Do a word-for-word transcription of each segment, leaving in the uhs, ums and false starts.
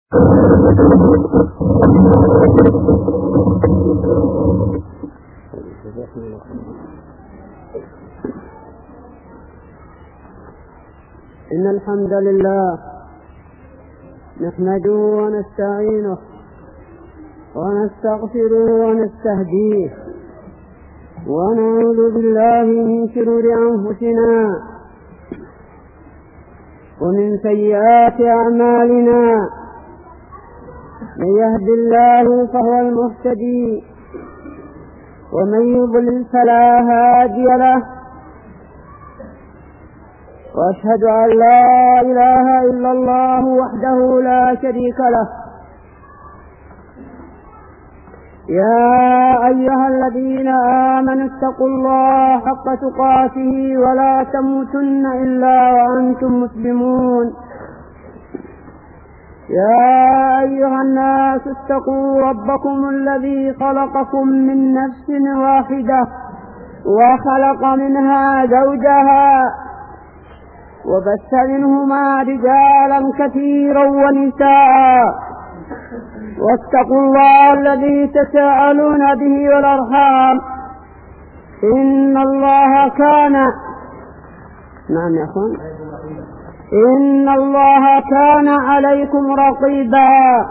إن الحمد لله نحمده ونستعينه ونستغفره ونستهديه ونعوذ بالله من شرور أنفسنا ومن سيئات أعمالنا. من يهد الله فهو المهتدي ومن يضلل فلا هادي له. وأشهد أن لا إله إلا الله وحده لا شريك له. يا أيها الذين آمنوا اتقوا الله حق تقاته ولا تموتن إلا وأنتم مسلمون. يا أيها الناس اتقوا ربكم الذي خلقكم من نفس واحدة وخلق منها زوجها وبث منهما رجالا كثيرا ونساء. واتقوا الله الذي تساءلون به والأرحام إن الله كان نعم يا أخوان إن الله كان عليكم رقيبا.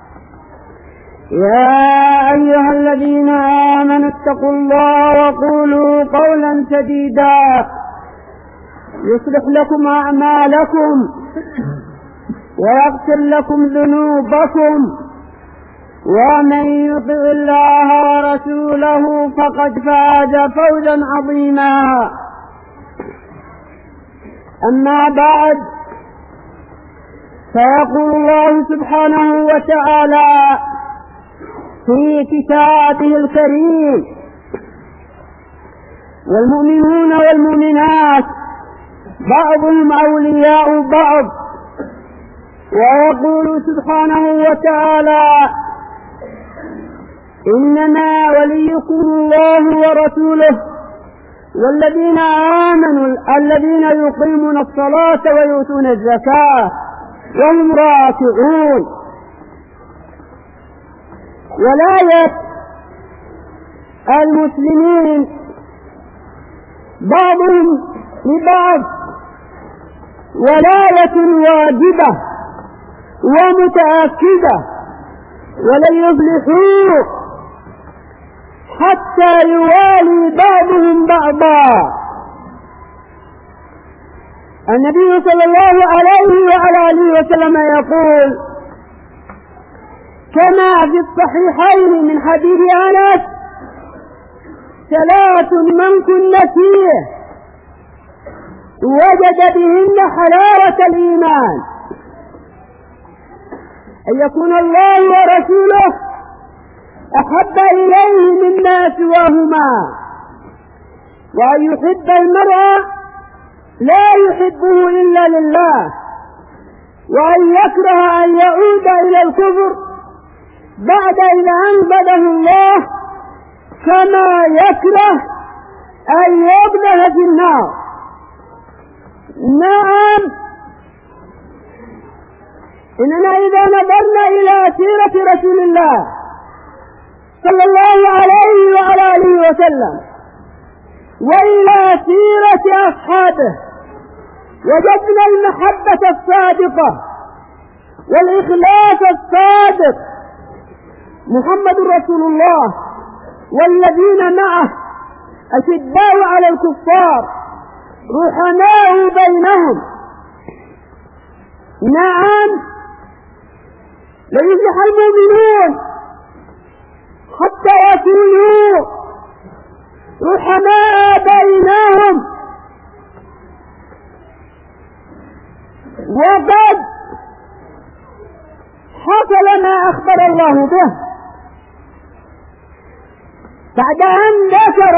يا أيها الذين آمنوا اتقوا الله وقولوا قولا سديدا يصلح لكم أعمالكم ويغفر لكم ذنوبكم ومن يطع الله ورسوله فقد فاز فوزا عظيما. أما بعد فيقول الله سبحانه وتعالى في كتابه الكريم: والمؤمنون والمؤمنات بعضهم أولياء بعض. ويقول سبحانه وتعالى: إنما وليكم الله ورسوله والذين آمنوا الذين يقيمون الصلاة ويؤتون الزكاة وهم راكعون. ولاية المسلمين بعضهم لبعض ولاية واجبة ومتأكدة، ولن يفلحوا حتى يوالي بعضهم بعضا. النبي صلى الله عليه وعلى آله وسلم يقول كما في الصحيحين من حديث أنس: ثلاث من كن فيه وجد بهن حلاوة الإيمان: أن يكون الله ورسوله أحب إليه مما سواهما، وأن يحب المرء لا يحبه إلا لله، وأن يكره أن يعود إلى الكفر بعد إذا أنقذه الله، كما يكره أن يبلغ في النار. نعم، إننا إذا نظرنا إلى سيرة رسول الله صلى الله عليه وعلى آله وسلم وإلى سيرة أصحابه وجدنا المحبة الصادقة والإخلاص الصادق. محمد رسول الله والذين معه أشداء على الكفار رحماء بينهم. نعم، ليفلح المؤمنون حتى يكونوا رحماء بينهم. وقد حصل ما أخبر الله به بعد أن ذكر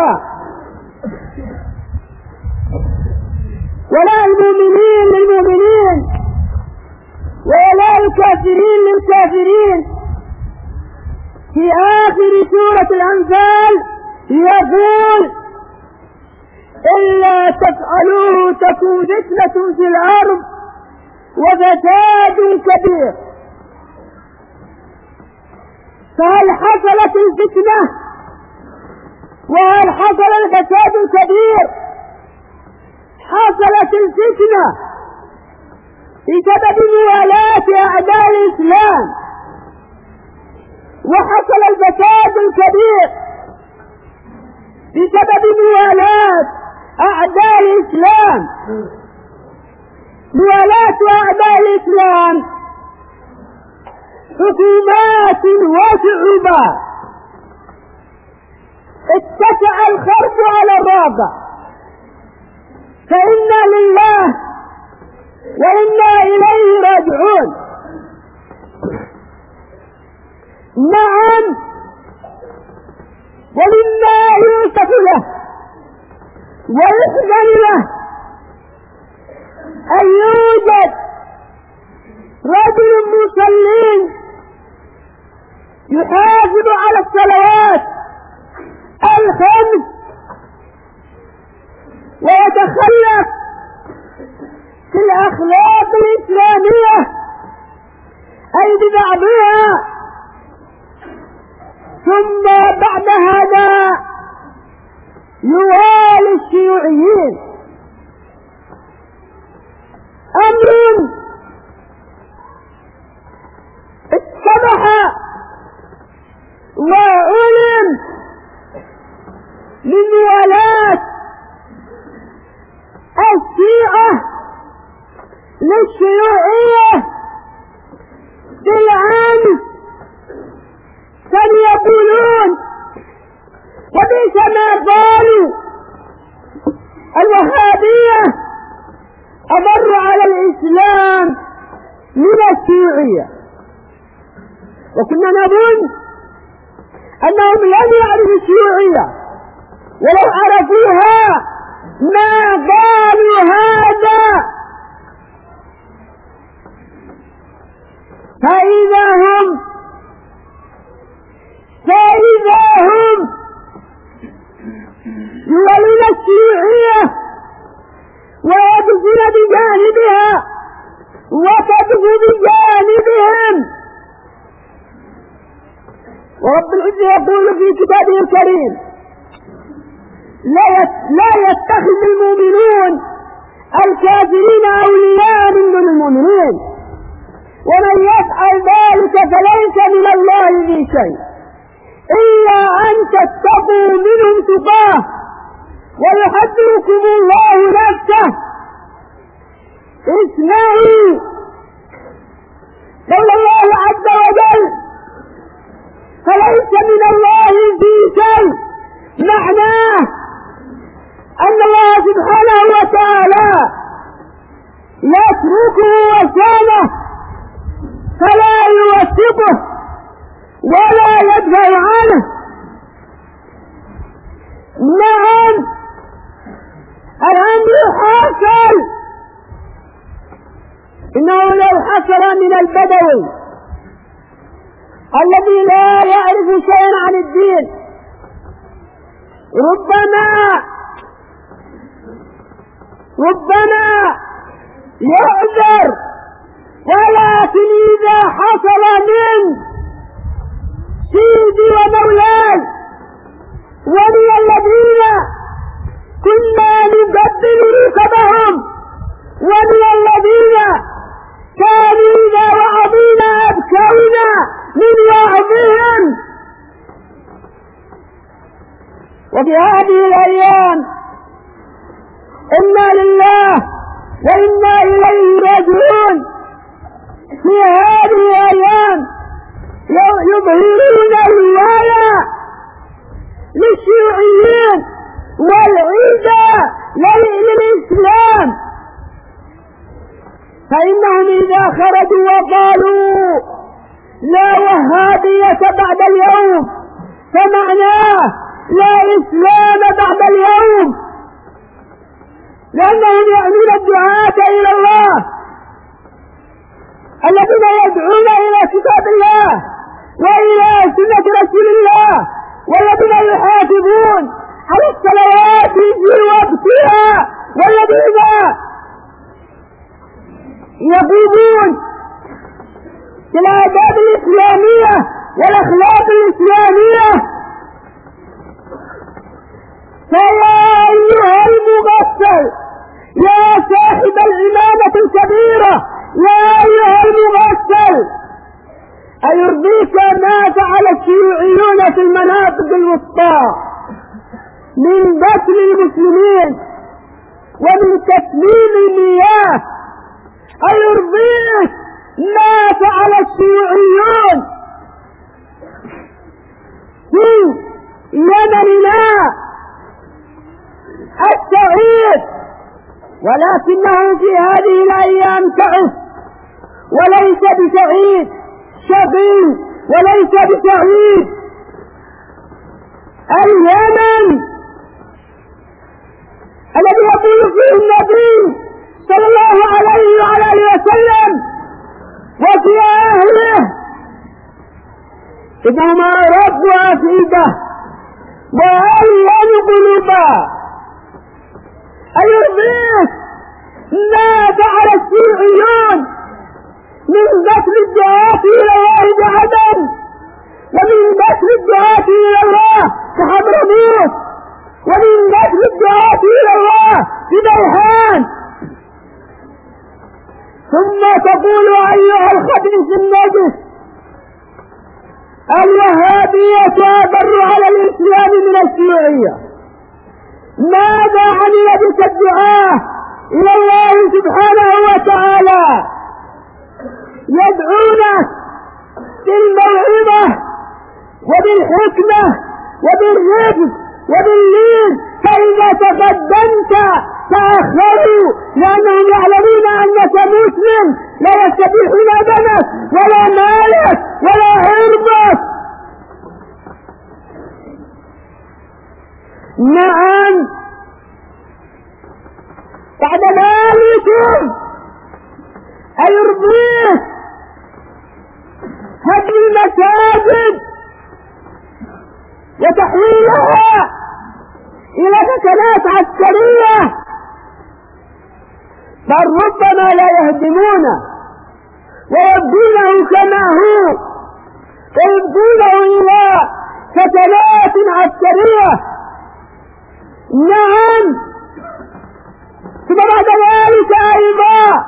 ولاء المؤمنين للمؤمنين وولاء الكافرين للكافرين. في آخر سورة الأنفال يقول: إلا تفعلوه تكون فتنة في الأرض وفساد كبير. فهل حصلت الفتنة وهل حصل الفساد الكبير؟ حصلت الفتنة بسبب موالاة أعداء الإسلام، وحصل الفساد الكبير بسبب موالاة أعداء الإسلام. موالاة أعداء الإسلام حكومات وشعوبات اتسع الخرب على الرابع، فإنا لله وإنا إليه راجعون. نعم، ومما يوصف له ويحزن له أن يوجد رجل مصلين يحافظ على الصلوات الخمس ويتخلق في الأخلاق الإسلامية أي ببعضها، ثم بعد هذا يوالي الشيوعيين. أمر اتضح وعلم من موالاة الشيعة للشيوعية بالعام، كانوا يقولون وبئس ما قالوا الوهابية أضر على الإسلام من الشيوعية، وكنا نظن أنهم لم يعرفوا الشيوعية، ولو عرفوها ما قالوا هذا. فإذا هم فإذا هم يولون الشيوعية ويقفون بجانبها وتقف بجانبهم. ورب العزة يقول في كتابه الكريم: لا يتخذ المؤمنون الكافرين أولياء من دون المؤمنين، ومن يفعل ذلك فليس من الله في شيء إلا أن تتقوا منهم تقاه ويحذركم الله نفسه. اسمعوا قول الله عز وجل: فليس من الله في شيء، معناه أن الله سبحانه وتعالى يتركه وسانه فلا يوثقه ولا يدفع عنه. نعم، الأمر حاصل. إنه لو حصل من البدوي الذي لا يعرف شيئا عن الدين ربما ربما يعذر، ولكن إذا حصل من سيدي ومولاي ومن الذين كنا نقبل ركبهم ومن الذين كانوا إذا وعظينا أبكينا من وعظهم، وفي هذه الأيام إنا لله وإنا إليه راجعون. في هذه الأيام يظهرون الولاية للشيوعيين والعيدة للإسلام، فإنهم إذا خرجوا وقالوا لا وهابية بعد اليوم فمعناه لا إسلام بعد اليوم، لأنهم يعنون الدعاة إلى الله الذين يدعون إلى كتاب الله وإلى سنة رسول الله، والذين يحافظون على الصلوات في وقتها، والذين يقومون بالآداب الإسلامية والأخلاق الإسلامية. فيا أيها المغفل يا صاحب الإمامة الكبيرة، يا أيها المغفل، أيرضيك ما فعل الشيوعيون في المناطق الوسطى من قتل المسلمين ومن تسليم المياه؟ أيرضيك ما فعل الشيوعيون في يمننا السعيد؟ ولكنه في هذه الأيام تعس وليس بسعيد، شقي وليس بسعيد. اليمن الذي يقول فيه النبي صلى الله عليه وعلى اله وسلم وفي اهله انهما رب افئده والين قلوبا. أيرضيك ما فعل الشيوعيون من قتل الدعاة إلى الله بعدن ومن قتل الدعاة إلى الله كحضرموت ومن قتل الدعاة إلى الله ببيهان، ثم تقول أيها الخبيث النجس الوهابية أضر على الإسلام من الشيوعية؟ ماذا عمل بك الدعاة إلى الله سبحانه وتعالى؟ يدعونك بالموعظة وبالحكمة وبالرفق وباللين، فإذا تقدمت تأخروا لأنهم يعلمون أنك مسلم لا يستبيحون دمك ولا مالك ولا عرضك. نعم، بعد ذلك أيرضيك هدم المساجد وتحويلها إلى سكنات عسكرية؟ بل ربما لا يهدمونه ويبدونه كما هو ويبدونه إلى سكنات عسكرية. نعم، ثم بعد ذلك أيضا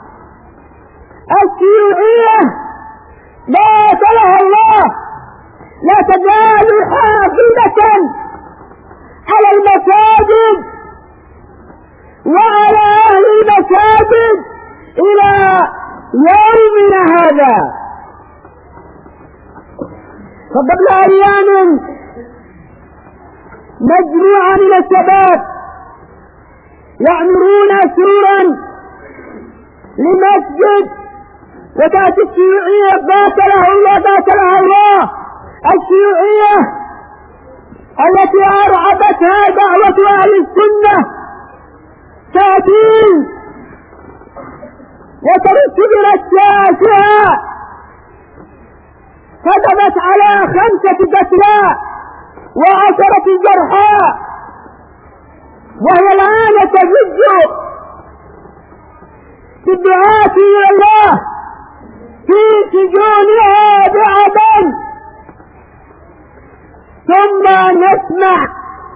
الشيوعية لا تلها الله لا تزال حافظة على المساجد وعلى أهل المساجد إلى يومنا هذا. فقبل أيام مجموعة من الشباب يعمرون سورا لمسجد، وتأتي الشيوعية قاتلها الله قاتلها الله الشيوعية التي أرعبتها دعوة أهل السنة، تأتي وترتب أشياء كتبت على خمسة قتلى وعشرة جرحى، وهي الآن تزج بالدعاة إلى الله في سجونها بعدن. ثم نسمع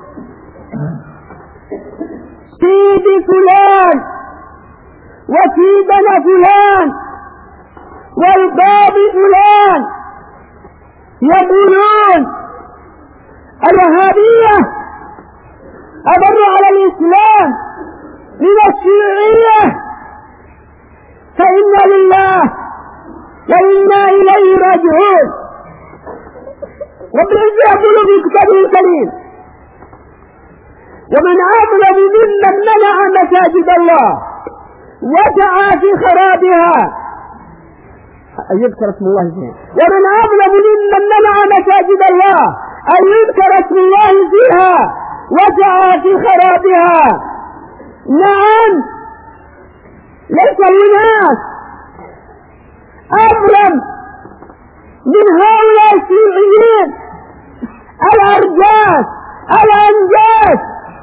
سيد فلان وسيدنا فلان والباب فلان يقولون الوهابية أضر على الإسلام من الشيوعية، فإنا لله وإنا إليه راجعون. وابن يقول في كتابه الكريم: ومن أظلم ممن منع مساجد الله وسعى في خرابها، يذكر اسم الله فيها. ومن أظلم ممن منع مساجد الله أن يذكر اسم الله فيها وسعى في خرابها. نعم، ليس هناك أظلم من هؤلاء الشيوعيين الأرجاس الأنجاس.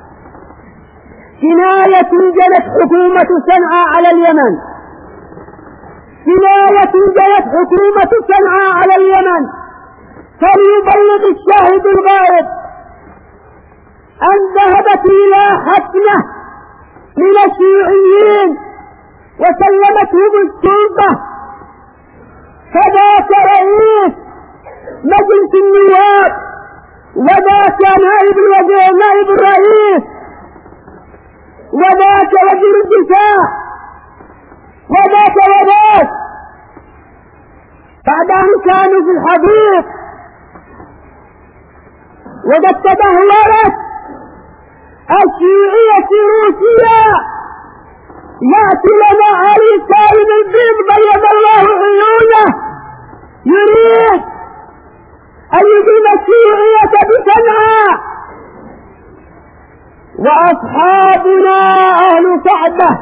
جناية جنت حكومة صنعاء على اليمن، جناية جنت حكومة صنعاء على اليمن فليبلغ الشاهد الغائب أن ذهبت إلى حفلة من الشيوعيين وسلمتهم السلطة، فذاك رئيس مجلس النواب وذاك نائب الوزير نائب الرئيس وذاك وزير الدفاع وذاك وذاك بعد أن كانوا في الحضيض وقد تدهورت الشيوعية في روسيا، يأتي لنا علي سالم البيض بيض الله عيونه يريد أن يدين الشيوعية بصنعاء، وأصحابنا أهل سعدة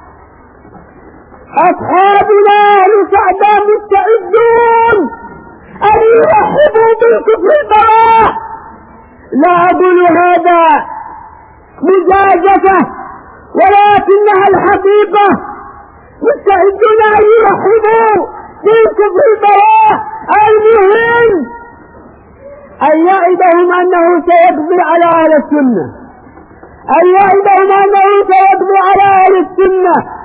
أصحابنا أهل سعدة مستعدون أن يرحبوا بالكفر البراء. لا أقول هذا مجازفة ولكنها الحقيقة، مستعدون أن يرحبوا بالكفر البراء. المهم أن يعدهم أنه سيقضي على أهل السنة، أن يعدهم أنه سيقضي على أهل السنة.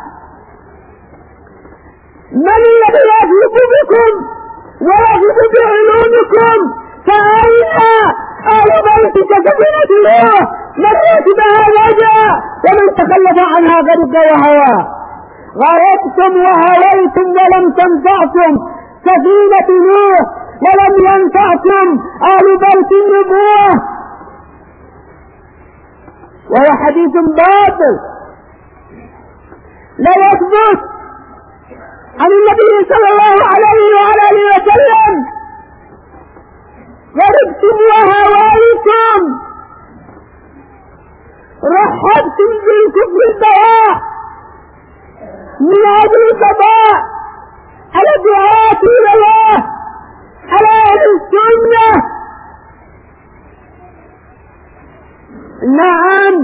من الذي يغلب بكم ويغلب بعلومكم؟ فأين أهل بيتك سفينة الله؟ من ركبها نجا ومن تخلف عنها غرق وهوى. غرقتم وهويتم ولم تنفعكم سفينة نوح ولم ينفعكم أهل بيت النبوة، وهو حديث باطل لا يثبت عن النبي صلى الله عليه وعلى اله وسلم. غرقتم وهويتم، رحبتم بالكفر البراء من اجل القضاء على الدعاة الى الله على اهل السنة. نعم،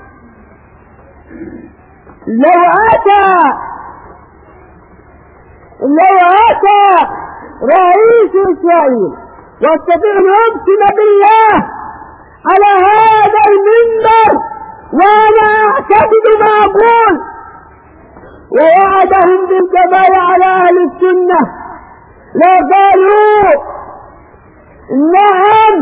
لو اتى لو اتى رئيس اسرائيل واستطيع ان يقسم بالله على هذا المنبر وانا اعتقد ما اقول ووعدهم بالقضاء على اهل السنة لقالوا نعم،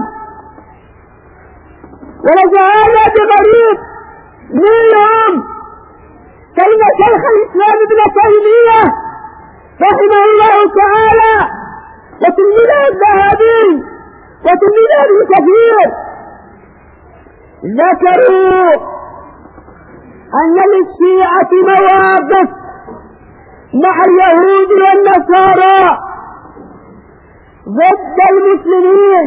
وليس هذا بغريب منهم. كلمة شيخ الاسلام ابن تيمية رحمه الله تعالى وتلميذه الذهبي وتلميذه ابن كثير ذكروا أن للشيعة مواقف مع اليهود والنصارى ضد المسلمين.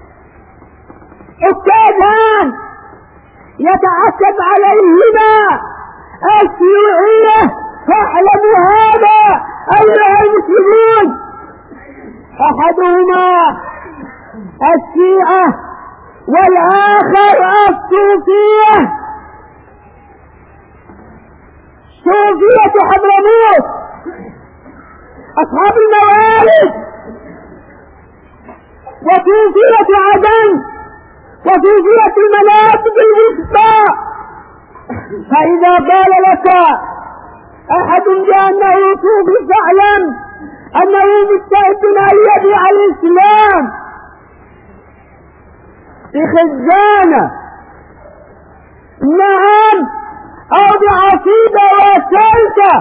الكافران يتعتب عليهما الشيوعية، فاعلموا هذا أيها المسلمون. أحدهما الشيعة والآخر الصوفية. صوفية حضرموت أصحاب الموالد، وصوفية عدن، وصوفية المناطق الوسطى. فإذا قال لك أحد بأنه صوفي فاعلم أنه مستعد أن يبيع الإسلام بخزانة، نعم، أو بعقيدة وسلطة.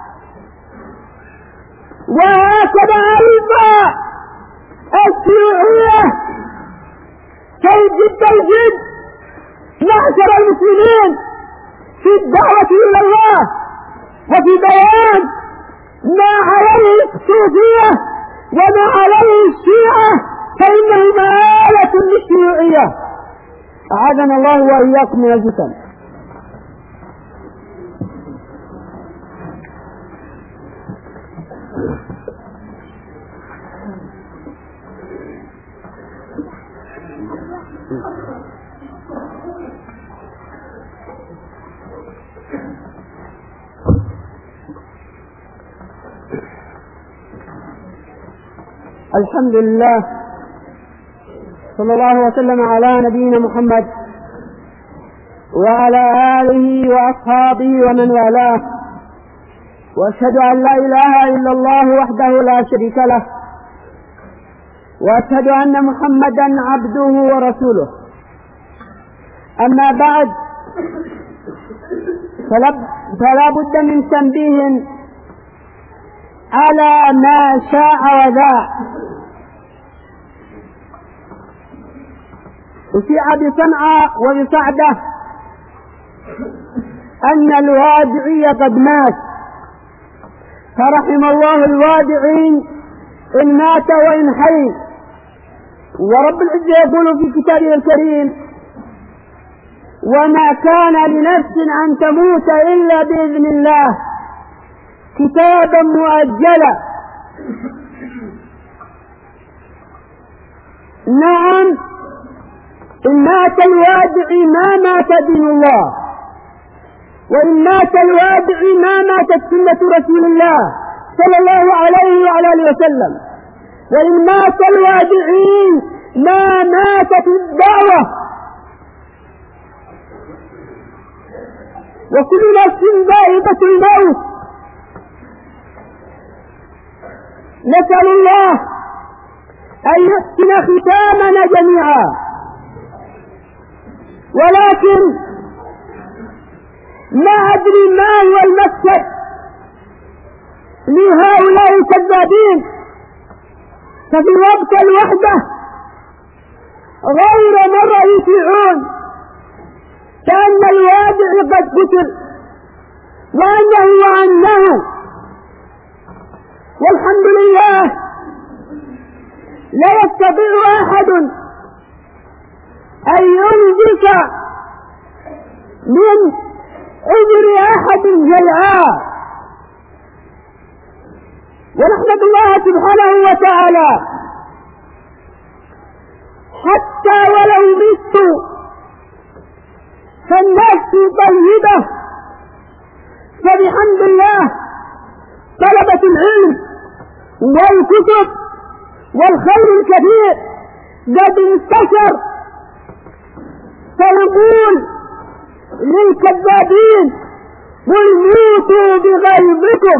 وهكذا أيضا الشيوعية كي جد الجد معشر المسلمين في الدعوة إلى الله وفي بيان ما عليه الصوفية وما عليه الشيعة، فإنهم آلة للشيوعية. أعاذنا الله وإياكم من الفتن. الحمد لله صلى الله وسلم على نبينا محمد وعلى آله وأصحابه ومن والاه، وأشهد أن لا إله إلا الله وحده لا شريك له، وأشهد أن محمدا عبده ورسوله. أما بعد، فلا بد من تنبيه على ما شاء وذاع. أشيع بصنعاء وبصعدة أن الوادعي قد مات، فرحم الله الوادعين إن مات وإن حي. ورب العزة يقول في كتابه الكريم: وما كان لنفس أن تموت إلا بإذن الله كتابا مؤجلا. نعم، إن مات الوادعي ما مات دين الله، وإن مات الوادعي ما ماتت سنة رسول الله صلى الله عليه وعلى آله وسلم، وإن مات الوادعين ما ماتت الدعوة. وكل نفس ذائقة الموت. نسأل الله أن يحسن ختامنا جميعا. ولكن ما أدري ما هو المقصد لهؤلاء الكذابين، ففي وقت الوحدة غير مرة يطيعون كأن الوادع قد قتل وأنه وأنه. والحمد لله لا يستطيع أحد أن ينجس من أجر أحد شيئا. ونحمد الله سبحانه وتعالى حتى ولو مت فالنفس طيبة، فبحمد الله طلبة العلم والكتب والخير الكثير قد انتشر، فنقول للكذابين: قل موتوا بغيظكم.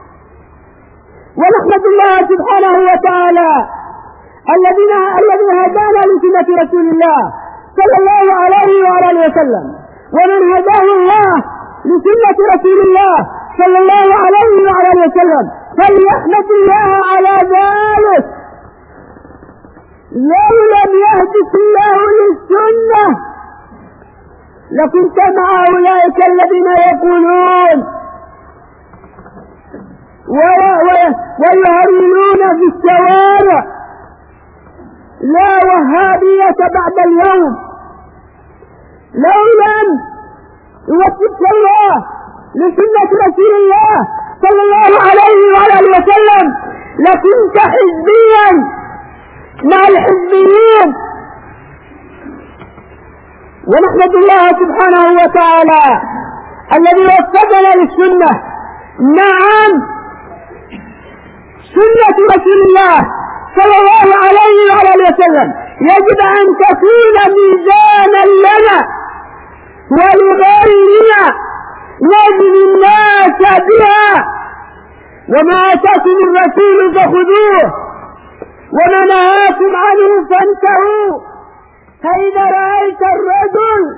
ونحمد الله سبحانه وتعالى الذين الذي هدانا لسنة رسول الله صلى الله عليه وعلى اله وسلم، ومن هداه الله لسنة رسول الله صلى الله عليه وعلى اله وسلم فليحمد الله على ذلك. لو لم يهدك الله للسنة لكنت مع أولئك الذين يقولون ويهرولون في الشوارع: لا وهابية بعد اليوم. لو لم يوفق الله لسنة رسول الله صلى الله عليه وعلى اله وسلم لكنت حزبيا مع الحزبيين. ونحمد الله سبحانه وتعالى الذي وفقنا للسنة. نعم، سنة رسول الله صلى الله عليه وعلى اله وسلم يجب أن تكون ميزانا لنا ولغيرنا نجد الناس بها. وما آتاكم الرسول فخذوه وما نهاكم عنه فانتهوا. فإذا رأيت الرجل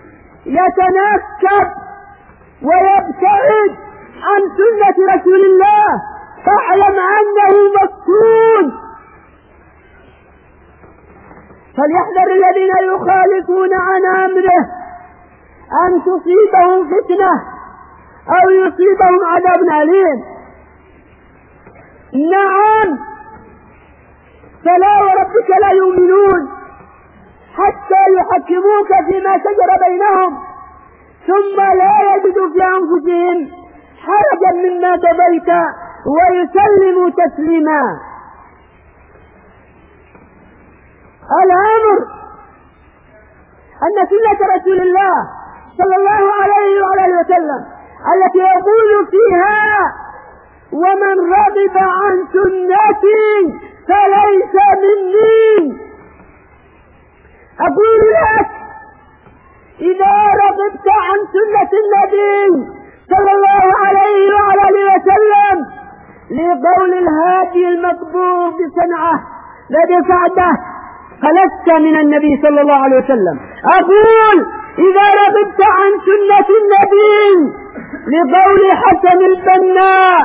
يتنكب ويبتعد عن سنة رسول الله فاعلم أنه مفتون. فليحذر الذين يخالفون عن أمره أن تصيبهم فتنة أو يصيبهم عذاب أليم. نعم، فلا وربك لا يؤمنون حتى يحكموك فيما شجر بينهم ثم لا يجدوا في أنفسهم حرجا مما قضيت ويسلموا تسليما. الأمر أن سنة رسول الله صلى الله عليه وعلى اله وسلم التي يقول فيها: ومن رغب عن سنتي فليس مني، سنة النبي صلى الله عليه وعلى آله وسلم، لقول الهادي المقبوض بصنعه لدى سعده: فلست من النبي صلى الله عليه وسلم. أقول: إذا رغبت عن سنة النبي لقول حسن البناء: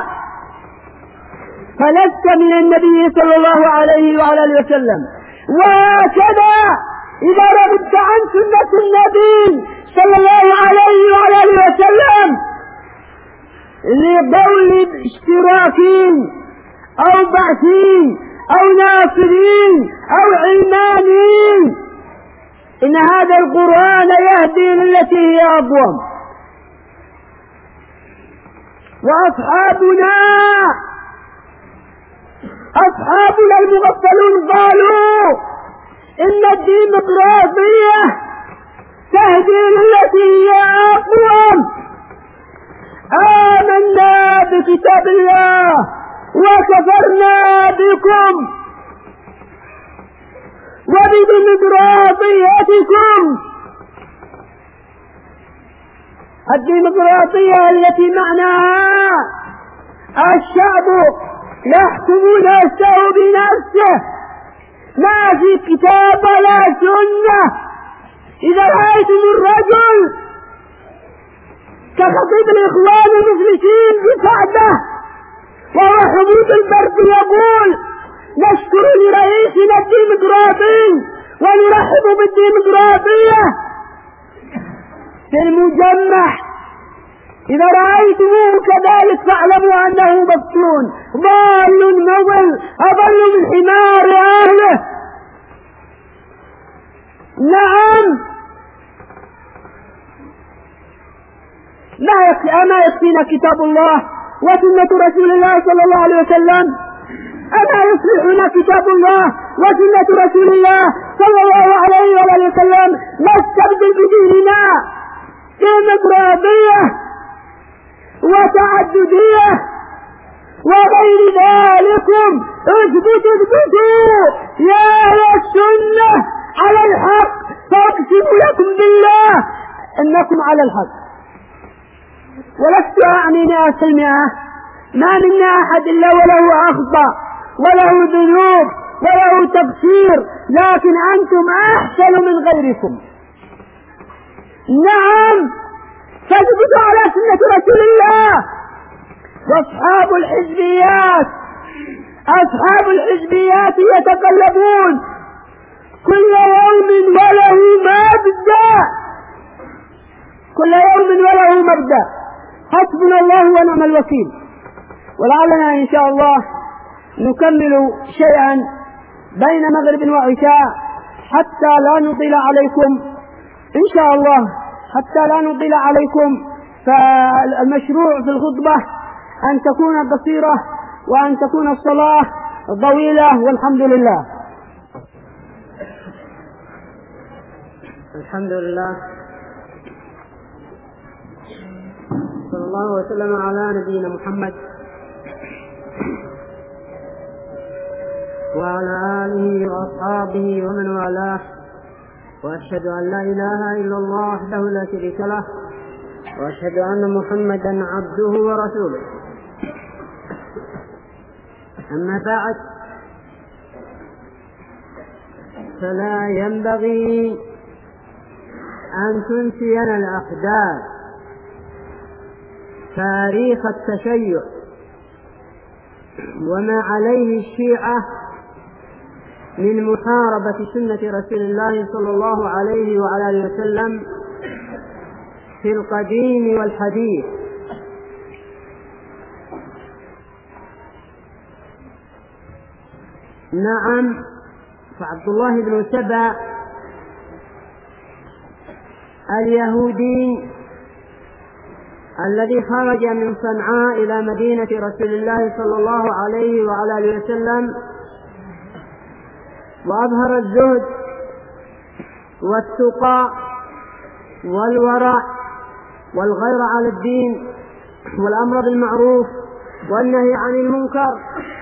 فلست من النبي صلى الله عليه وعلى آله وسلم. وكذا إذا رغبت عن سنة النبي صلى الله عليه وعلى آله وسلم لقول اشتراكين أو بعثين أو ناصرين أو علمانين، إن هذا القرآن يهدي للتي هي أقوم. وأصحابنا أصحابنا المغفلون قالوا إن الديمقراطية تهدي للتي هي أقوم. آمنا بكتاب الله وكفرنا بكم وبديمقراطيتكم. الديمقراطية التي معناها الشعب يحكم نفسه بنفسه، ما في كتاب ولا سنة. إذا رأيتم الرجل كخطيب الإخوان المفلسين بسعده وهو حبوب البرد يقول: نشكر لرئيسنا الديمقراطي ونرحب بالديمقراطية في المجمع، إذا رأيتموه كذلك فاعلموا أنه مفتون ضال مضل أضل من حمار أهله. نعم، ما يكفي أما يكفينا كتاب الله وسنة رسول الله صلى الله عليه وسلم؟ أما يصلحنا كتاب الله وسنة رسول الله صلى الله عليه وآله وسلم؟ نستبدل بديننا ديمقراطية وتعددية وغير ذلكم. اثبتوا اثبتوا يا أهل السنة على الحق، فأقسم لكم بالله إنكم على الحق. ولست أعني مئة في المئة، ما منا أحد إلا وله أخطاء وله ذنوب وله تقصير، لكن أنتم أحسن من غيركم. نعم، فاثبتوا على سنة رسول الله. واصحاب الحزبيات أصحاب الحزبيات يتقلبون كل يوم وله مبدأ، كل يوم وله مبدأ. حسبنا الله ونعم الوكيل. ولعلنا إن شاء الله نكمل شيئا بين مغرب وعشاء حتى لا نطيل عليكم إن شاء الله، حتى لا نطيل عليكم. فالمشروع في الخطبة أن تكون قصيرة وأن تكون الصلاة طويلة، والحمد لله. الحمد لله، صلى الله وسلم على نبينا محمد وعلى آله وأصحابه ومن والاه، وأشهد أن لا إله إلا الله وحده لا شريك له، وأشهد أن محمدا عبده ورسوله. أما بعد، فلا ينبغي أن تنسينا الأحداث تاريخ التشيع وما عليه الشيعة من محاربة سنة رسول الله صلى الله عليه وعلى آله وسلم في القديم والحديث. نعم، فعبد الله بن سبأ اليهودي الذي خرج من صنعاء إلى مدينة رسول الله صلى الله عليه وعلى آله وسلم وأظهر الزهد والتقى والورع والغير على الدين والأمر بالمعروف والنهي عن المنكر،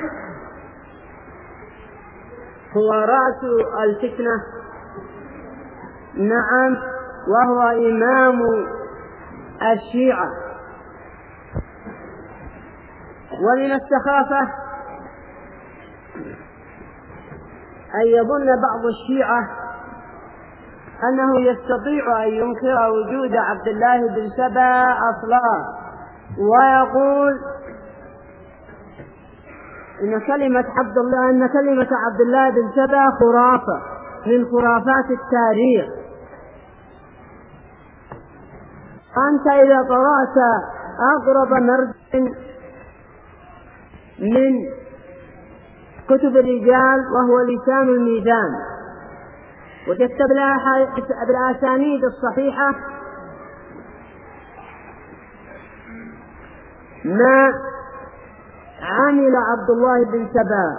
هو رأس الفتنة. نعم، وهو إمام الشيعة. ومن السخافة أن يظن بعض الشيعة أنه يستطيع أن ينكر وجود عبد الله بن سبا أصلا، ويقول إن كلمة عبد الله أن كلمة عبد الله بن سبا خرافة من خرافات التاريخ. أنت إذا قرأت أقرب مرد من كتب الرجال وهو لسان الميزان، وجدت بالأسانيد الصحيحة ما عمل عبد الله بن سبا.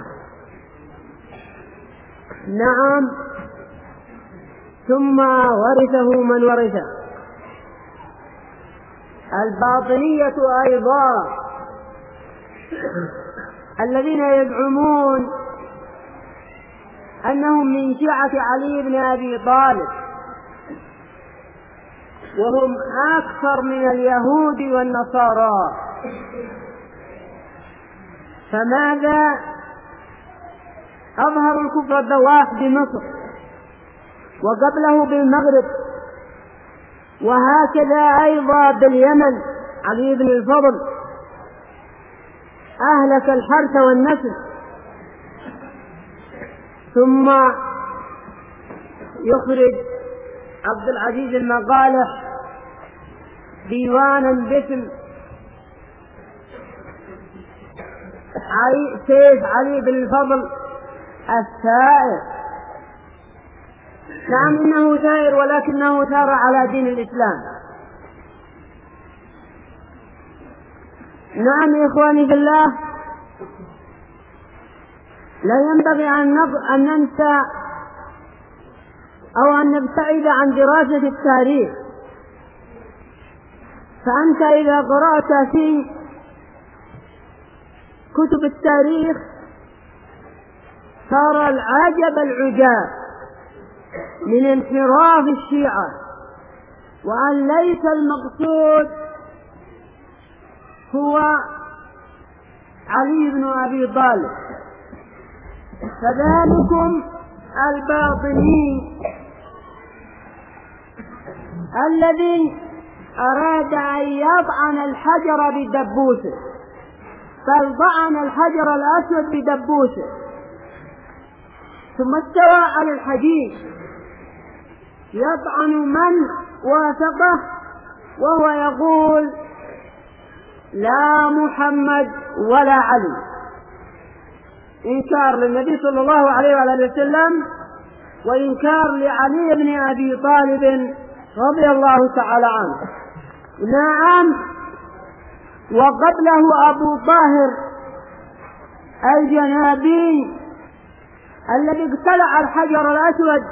نعم، ثم ورثه من ورثه. الباطنية أيضا الذين يزعمون أنهم من شيعة علي بن أبي طالب، وهم أكثر من اليهود والنصارى. فماذا أظهر الكفر البواح بمصر وقبله بالمغرب، وهكذا أيضا باليمن. علي بن الفضل أهلك الحرث والنسل، ثم يخرج عبد العزيز المقالح ديوانا باسم علي سيف علي بن الفضل الثائر. نعم إنه ثائر، ولكنه ثار على دين الإسلام. نعم يا إخواني في الله، لا ينبغي أن ننسى أو أن نبتعد عن دراسة التاريخ. فأنت إذا قرأت في كتب التاريخ صار العجب العجاب من انحراف الشيعة، وأن ليس المقصود هو علي بن أبي طالب. فذلكم الباطني الذي أراد أن يطعن الحجر بدبوسه، بل طعن الحجر الأسود بدبوسه، ثم استوى على الحديد يطعن من وافقه، وهو يقول لا محمد ولا علي، إنكار للنبي صلى الله عليه وآله وسلم، وإنكار لعلي بن أبي طالب رضي الله تعالى عنه. نعم، وقبله أبو طاهر الجنابي الذي اقتلع الحجر الأسود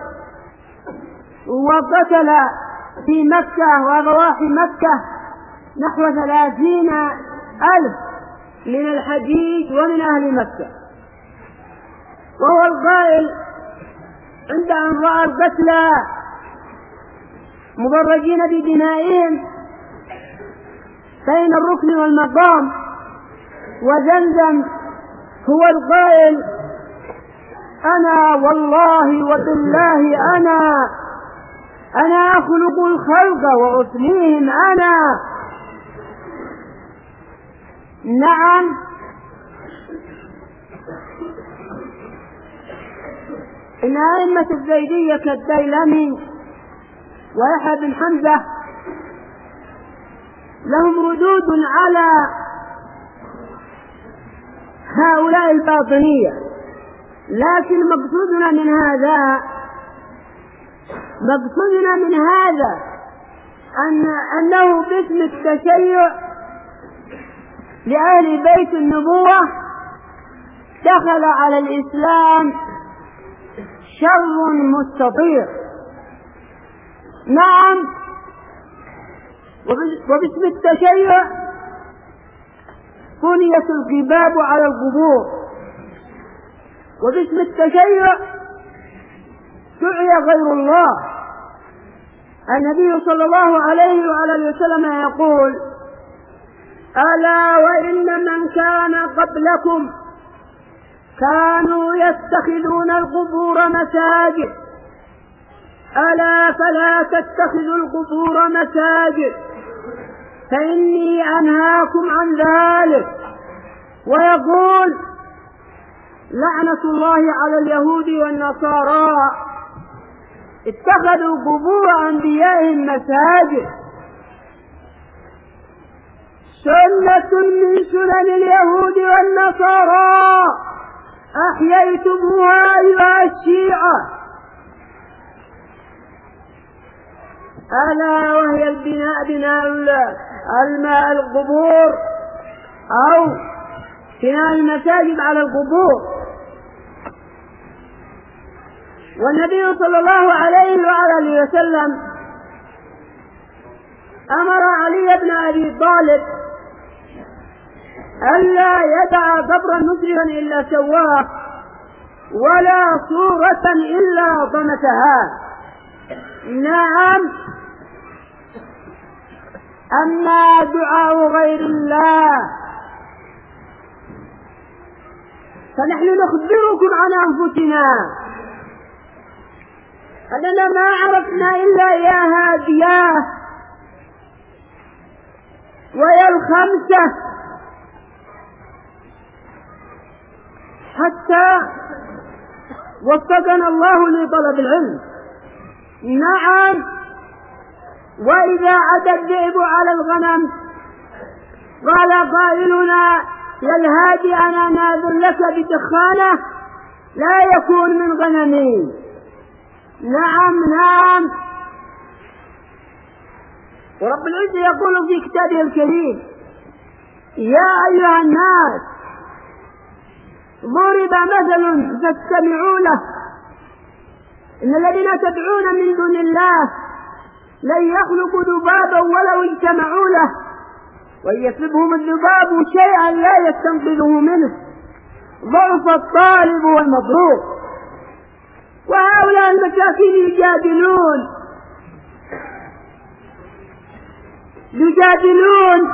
وقتل في مكة وضواحي مكة نحو ثلاثين ألف من الحجيج ومن أهل مكة، وهو القائل عند أن رأى القتلى مضرجين بدمائهم بين الركن والمقام وزمزم، هو القائل أنا والله وبالله أنا أنا أخلق الخلق وأفنيهم أنا. نعم، إن أئمة الزيدية كالديلمي ويحيى بن حمزة لهم ردود على هؤلاء الباطنية، لكن مقصودنا من هذا مقصودنا من هذا أن أنه باسم التشيع لأهل بيت النبوة دخل على الإسلام شر مستطير. نعم، وباسم التشيع بنيت الكباب على القبور، وباسم التشيع دعي غير الله. النبي صلى الله عليه وعلى وسلم يقول: ألا وإن من كان قبلكم كانوا يتخذون القبور مساجد، ألا فلا تتخذوا القبور مساجد فإني أنهاكم عن ذلك. ويقول: لعنة الله على اليهود والنصارى اتخذوا قبور أنبيائهم مساجد. سنة من سنن اليهود والنصارى أحييتموها أيها الشيعة، ألا وهي البناء بناء الماء القبور أو بناء المساجد على القبور. والنبي صلى الله عليه وعلى وسلم أمر علي بن أبي طالب ألا يدع قبرا مسلما إلا سواه ولا صورة إلا طمسها. نعم، أما دعاء غير الله فنحن نخبركم عن أنفسنا أننا ما عرفنا إلا يا هادياه ويا الخمسة حتى وفقنا الله لطلب العلم. نعم، وإذا عدا الذئب على الغنم قال قائلنا: يا الهادي أنا ناذر لك بدخانة لا يكون من غنمي. نعم نعم. ورب العزة يقول في كتابه الكريم: يا أيها الناس ضرب مثل فاستمعوا له إن الذين تدعون من دون الله لن يخلقوا ذبابا ولو اجتمعوا له وإن يسلبهم الذباب شيئا لا يستنقذه منه ضعف الطالب والمطلوب. وهؤلاء المساكين يجادلون يجادلون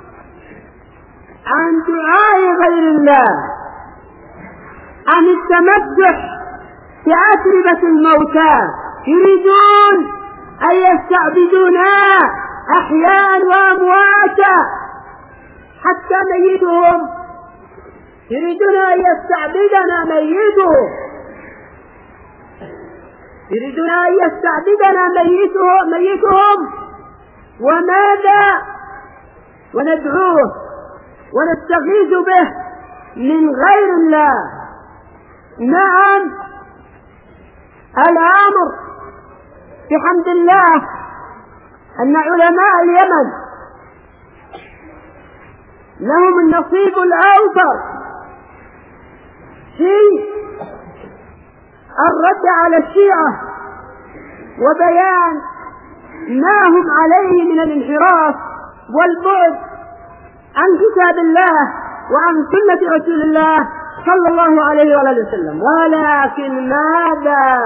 عن دعاء غير الله، عن التمسح بأتربة الموتى، يريدون أن يستعبدونا أحياء وأمواتا حتى ميتهم، يريدون أن يستعبدنا ميتهم، يريدون أن يستعبدنا ميتهم, ميتهم وماذا وندعوه ونستغيث به من غير الله. نعم، الأمر بحمد الله أن علماء اليمن لهم النصيب الأوفر في الرد على الشيعة وبيان ما هم عليه من الانحراف والبعد عن كتاب الله وعن سنة رسول الله صلى الله عليه وآله وسلم. ولكن ماذا؟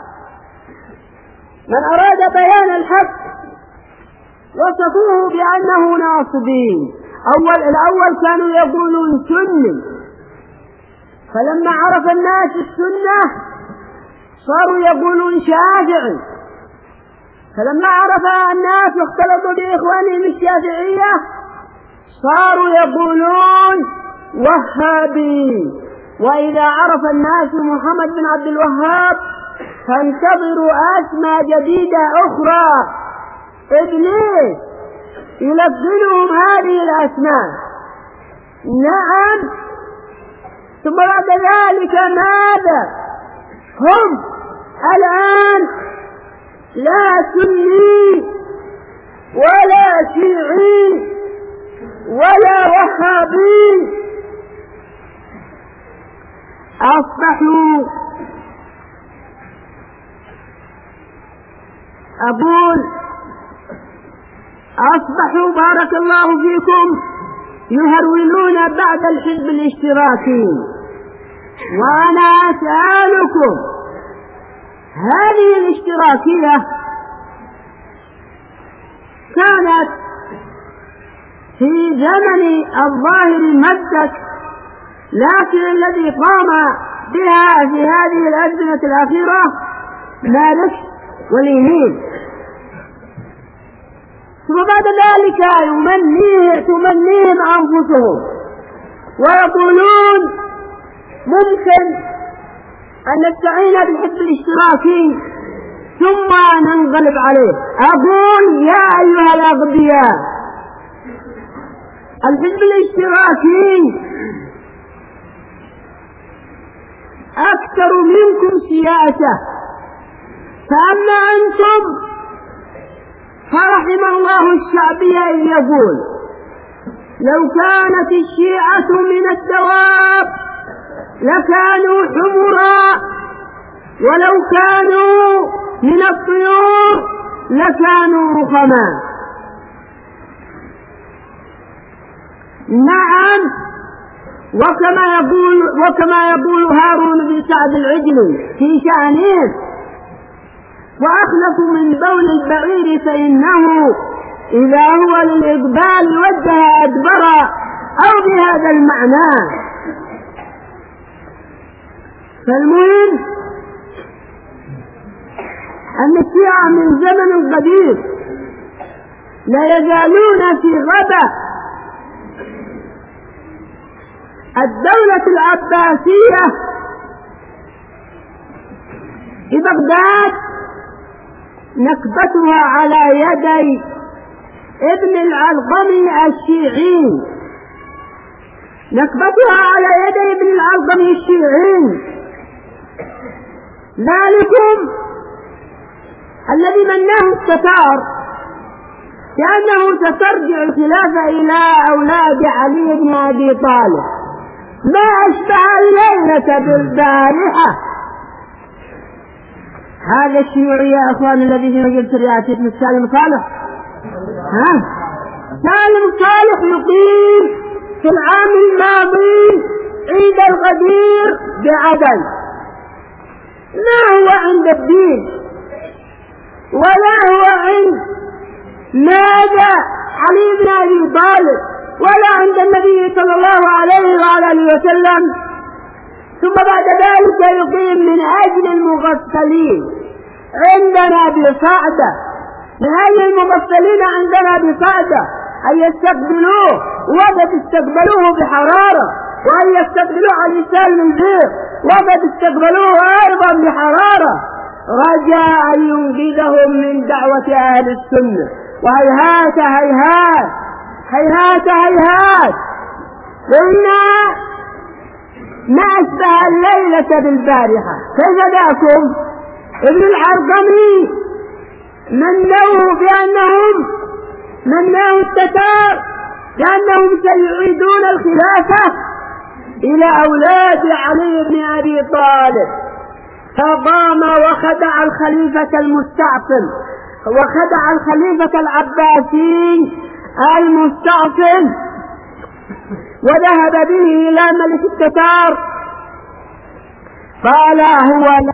من أراد بيان الحق وصفوه بأنه ناصبين. أول الأول كانوا يقولون سني، فلما عرف الناس السنة صاروا يقولون شافعي، فلما عرف الناس واختلطوا بإخوانهم الشافعية صاروا يقولون وهابي. وإذا عرف الناس محمد بن عبد الوهاب فانتظروا أسماء جديدة أخرى إبليس يلقنهم هذه الأسماء. نعم، ثم بعد ذلك ماذا؟ هم الآن لا سني ولا شيعي ولا وهابي، أصبحوا أقول أصبحوا بارك الله فيكم يهرولون بعد الحزب الاشتراكي. وأنا أسألكم، هذه الاشتراكية كانت في زمن الظاهر مدة، لكن الذي قام بها في هذه الأزمنة الأخيرة مالك واليمين. ثم بعد ذلك يمنيه تمنيهم أنفسهم ويقولون ممكن أن نستعين بالحزب الاشتراكي ثم ننقلب عليه. أقول يا أيها الأغبياء، الحزب الاشتراكي أكثر منكم سياسة، فأما أنتم فرحم الله الشعبية إذ يقول لو كانت الشيعة من الدواب لكانوا حمرا، ولو كانوا من الطيور لكانوا رخما. نعم، وكما يقول وكما يقول هارون بن سعد العجلي في شأنه: وأخلف من بول البعير فإنه إذا هو للإقبال وجه أدبر، أو بهذا المعنى. فالمهم أن الشيعة من زمن قديم لا يزالون في غبة. الدولة العباسية في بغداد نكبتها على يدي ابن العلقمي الشيعي، نكبتها على يدي ابن العلقمي الشيعي. ذلكم الذي مناه التتار لأنه سترجع الخلافة إلى أولاد علي بن أبي طالب، ما أشبه الليلة بالبارحة. هذا الشيوعي يا أخوان الذي في مجلس الرئاسة اسمه سالم صالح، ها سالم صالح يقيم في العام الماضي عيد الغدير بعدن. ما هو عند الدين ولا هو عند ماذا علي بن أبي طالب ولا عند النبي صلى الله عليه وعلى آله وسلم. ثم بعد ذلك يقيم من أجل المغفلين عندنا بصعدة، من أجل المغفلين عندنا بصعدة أن يستقبلوه وقد استقبلوه بحرارة، وأن يستقبلوه على لسان البيت وقد استقبلوه أيضا بحرارة، رجاء أن ينقذهم من دعوة أهل السنة. وهيهات هيهات هيهات هيهات إنا ما أشبه الليلة بالبارحة. كيف ذاكم؟ ابن العرقمي منوه بأنهم منوه التتار لأنهم سيعيدون الخلافة إلى أولاد علي بن أبي طالب، فقام وخدع الخليفة المستعصم وخدع الخليفة العباسي المستعصم وذهب به إلى ملك التتار قال هو لا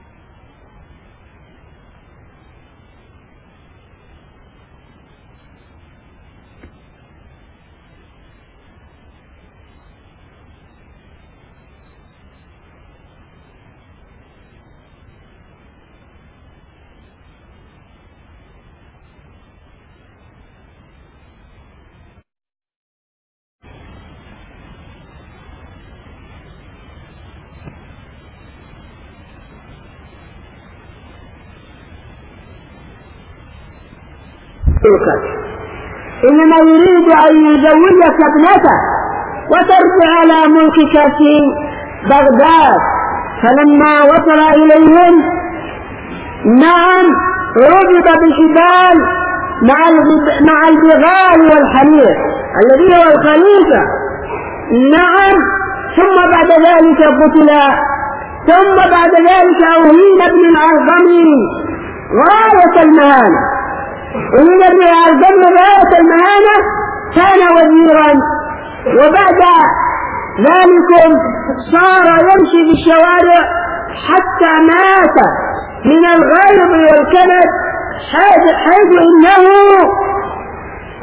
إنما يريد أن يزوجك ابنته وترجع على ملكك في بغداد. فلما وصل إليهم نعم ربط بالحبال مع مع البغال والحمير الذي هو الخليفة، نعم. ثم بعد ذلك قتل، ثم بعد ذلك أهين ابن العرقمي غاية المهانة. ومن ابن العرقمي غاية المهانة كان وزيرا، وبعد ذلك صار يمشي في الشوارع حتى مات من الغيظ والكبد، حيث إنه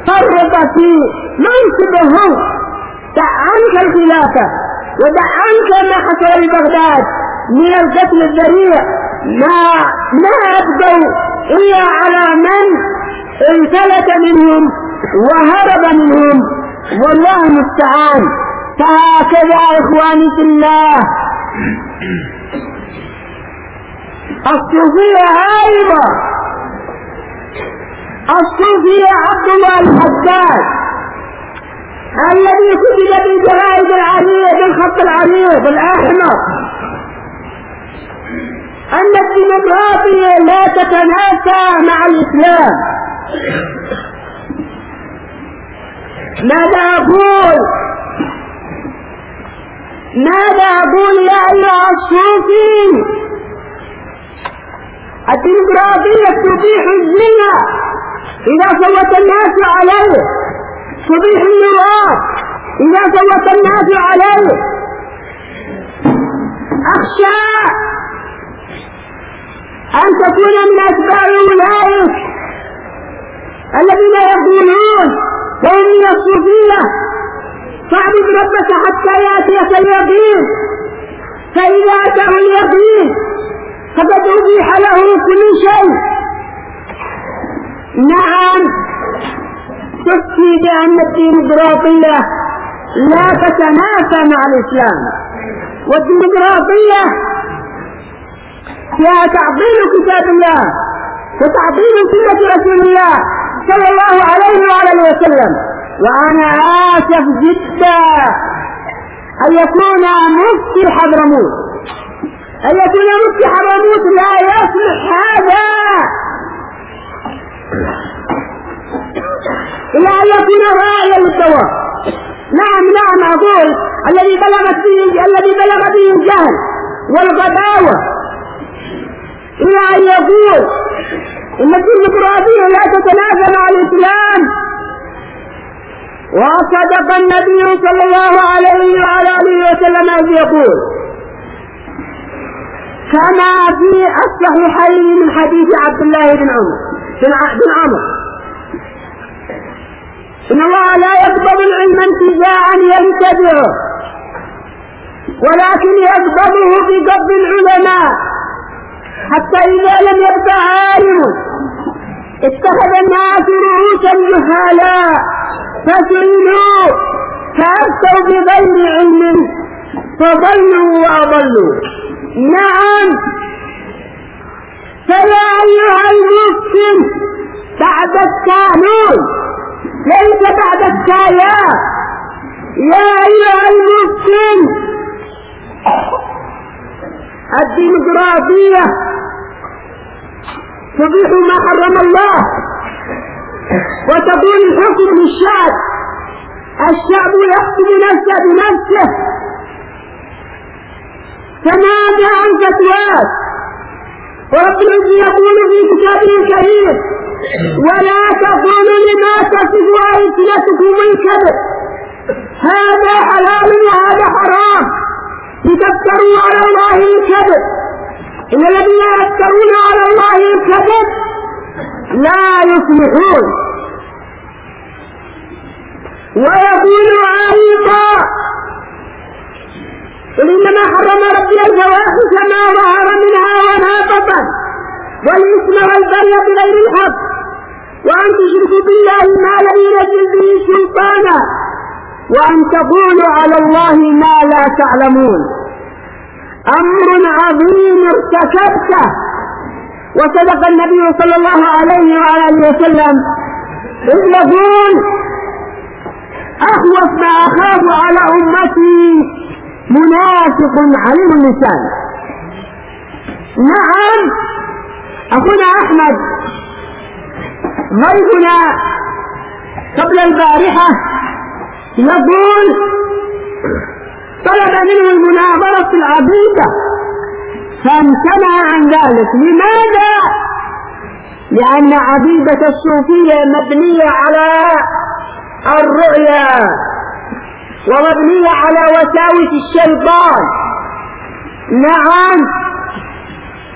فرط في منصبه، دع عنك الخلافة ودع عنك ما حصل ببغداد من القتل الذريع، ما ما أبقوا إلا على من انفلت منهم وهرب منهم، والله المستعان. فهكذا إخواني في الله الصوفية أيضا، الصوفية عبد الله الحداد الذي كتب بالجرائد العريض بالخط العريض الأحمر أن الديمقراطية لا تتنافى مع الإسلام. ماذا أقول؟ ماذا أقول يا أيها الصوفي؟ الديمقراطية تبيح الزنا إذا صوت الناس عليه، تبيح اللواط إذا صوت الناس عليه. أخشى أن تكون من أتباع أولئك الذين يقولون وهم من الصوفية فاعبد ربك حتى يأتيك اليقين، فإذا أتاه اليقين فقد أبيح له كل شيء. نعم، تفتي بأن الديمقراطية لا تتنافى مع الإسلام، والديمقراطية فيها تعطيل كتاب الله وتعطيل سنة رسول الله صلى الله عليه وآله وسلم. وأنا آسف جدا أن يكون مفتي حضرموت أن يكون مفتي حضرموت لا يصلح هذا إلا أن يكون راعيا للدواء. نعم نعم أقول الذي بلغت به الذي بلغ به الجهل والغباوة إلى أن يقول إن الديمقراطية لا تتنافى مع الإسلام. وصدق النبي صلى الله عليه وعلى آله وسلم أن يقول كما في الصحيحين من حديث عبد الله بن عمر بن عمر إن الله لا يقبض العلم انتزاعا ينتزعه، ولكن يقبضه بقبض العلماء، حتى إذا لم يبق عالم اتخذ الناس رؤوسا جهالا فسئلوا فأفتوا بغير علم فضلوا وأضلوا. نعم، فيا أيها المسلم بعد القانون ليس بعد الكايات، يا أيها المسلم الديمقراطية تبيح ما حرم الله وتقول الحكم للشعب، الشعب يحكم نفسه بنفسه. فماذا عن فتوات؟ ورب العزة يقول في كتابه الكريم ولا تقولوا لما تصف ألسنتكم الكذب هذا حلال وهذا حرام لتفتروا على الله الكذب، إن الذين يفترون على الله الكذب لا يفلحون. ويقول أيضا قل إنما حرم ربي الفواحش ما ظهر منها وما بطن والإثم والبغي بغير الحق وأن تشركوا بالله ما لم ينزل به سلطانا وأن تقولوا على الله ما لا تعلمون. أمر عظيم ارتكبته. وصدق النبي صلى الله عليه وآله وسلم إذ يقول أخوف ما أخاف على أمتي منافق عليم اللسان. نعم، أخونا أحمد ضيفنا قبل البارحة يقول طلب منه المناظرة في العقيدة فامتنع عن ذلك. لماذا؟ لأن عقيدة الصوفية مبنية على الرؤيا ومبنية على وساوس الشيطان. نعم،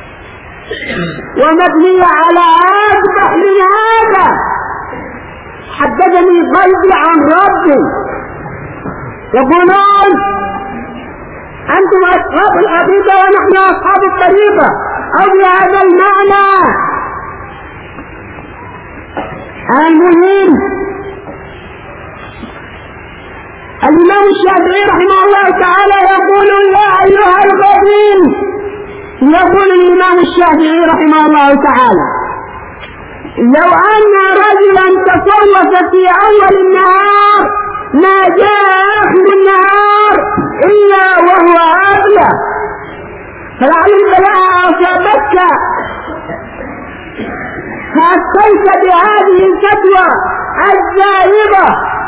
ومبنية على أقبح من هذا حدثني قلبي عن ربي. يقولون أنتم أصحاب الحقيقة ونحن أصحاب الطريقة، أو بهذا المعنى. المهم الإمام الشافعي رحمه الله تعالى يقول: يا أيها الغفير، يقول الإمام الشافعي رحمه الله تعالى: لو أن رجلا تصرف في أول النهار ما جاء آخر النهار إلا وهو أغلى، فلعل البلاء أصابتك فأتيت بهذه الفتوى الزائغة.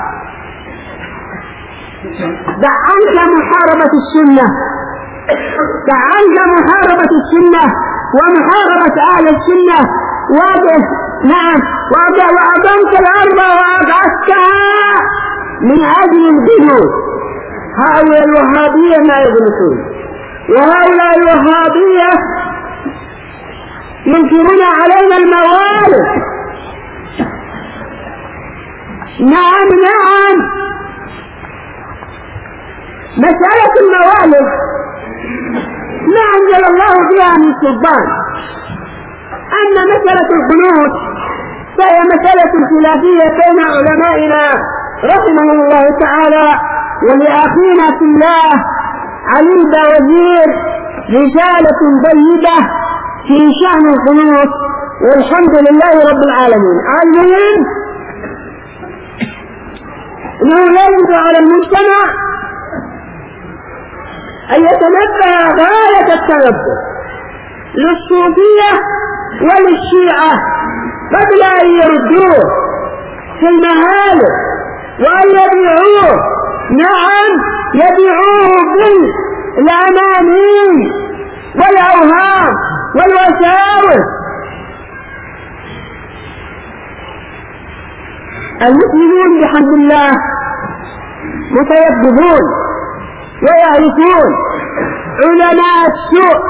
دع عنك محاربة السنة، دع عنك محاربة السنة ومحاربة أهل السنة، واضح نعم، وأضمت الأرض وأقعدتها من أجل الغلو. هؤلاء الوهابية ما يغلطون، وهؤلاء الوهابية ينكرون علينا الموالد. نعم نعم، مسألة الموالد ما أنزل الله فيها من سلطان. أما مسألة القنوت فهي مسألة خلافية بين علمائنا رحمه الله تعالى. ولأخينا في الله علي البوزير رسالة جيدة في شأن القنوت، والحمد لله رب العالمين. المهم أنه يجب على المجتمع أن يتنبه غاية التنبه للصوفية وللشيعة قبل أن يردوه في المهالك وأن يبيعوه. نعم، يبيعوه بالأماني والأوهام والوساوس. المسلمون بحمد الله متيقظون ويعرفون علماء السوء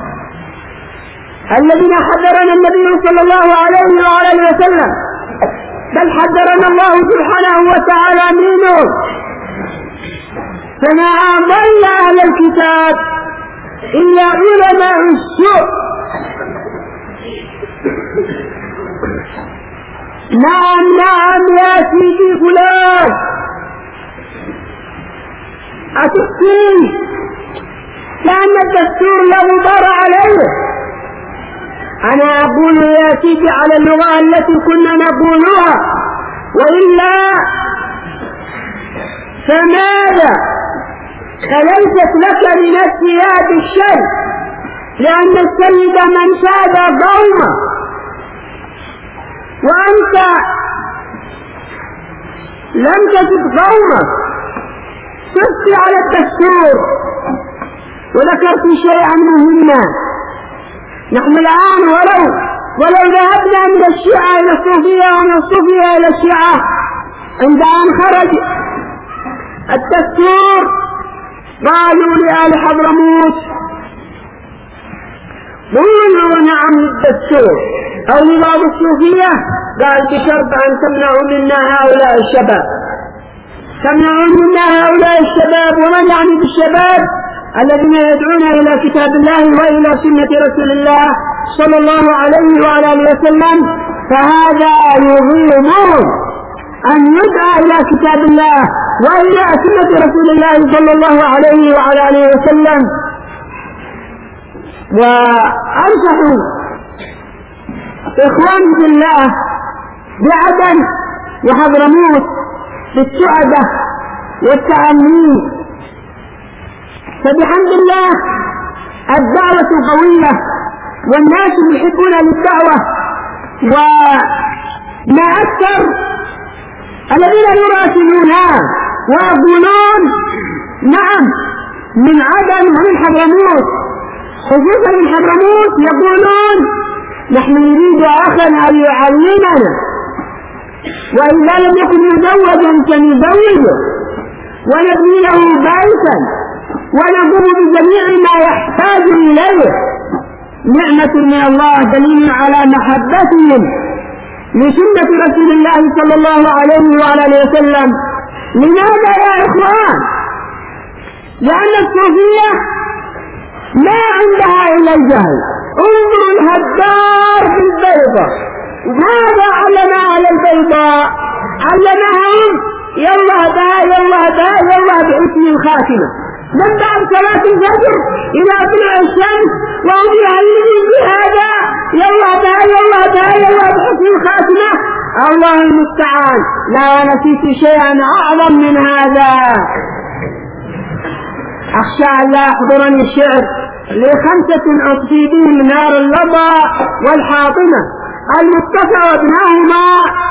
الذين حذرنا النبي صلى الله عليه وعلى وسلم، بل حذرنا الله سبحانه وتعالى منه. فما ضل أهل الكتاب إلا علماء السوء. نعم نعم يا سيدي فلان، أتحكي لأن الدستور لا غبار عليه. أنا أقول يا سيدي على اللغة التي كنا نقولها، وإلا فماذا؟ فليست لك من السياد الشيء، لأن السيد من ساد قومه، وأنت لم تسد قومك، سدت على الدستور. وذكرت شيئا مهما، نحن الآن ولو ولو ذهبنا من الشيعة إلى الصوفية ومن الصوفية إلى الشيعة، عند أن خرج الدستور قالوا لآل حضرموت قولوا نعم للدستور، أو لبعض الصوفية قال بشرط أن تمنعوا منا هؤلاء الشباب، تمنعون منا هؤلاء الشباب. ومن يعني بالشباب؟ الذين يدعون إلى كتاب الله وإلى سنة رسول الله صلى الله عليه وعلى آله وسلم. فهذا يظلمون أن يدعى إلى كتاب الله وإلى سنة رسول الله صلى الله عليه وعلى آله وسلم. وأنصح إخواني في الله بعدن وحضرموت بالسعدة والتأمين. فبحمد الله الدعوة قوية والناس يحبون للدعوة، وما أكثر الذين يراسلونها ويقولون نعم من عدن ومن حضرموت، خصوصا من حضرموت، يقولون نحن نريد أخا أن يعلمنا، وإذا لم يكن مزوجا فنزوجه ونبني له بيتا ونقوم بجميع ما يحتاج إليه. نعمة من الله دليل على محبتهم لسنة رسول الله صلى الله عليه وعلى آله وسلم. لماذا يا إخوان؟ لأن الصوفية ما عندها إلا الجهل. انظروا الهدار في البيضة، ماذا علم على البيضاء؟ علمهم يلا دا يلا دا يلا بحسن الخاتمة من بعد صلاة الفجر إلى طلوع الشمس، وهم يعلمون بهذا يلا دا يلا دا يلا بحسن الخاتمة. الله المستعان. لا نسيت شيئا أعظم من هذا. أخشى أن لا يحضرني الشعر لخمسة أطفي بهم نار اللظى والحاطمة، المصطفى وابناهما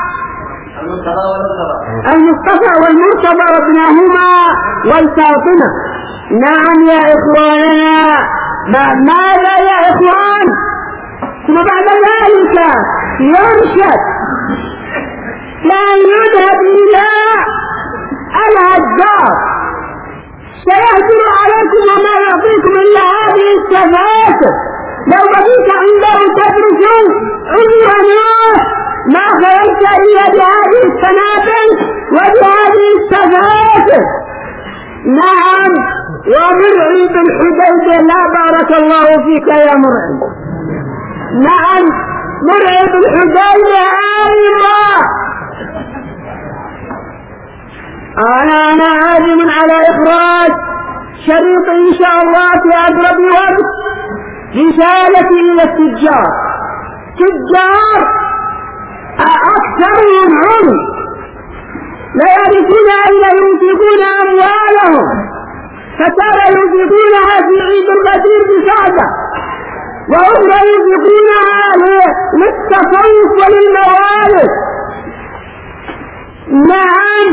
المصطفى والمرتضى وابناهما والفاطمة. نعم يا إخواننا. ماذا يا إخوان؟ ثم بعد ذلك يرشد كان يذهب إلى الهدار، سيهجر عليكم وما يعطيكم إلا هذه السفاسف. لو بقيت عنده تدرسوا عمرنا ما خرجت إلا بهذه السنابل وبهذه السفاسف. نعم. ومرعي بن حديبية، لا بارك الله فيك يا مرعي. نعم مرعي بن حديبية أيضا. أنا أنا عازم على إخراج شريط إن شاء الله في أقرب وقت، رسالة إلى التجار. تجار أكثرهم علم، لا يعرفون أين ينفقون أموالهم، فترى ينفقونها في عيد الغدير بسعدة، وأخرى ينفقونها للتصوف وللموالد. نعم.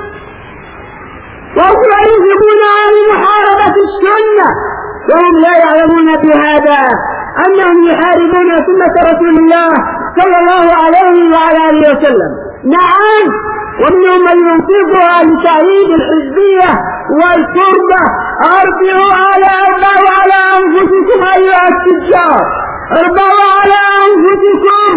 وأخرى ينفقونها لمحاربة السنة، وهم لا يعلمون بهذا أنهم يحاربون سنة رسول الله صلى الله عليه وعلى آله وسلم. نعم. ومنهم من ينفقها لتأييد الحزبية والفرقة. اربعوا على اربعوا على أنفسكم أيها التجار، اربعوا على أنفسكم،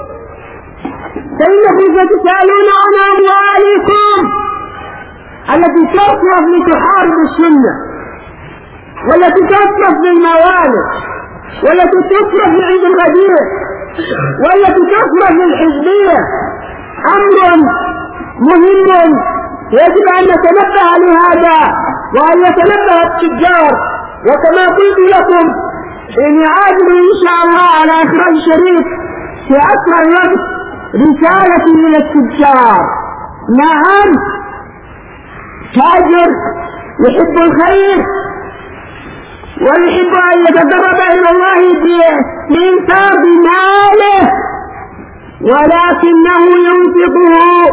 فإنكم ستسألون عن أموالكم التي تصرف لتحارب السنة، والتي تصرف للموالد، والتي تصرف لعيد الغدير، والتي تصرف للحزبية. أمر مهم يجب أن نتنبه لهذا، وأن يتنبه التجار. وكما قلت لكم إني عازم إن شاء الله على إخراج شريط في أسرع وقت، رسالة إلى التجار. نعم. تاجر يحب الخير ويحب أن يتقرب إلى الله بإنفاق ماله، ولكنه ينفقه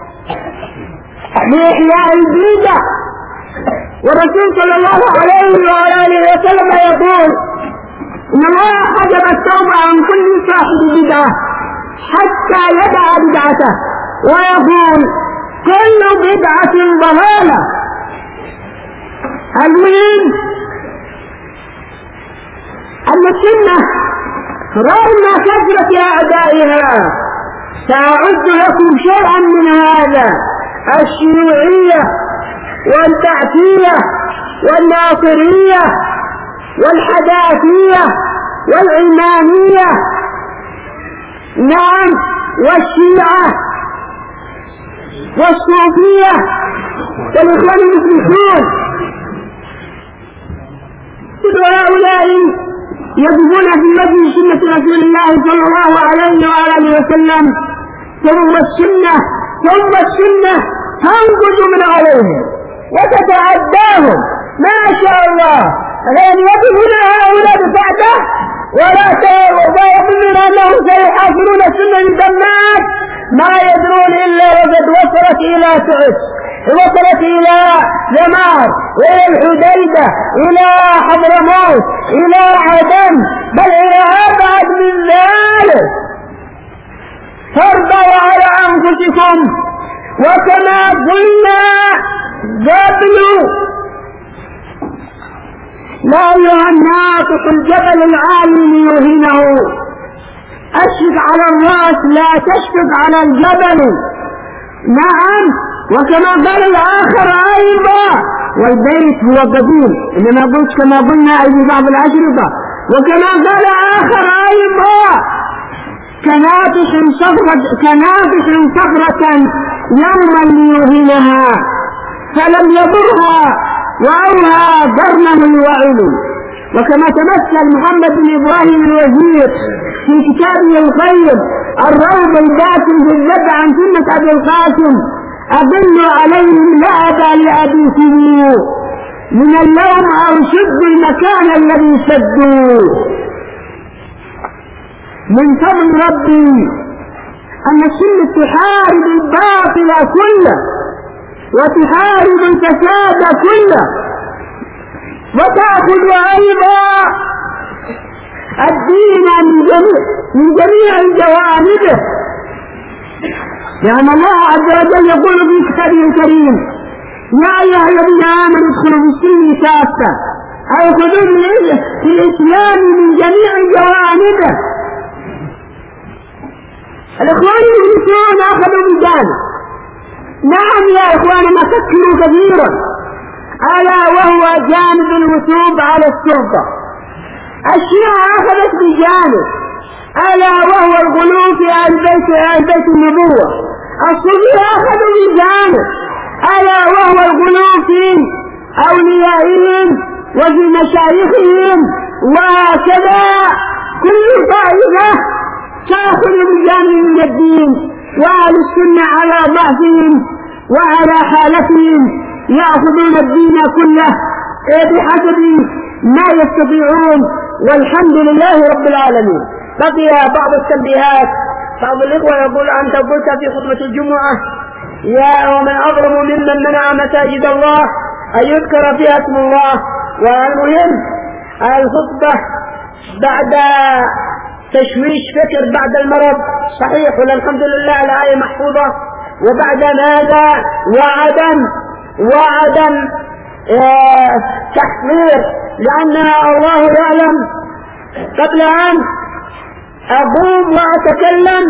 لإحياء البدع. والرسول صلى الله عليه وآله وسلم يقول إن الله حجب التوبة عن كل صاحب بدعة حتى يدع بدعته، ويقول كل بدعة ضلالة. المهم أن السنة رغم كثرة أعدائها سأعد لكم شيئا من هذا: الشيوعية والبعثية والناصرية والحداثية والعلمانية. نعم. والشيعة والصوفية والإخوان المسلمون. هؤلاء يقفون في مجلس سنة رسول الله صلى الله عليه وآله وسلم، ثم السنة ثم السنة تنقض من عليهم وتتعداهم. ما شاء الله. الآن يقفون هؤلاء بسعده ولا يظنون أنهم سيحاصرون السنة الدمات، ما يدرون إلا وقد وصلت إلى سعد، وصلت إلى جمار، إلى الحديدة، إلى حضرموت، إلى عدن، بل إلى أبعد من ذلك. فارضوا على أنفسكم. وكما قلنا قبل، لا أيها الناطق الجبل العالي ليوهنه، تشفق على الرأس لا تشفق على الجبل. نعم. وكما قال الآخر أيضا والبيت هو قديم، إنما قلت كما قلنا أي في بعض الأشرطة. وكما قال آخر أيضا كنافح صخرة كنافح صخرة يوما ليهينها فلم يضرها وأوهى قرنه الوعل. وكما تمثل محمد بن إبراهيم الوزير في كتابه القيم الروض الباسم في الذب عن سنة أبي القاسم أضل عليهم لا أبا لأبي سنو من اللوم أو شد المكان الذي شدوا. من فضل ربي أن السنة تحارب الباطل كله وتحارب الفساد كله وتأخذ أيضا الدين من جميع من جميع جوانبه. لأن الله عز وجل يقول في كتابه الكريم يا أيها الذين آمنوا ادخلوا في السلم كافة أي خذوا في الإسلام من جميع جوانبه. الإخوان المسلمون أخذوا بجانب. نعم يا إخواننا فكروا كثيرا ألا وهو جانب الوثوب على السلطة. الشيعة أخذت بجانب ألا وهو الغلو في أهل بيت أهل بيت النبوة. الصوفية أخذوا بجانب ألا وهو الغلو في أوليائهم وفي مشايخهم. وهكذا كل طائفة تأخذ بجانب من الدين، وأهل السنة على ضعفهم وعلى حالتهم يأخذون الدين كله بحسب ما يستطيعون. والحمد لله رب العالمين. بقي بعض التنبيهات. بعض الإخوة يقول أنت قلت في خطبة الجمعة يا ومن أظلم ممن منع مساجد الله أن يذكر فيها اسم الله. والمهم الخطبة بعد تشويش فكر بعد المرض صحيح والحمد لله الآية محفوظة. وبعد ماذا وعدم وعدم اه تحذير لأن الله يعلم قبل أن أقوم وأتكلم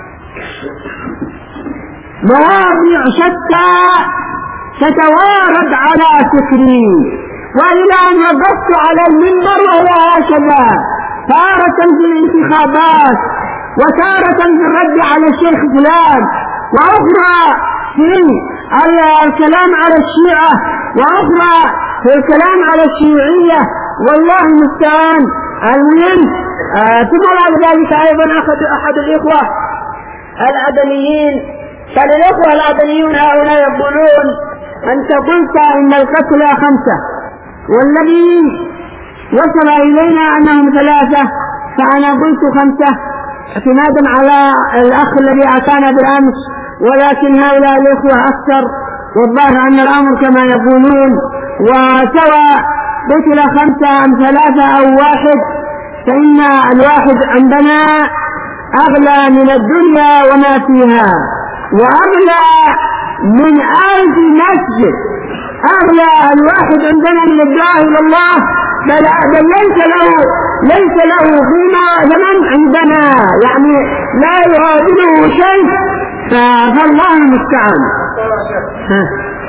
مواضيع شتى تتوارد على فكري وإلى أن وقفت على المنبر وهو هكذا تارة في الانتخابات وتارة في الرد على الشيخ فلان وأخرى في الكلام على الشيعة وأخرى في الكلام على الشيوعية والله المستعان. المهم ثم بعد ذلك أيضا أخذ أحد الإخوة العدنيين قال الإخوة العدنيون هؤلاء يقولون أنت قلت إن القتلى خمسة والذي وصل إلينا أنهم ثلاثة فأنا قلت خمسة اعتمادا على الأخ الذي أتانا بالأمس. ولكن هؤلاء الإخوة أكثر والظاهر أن الأمر كما يقولون. وسواء قتل خمسة أم ثلاثة أو واحد فإن الواحد عندنا أغلى من الدنيا وما فيها وأغلى من ألف مسجد. أغلى الواحد عندنا من الدعاء إلى الله بل ليس له ليس له قيمة زمن عندنا يعني لا يعادله شيء. فالله المستعان. ها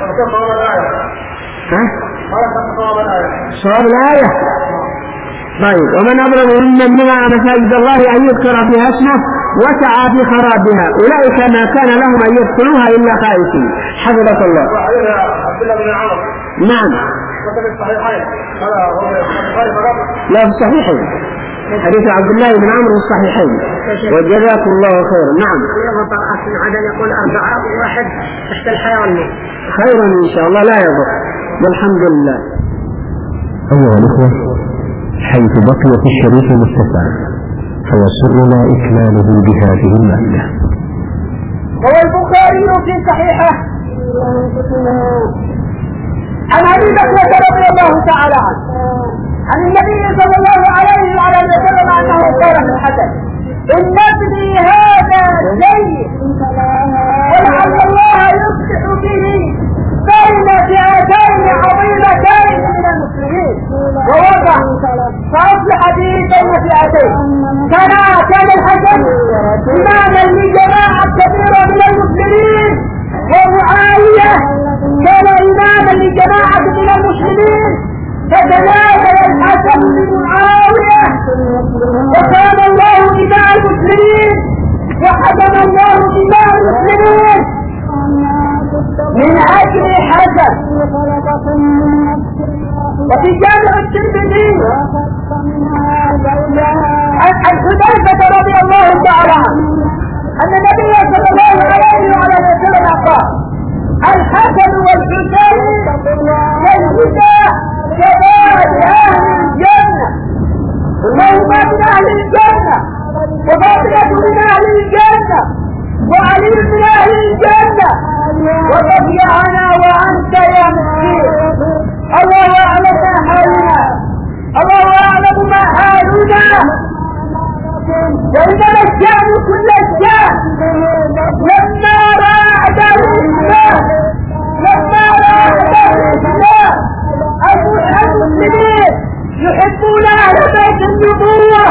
ها صواب الآية. طيب ومن أظلم ممن منع مساجد الله أن يذكر فيها اسمه وسعى في خرابها أولئك ما كان لهم أن يدخلوها إلا خائفين. حفظك الله. نعم لا في الصحيحين حديث عبد الله بن عمرو الصحيحين وجزاكم الله خيرا. نعم يقول أربعة واحد تحت الحياة والموت خيرا إن شاء الله لا يضر والحمد لله. أيها الأخوة حيث بقيت الشريف مستفى فيسرنا إكماله بهذه المادة. روى البخاري في صحيحه عن أبي بكر رضي الله تعالى عنه عن النبي صلى الله عليه وعلى وسلم أنه قال في الحسن إن ابني هذا سيء ولعل الله يصلح به بين فئتين عظيمتين من المسلمين ووضع فأصلح به بين فئتين كان كان الحسن إماما لجماعة كبيرة من المسلمين، ومعاوية كان إماما لجماعة من المسلمين، فتنازل الحسن لمعاوية وكان الله دماء المسلمين وحكم الله دماء المسلمين من أجل الحسن. وفي جامع الترمذي عن حذيفة رضي الله تعالى عنه أن النبي صلى الله عليه وعلى وسلم قال: الحسن والحسين يجلسا شباب أهل الجنة، وهما من أهل الجنة، وفاطمة من أهل الجنة، وعلي من أهل الجنة، وبقي أنا وأنت يا مسكين. الله أعلم ما حالنا، الله أعلم ما حالنا، وإنما الشأن كل الشأن. لما رأى الإسلام لما رأى الإسلام المسلمين يحبون أهل بيت النبوة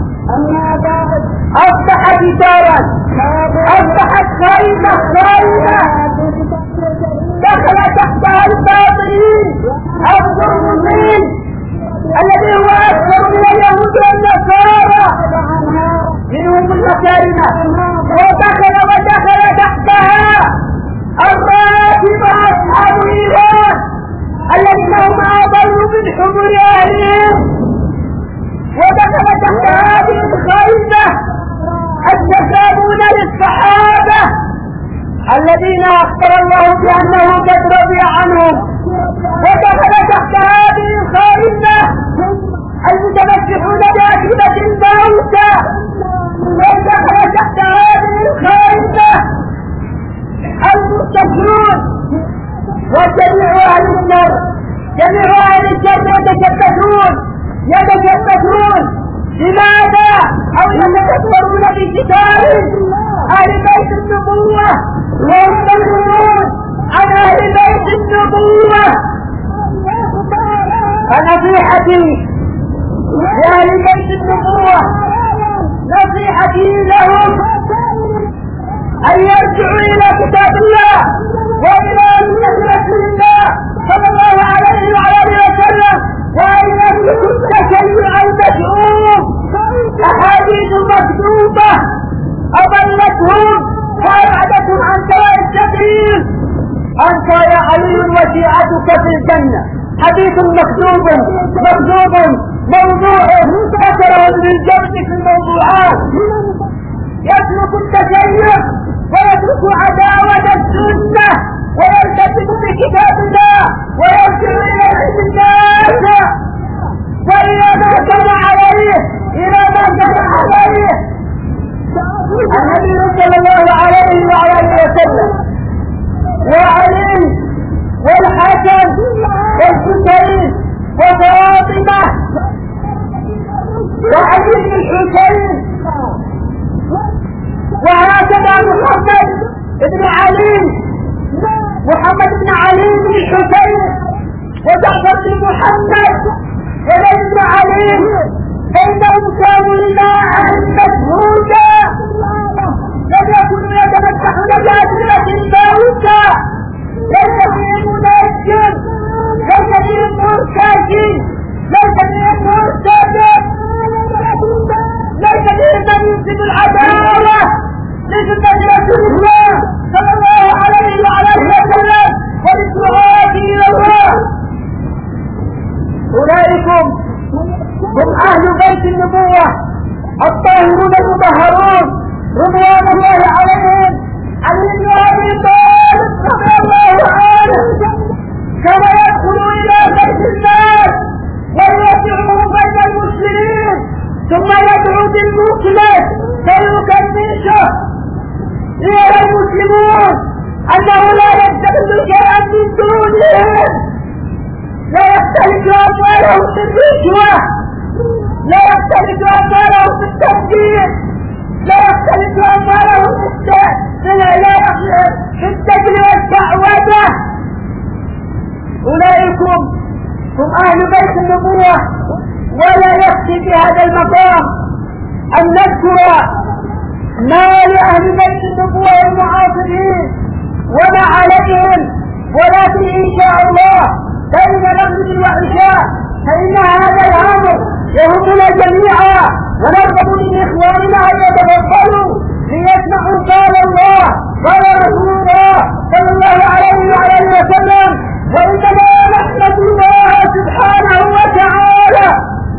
أصبحت دارا، أصبحت خيمة خيمة دخل تحتها الباطلين الظلمين الذي هو أكثر من اليهود والنصارى منهم المكارمة، ودخل ودخل تحتها الرافضة أصحاب إيران الذين هم أضل من حمر أهلهم، ودخل تحت هذه الخيمة التسامون للصحابة الذين أخبر الله بأنه قد رضي عنهم، ودخل تحت هذه الخيمة المتمسحون بأكلة الموتى، ودخل تحت هذه الخيمة المستكبرون وجميع أهل النار، جميع أهل الجنة يتشبثون يتشبثون لماذا؟ أو يتكبرون بكتاب أهل بيت النبوة ويستمرون عن أهل بيت النبوة. فنصيحتي لأهل بيت النبوة، نصيحتي لهم أن يرجعوا إلى كتاب الله وإلى سنة رسول الله صلى الله عليه وعلى آله وسلم، وأن يتركوا التشيع المشؤوم. أحاديث مكتوبة أضلتهم وأبعدتهم عن سواء السبيل. أنت يا علي وشيعتك في الجنة، حديث مكتوب مكتوب موضوع ذكره ابن الجوزي في الموضوعات. يترك التشيع ويترك عداوة السنة ويلتزم بكتاب الله ويرجع إلى علم الناس وإلى ما كان عليه إلى ما كان عليه النبي صلى الله عليه وعلى آله وسلم، وعلي والحسن والحسين وفاطمة وعلي بن الحسين، وهكذا محمد بن علي محمد بن علي بن الحسين وجعفر بن محمد وزيد بن علي، فإنهم كانوا لله مشهودا، لم يكونوا يتمسحون بأسئلة الموتى، ليس فيهم منجم، ليس فيهم مرتد، ليس فيهم مرتد، ليس فيهم من ينسب العداوة لسنة رسول الله صلى الله عليه وعلى آله وسلم وللدعاة إلى الله. أولئكم هم أهل بيت النبوة الطاهرون المطهرون رضوان الله عليهم. علي بن أبي طالب رضي الله عنه كان يدخل إلى بيت الناس ويوسعه بين المسلمين، ثم يدعو بالمخلص فيكنشه ليرى المسلمون أنه لا يستبد شيئا من دونهم، لا يختلف أموالهم في الرشوة، لا يختلف أموالهم في التنجيل، لا يختلف أموالهم في الدجل والشعوذة. أولئكم هم أهل بيت النبوة. ولا يكفي في هذا المقام أن نذكر ما لأهل بيت النبوة المعاصرين وما عليهم، ولكن إن شاء الله بين مغرب وعشاء فإن هذا الأمر يهمنا جميعا، ونرغب من إخواننا أن يتفضلوا ليسمعوا قال الله قال رسول الله صلى الله عليه وعلى وسلم. وإننا نحمد الله سبحانه وتعالى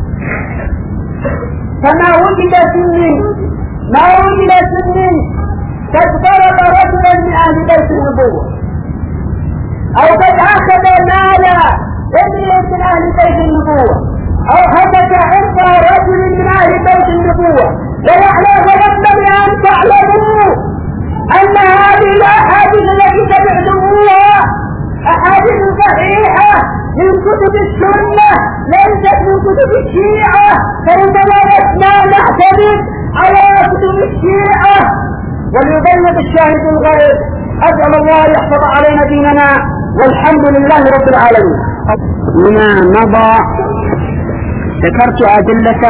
فما وجد سني ما وجد سني قد ضرب رجلا من أهل بيت النبوة، أو قد أخذ مالا ابن من أهل بيت النبوة، أو هتك عرض رجل من أهل بيت النبوة. وينبغي أن تعلموا أن هذه الأحاديث التي سمعتموها أحاديث صحيحة من كتب السنة ليست من كتب الشيعة، فإننا لسنا نعتمد على كتب الشيعة. وليبلغ الشاهد الغيب. أسأل الله يحفظ علينا ديننا، والحمد لله رب العالمين. لما مضى ذكرت أدلة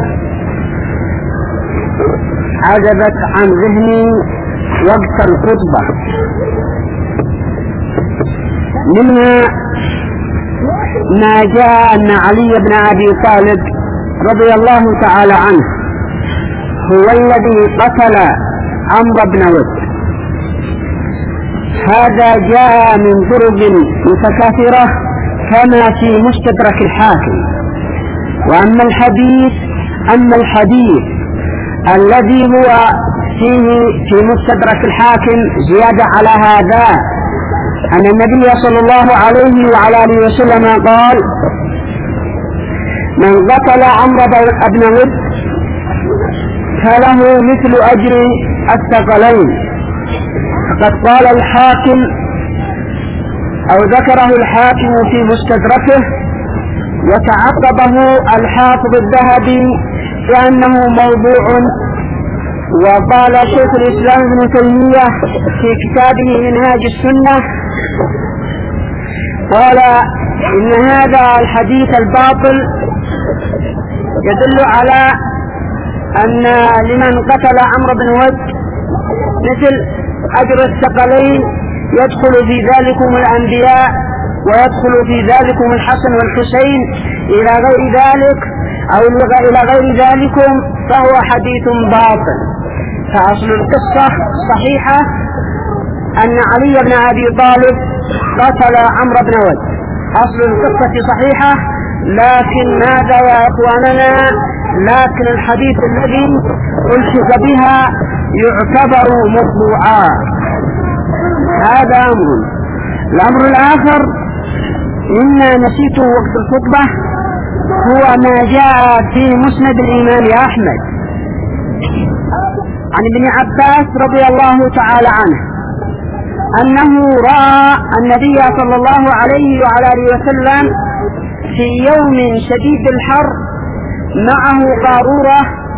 عزبت عن ذهني وقت الخطبة، منها ما جاء أن علي بن أبي طالب رضي الله تعالى عنه هو الذي قتل عمرو بن ود. هذا جاء من طرق متكاثرة كما في مستدرك الحاكم. وأما الحديث أما الحديث الذي هو فيه في مستدرك الحاكم زيادة على هذا أن النبي صلى الله عليه وعلى آله وسلم قال: من قتل عمرو بن ود فله مثل أجر الثقلين. فقد قال الحاكم أو ذكره الحاكم في مستدركه، وتعقبه الحافظ الذهبي بأنه موضوع. وقال شيخ الإسلام ابن تيمية في كتابه منهاج السنة قال إن هذا الحديث الباطل يدل على أن لمن قتل عمرو بن ود مثل أجر الثقلين، يدخل في ذلكم الأنبياء ويدخل في ذلكم الحسن والحسين إلى غير ذلك أو إلى غير ذلكم، فهو حديث باطل. فأصل القصة صحيحة أن علي بن أبي طالب قتل عمرو بن ود، أصل القصة صحيحة. لكن ماذا يا أخواننا؟ لكن الحديث الذي ألحق بها يعتبر مطبوعا. هذا أمر. الأمر الآخر إنا نسيته وقت الخطبة هو ما جاء في مسند الإمام أحمد عن ابن عباس رضي الله تعالى عنه أنه رأى النبي صلى الله عليه وعلى آله وسلم في يوم شديد الحر معه قارورة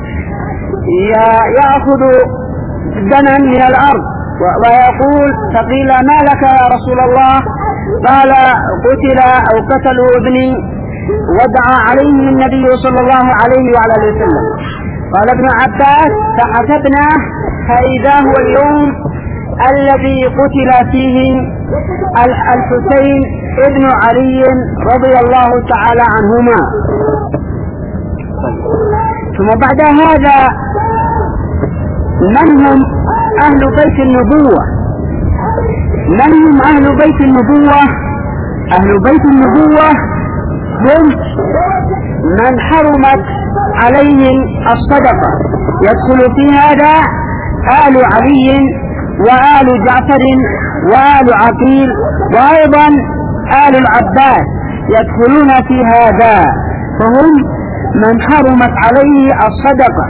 يأخذ دما من الأرض ويقول: فقيل: ما لك يا رسول الله؟ قال: قتل أو قتلوا ابني. ودعا عليهم النبي صلى الله عليه وعلى آله وسلم. قال ابن عباس: فحسبنا فإذا هو اليوم الذي قتل فيه الحسين ابن علي رضي الله تعالى عنهما. ثم بعد هذا من هم أهل بيت النبوة؟ من هم أهل بيت النبوة؟ أهل بيت النبوة هم من حرمت عليهم الصدقة، يدخل في هذا آل علي وآل جعفر وآل عقيل وأيضا آل العباس يدخلون في هذا، فهم من حرمت عليه الصدقة.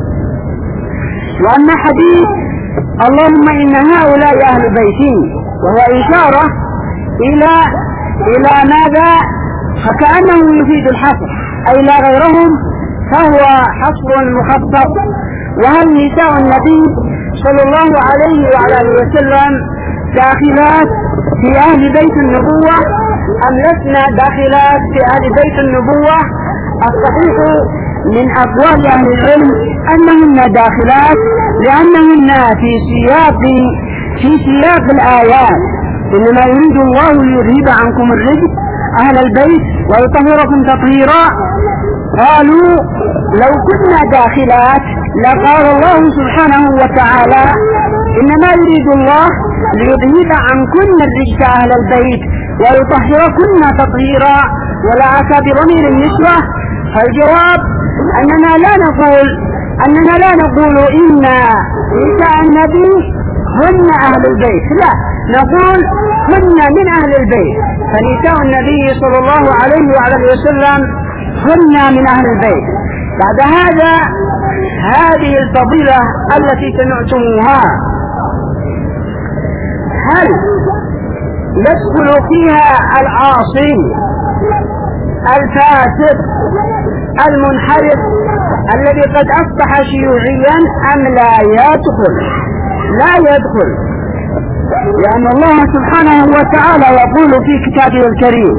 وأما حديث اللهم إن هؤلاء أهل بيتي وهو إشارة إلى إلى ماذا؟ فكأنه يفيد الحصر أي لا غيرهم، فهو حصر مخصص. وهل نساء النبي صلى الله عليه وعلى آله وسلم داخلات في أهل بيت النبوة أم لسنا داخلات في أهل بيت النبوة؟ الصحيح من أقوال أهل العلم أنهن داخلات لأنهن في سياق في سياق الآيات. إنما يريد الله ليذهب عنكم الرجس أهل البيت ويطهركم تطهيرا. قالوا لو كنا داخلات لقال الله سبحانه وتعالى إنما يريد الله ليذهب عنكن الرجس أهل البيت ويطهركن تطهيرا، ولا أتى بضمير النسوة. فالجواب أننا لا نقول أننا لا نقول إن نساء النبي هن أهل البيت، لا، نقول هن من أهل البيت. فنساء النبي صلى الله عليه وعلى وسلم هن من أهل البيت. بعد هذا هذه الفضيلة التي سمعتموها هل يدخل فيها العاصي الفاسق المنحرف الذي قد أصبح شيوعيا أم لا يدخل؟ لا يدخل، لأن الله سبحانه وتعالى يقول في كتابه الكريم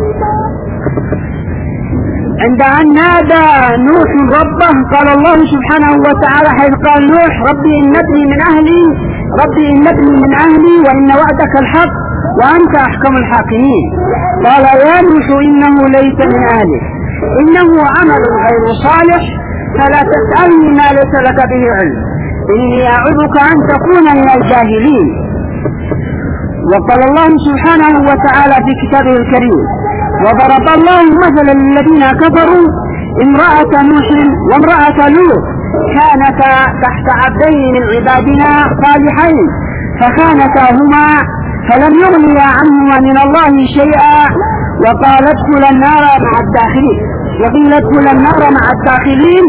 عند أن نادى نوح ربه قال الله سبحانه وتعالى حيث قال نوح ربي إن ابني من أهلي ربي إن ابني من أهلي وإن وعدك الحق وأنت أحكم الحاكمين. قال يا نوح إنه ليس من أهلك إنه عمل غير صالح فلا تسألني ما ليس لك به علم إني أعوذك أن تكون من الجاهلين. وقال الله سبحانه وتعالى في كتابه الكريم وضرب الله مثلا للذين كفروا امرأة نوح وامرأة لوط كانتا تحت عبدين من عبادنا صالحين فخانتاهما فلم يغنيا عنهما من الله شيئا وقال ادخلا النار مع الداخلين وقيل ادخلا النار مع الداخلين.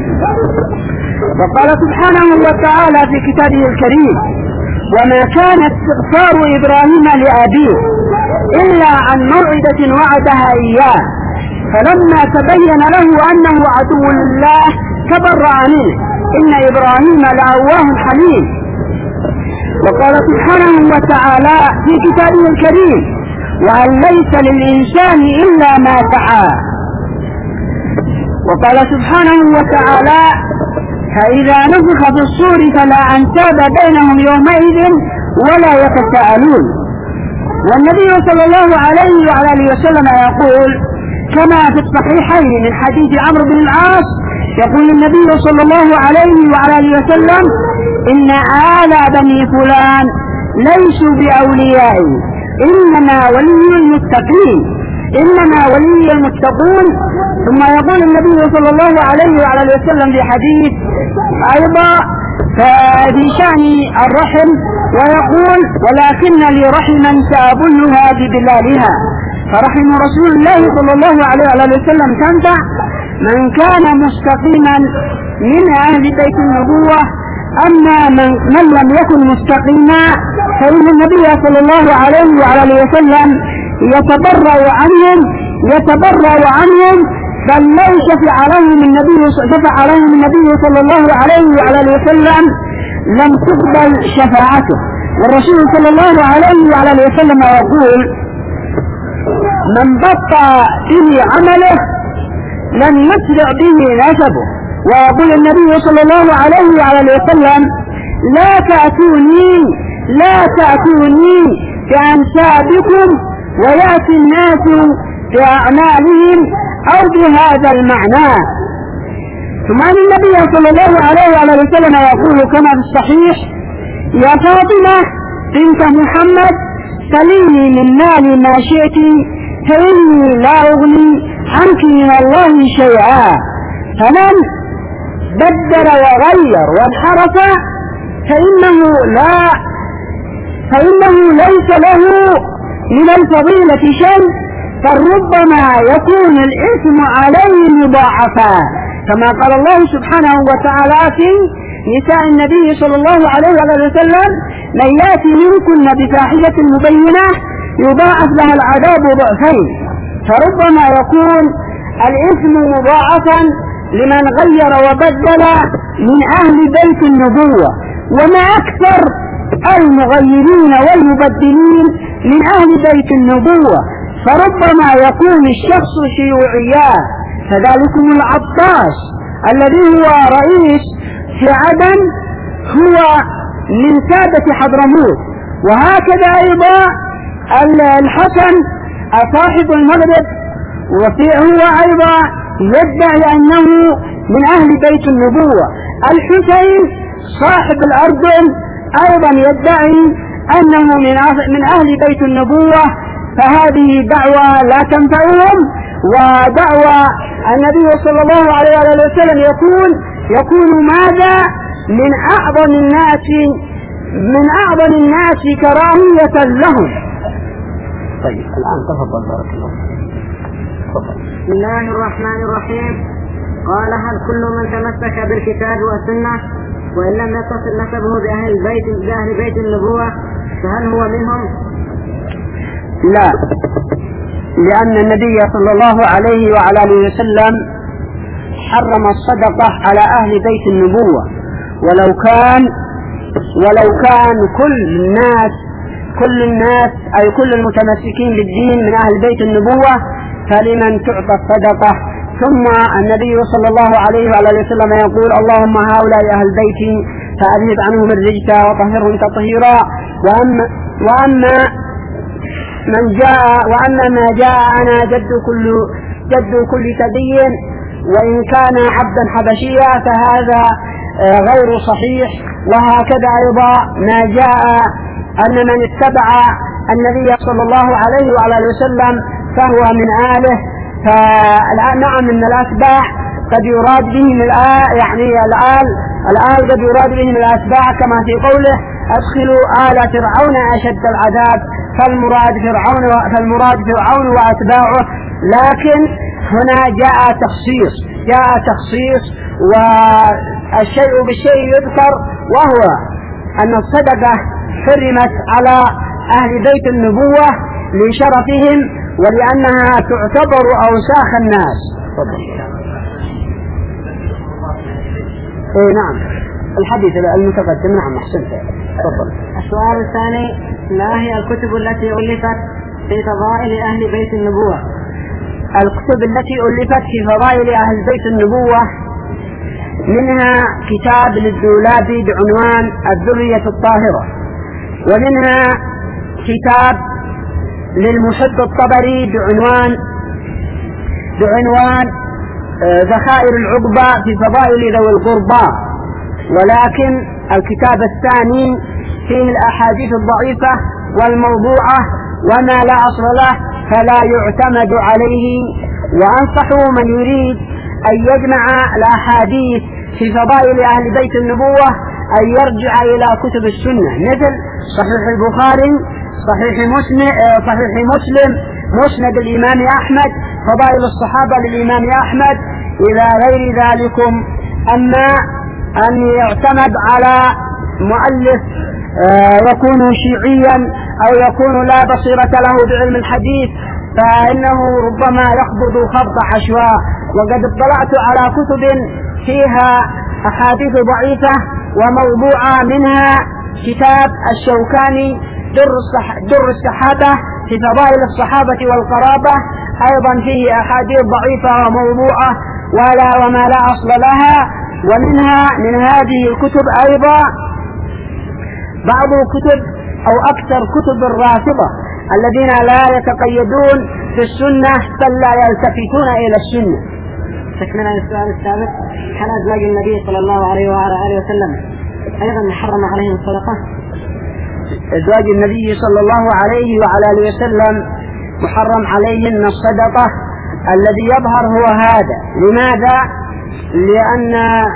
وقال سبحانه وتعالى في كتابه الكريم وما كان استغفار إبراهيم لأبيه إلا عن موعدة وعدها إياه فلما تبين له أنه عدو لله تبرأ منه إن إبراهيم لأواه حليم. وقال سبحانه وتعالى في كتابه الكريم وأن ليس للإنسان إلا ما سعى. وقال سبحانه وتعالى فإذا نفخ في الصور فلا أنساب بينهم يومئذ ولا يتساءلون. والنبي صلى الله عليه وعلى آله وسلم يقول كما في الصحيحين من حديث عمرو بن العاص يقول النبي صلى الله عليه وعلى آله وسلم إن آل بني فلان ليسوا بأوليائي إنما ولي المتقين إنما ولي المتقون. ثم يقول النبي صلى الله عليه وعلى آله وسلم في حديث أيضا في شأن الرحم ويقول ولكن لي رحما سأبلها ببلالها فرحم رسول الله صلى الله عليه وعلى آله وسلم تنفع من كان مستقيما من أهل بيت النبوة. أما من, من لم يكن مستقيما فإن النبي صلى الله عليه وعلى آله وسلم يتبرأ عنهم يتبرأ عنهم بل لو شفع لهم النبي شفع لهم النبي صلى الله عليه وعلى آله وسلم لم تقبل شفاعته. والرسول صلى الله عليه وعلى آله وسلم يقول من بطأ به عمله لم يسرع به نسبه. ويقول النبي صلى الله عليه وعلى آله وسلم لا تأتوني لا تأتوني بأنسابكم ويأتي الناس بأعمالهم أو بهذا المعنى. ثم أن النبي صلى الله عليه وعلى آله وسلم يقول كما في الصحيح يا فاطمة بنت محمد سليني من مالي ما شئت فإني لا أغني عنك من الله شيئا. فمن بدل وغير وانحرف فإنه لا فإنه ليس له من الفضيلة شيء فربما يكون الإثم عليه مضاعفا كما قال الله سبحانه وتعالى في نساء النبي صلى الله عليه وسلم من يأتي منكن بفاحشة مبينة يضاعف لها العذاب ضعفين. فربما يكون الإثم مضاعفا لمن غير وبدل من أهل بيت النبوة وما أكثر المغيرين والمبدلين من أهل بيت النبوة. فربما يكون الشخص شيوعيا كذلكم العطاش الذي هو رئيس في عدن هو من سادة حضرموت. وهكذا أيضا الحسن صاحب المغرب هو أيضا يدعي أنه من أهل بيت النبوة. الحسين صاحب الأردن أيضا يدعي أنه من أهل بيت النبوة. فهذه دعوة لا تنفعهم، ودعوة النبي صلى الله عليه وسلم يقول يكون ماذا من أعظم الناس من أعظم الناس كراهية لهم. طيب الآن تفضل بارك الله. بسم الله الرحمن الرحيم. قال هل كل من تمسك بالكتاب والسنة وإن لم يتصل نسبه بأهل البيت بأهل بيت النبوة فهل هو منهم؟ لا، لأن النبي صلى الله عليه وعلى آله وسلم حرم الصدقة على أهل بيت النبوة، ولو كان ولو كان كل الناس كل الناس أي كل المتمسكين بالدين من أهل بيت النبوة فلمن تعطى الصدقة. ثم النبي صلى الله عليه وعلى آله وسلم يقول اللهم هؤلاء أهل بيتي فأذهب عنهم الرجس وطهرهم تطهيرا. وأما, وأما من جاء وأما ما جاء أنا جد كل جد كل تدي وإن كان عبدا حبشيا فهذا غير صحيح. وهكذا أيضا ما جاء أن من اتبع النبي صلى الله عليه وعلى آله وسلم فهو من آله. فنعم من الأتباع قد يراد بهم الآل يعني الآل الآل قد يراد بهم الأتباع كما في قوله أدخلوا آل فرعون أشد العذاب، فالمراد فرعون فالمراد فرعون وأتباعه. لكن هنا جاء تخصيص جاء تخصيص والشيء بالشيء يذكر، وهو أن الصدقة حرمت على أهل بيت النبوة لشرفهم ولأنها تعتبر أوساخ الناس. إيه نعم الحديث المتقدم. نعم أحسنت. تفضل. السؤال الثاني ما هي الكتب التي ألفت في فضائل أهل بيت النبوة؟ الكتب التي ألفت في فضائل أهل بيت النبوة منها كتاب للدولابي بعنوان الذرية الطاهرة، ومنها كتاب للمحب الطبري بعنوان بعنوان ذخائر العقبة في فضائل ذوي القربى. ولكن الكتاب الثاني فيه الأحاديث الضعيفة والموضوعة وما لا أصل له فلا يعتمد عليه. وأنصح من يريد أن يجمع الأحاديث في فضائل أهل بيت النبوة أن يرجع إلى كتب السنة مثل صحيح البخاري، صحيح مسلم صحيح مسلم مسند الإمام أحمد، فضائل الصحابة للإمام أحمد إلى غير ذلكم. أما أن يعتمد على مؤلف يكون شيعيا أو يكون لا بصيرة له بعلم الحديث فإنه ربما يخبط خبط عشواء. وقد اطلعت على كتب فيها أحاديث ضعيفة وموضوعة، منها كتاب الشوكاني در, الصح... در الصحابة في فضائل الصحابة والقرابة، أيضا فيه أحاديث ضعيفة وموضوعة ولا وما لا أصل لها. ومنها من هذه الكتب أيضا بعض كتب أو أكثر كتب الرافضة الذين لا يتقيدون في السنة بل لا يلتفتون إلى السنة. تكملة السؤال السابق، هل أزواج النبي صلى الله عليه وعلى آله وسلم أيضا محرم عليهم الصدقة؟ أزواج النبي صلى الله عليه وعلى آله وسلم محرم عليهن الصدقة. الذي يظهر هو هذا. لماذا؟ لأن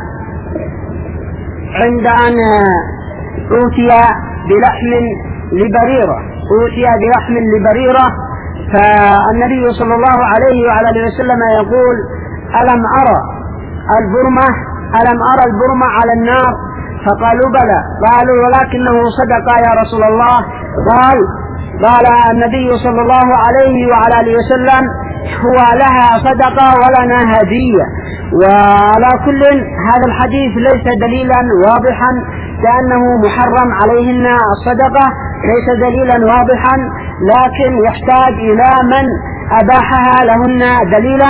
عند أن أوتي بلحم لبريرة أوتي بلحم لبريرة فالنبي صلى الله عليه وعلى آله وسلم يقول ألم أرى البرمة ألم أرى البرمة على النار؟ فقالوا بلى. قالوا ولكنه صدق يا رسول الله. قال قال النبي صلى الله عليه وعلى آله وسلم هو لها صدقة ولنا هدية. وعلى كل هذا الحديث ليس دليلا واضحا لأنه محرم عليهن الصدقة، ليس دليلا واضحا، لكن يحتاج إلى من أباحها لهن دليلا.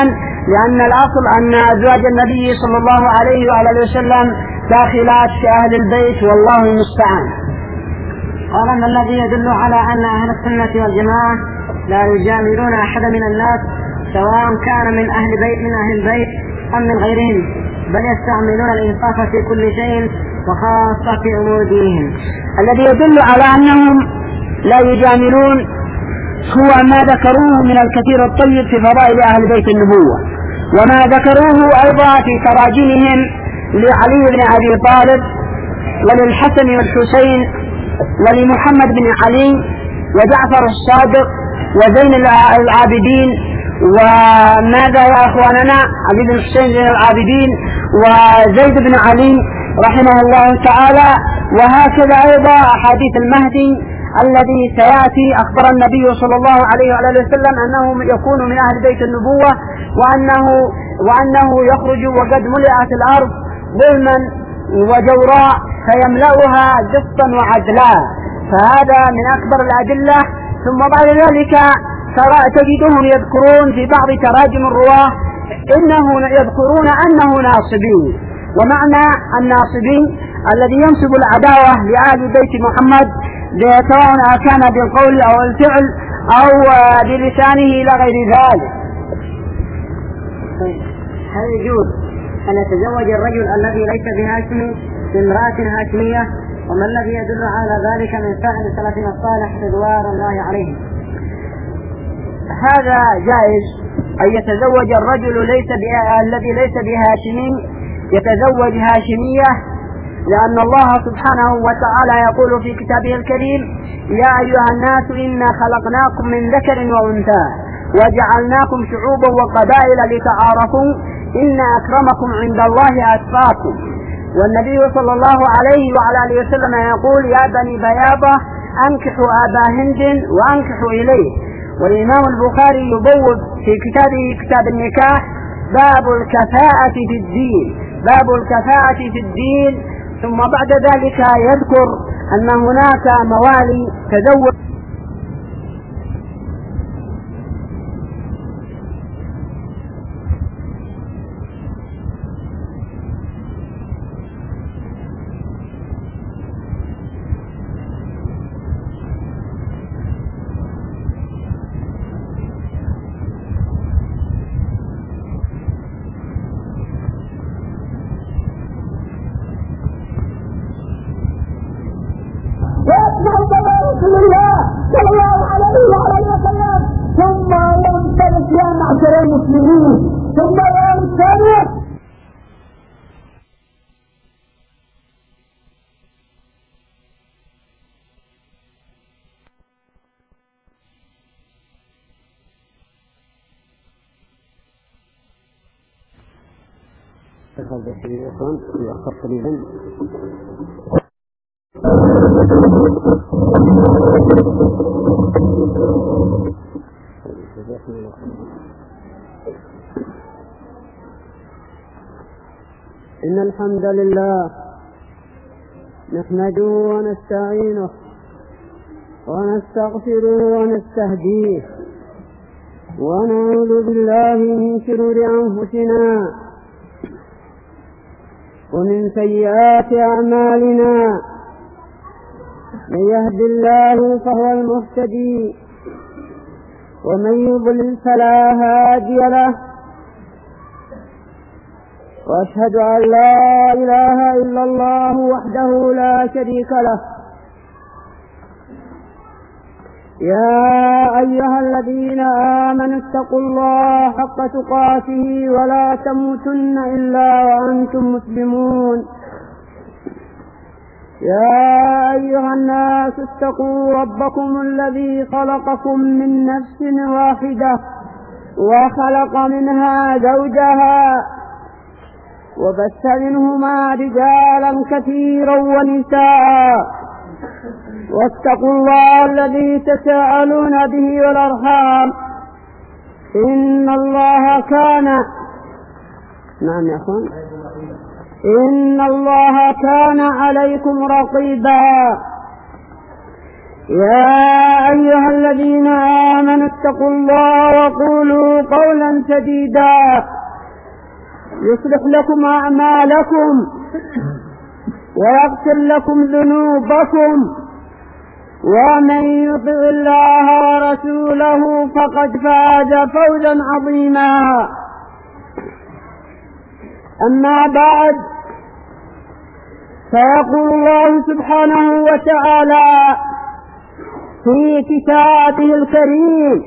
لأن الأصل أن أزواج النبي صلى الله عليه وعلى وسلم داخلات في أهل البيت، والله المستعان. قال أن الذي يدل على أن أهل السنة والجماعة لا يجاملون أحد من الناس سواء كان من أهل بيت من أهل البيت أم من غيرهم، بل يستعملون الإنصاف في كل شيء وخاصة في أمور دينهم. الذي يدل على أنهم لا يجاملون هو ما ذكروه من الكثير الطيب في فضائل أهل بيت النبوة، وما ذكروه أيضا في تراجمهم لعلي بن أبي طالب وللحسن والحسين ولمحمد بن علي وجعفر الصادق وزين العابدين، وماذا يا أخواننا علي بن حسين زين العابدين وزيد بن علي رحمه الله تعالى. وهكذا أيضا أحاديث المهدي الذي سيأتي أخبر النبي صلى الله عليه وآله وسلم أنه يكون من أهل بيت النبوة، وأنه, وأنه يخرج وقد ملئت الأرض ظلما وجوراء فيملأها قسطا وعدلا، فهذا من أكبر الأدلة. ثم بعد ذلك تجدهم يذكرون في بعض تراجم الرواة إنه يذكرون أنه ناصبين، ومعنى الناصبين الذي ينصب العداوة لآل بيت محمد سواء كان بالقول أو الفعل أو بلسانه إلى غير ذلك. هل يجوز أن يتزوج الرجل الذي ليس بهاشمي بامرأة هاشمية؟ وما الذي يدل على ذلك من فعل سلفنا الصالح رضوان الله عليهم؟ هذا جائز أن يتزوج الرجل ليس الذي ليس بهاشمي يتزوج هاشمية، لأن الله سبحانه وتعالى يقول في كتابه الكريم: يا أيها الناس إنا خلقناكم من ذكر وأنثى وجعلناكم شعوبا وقبائل لتعارفوا إن أكرمكم عند الله أتقاكم. والنبي صلى الله عليه وعلى آله وسلم يقول: يا بني بياضة أنكحوا آبا هند وأنكحوا إليه. والإمام البخاري يبوب في كتابه كتاب النكاح باب الكفاءة في الدين باب الكفاءة في الدين ثم بعد ذلك يذكر أن هناك موالي تزوج رسول الله صلى الله عليه وآله وسلم، ثم يوم الثالث يا معشر المسلمين، ثم يوم الثالث تفضل يا اخوان يأخر قليلا. إن الحمد لله نحمده ونستعينه ونستغفره ونستهديه ونعوذ بالله من شرور أنفسنا ومن سيئات أعمالنا. من يهد الله فهو المهتدي ومن يضلل فلا هادي له، وأشهد أن لا إله إلا الله وحده لا شريك له. يا أيها الذين آمنوا اتقوا الله حق تقاته ولا تموتن إلا وأنتم مسلمون. يا أيها الناس اتقوا ربكم الذي خلقكم من نفس واحدة وخلق منها زوجها وبث منهما رجالا كثيرا ونساء، واتقوا الله الذي تساءلون به والأرحام إن الله كان نعم يا أخوان إن الله كان عليكم رقيبا. يا أيها الذين آمنوا اتقوا الله وقولوا قولا سديدا يصلح لكم أعمالكم ويغفر لكم ذنوبكم ومن يطع الله ورسوله فقد فاز فوزا عظيما. أما بعد، فيقول الله سبحانه وتعالى في كتابه الكريم: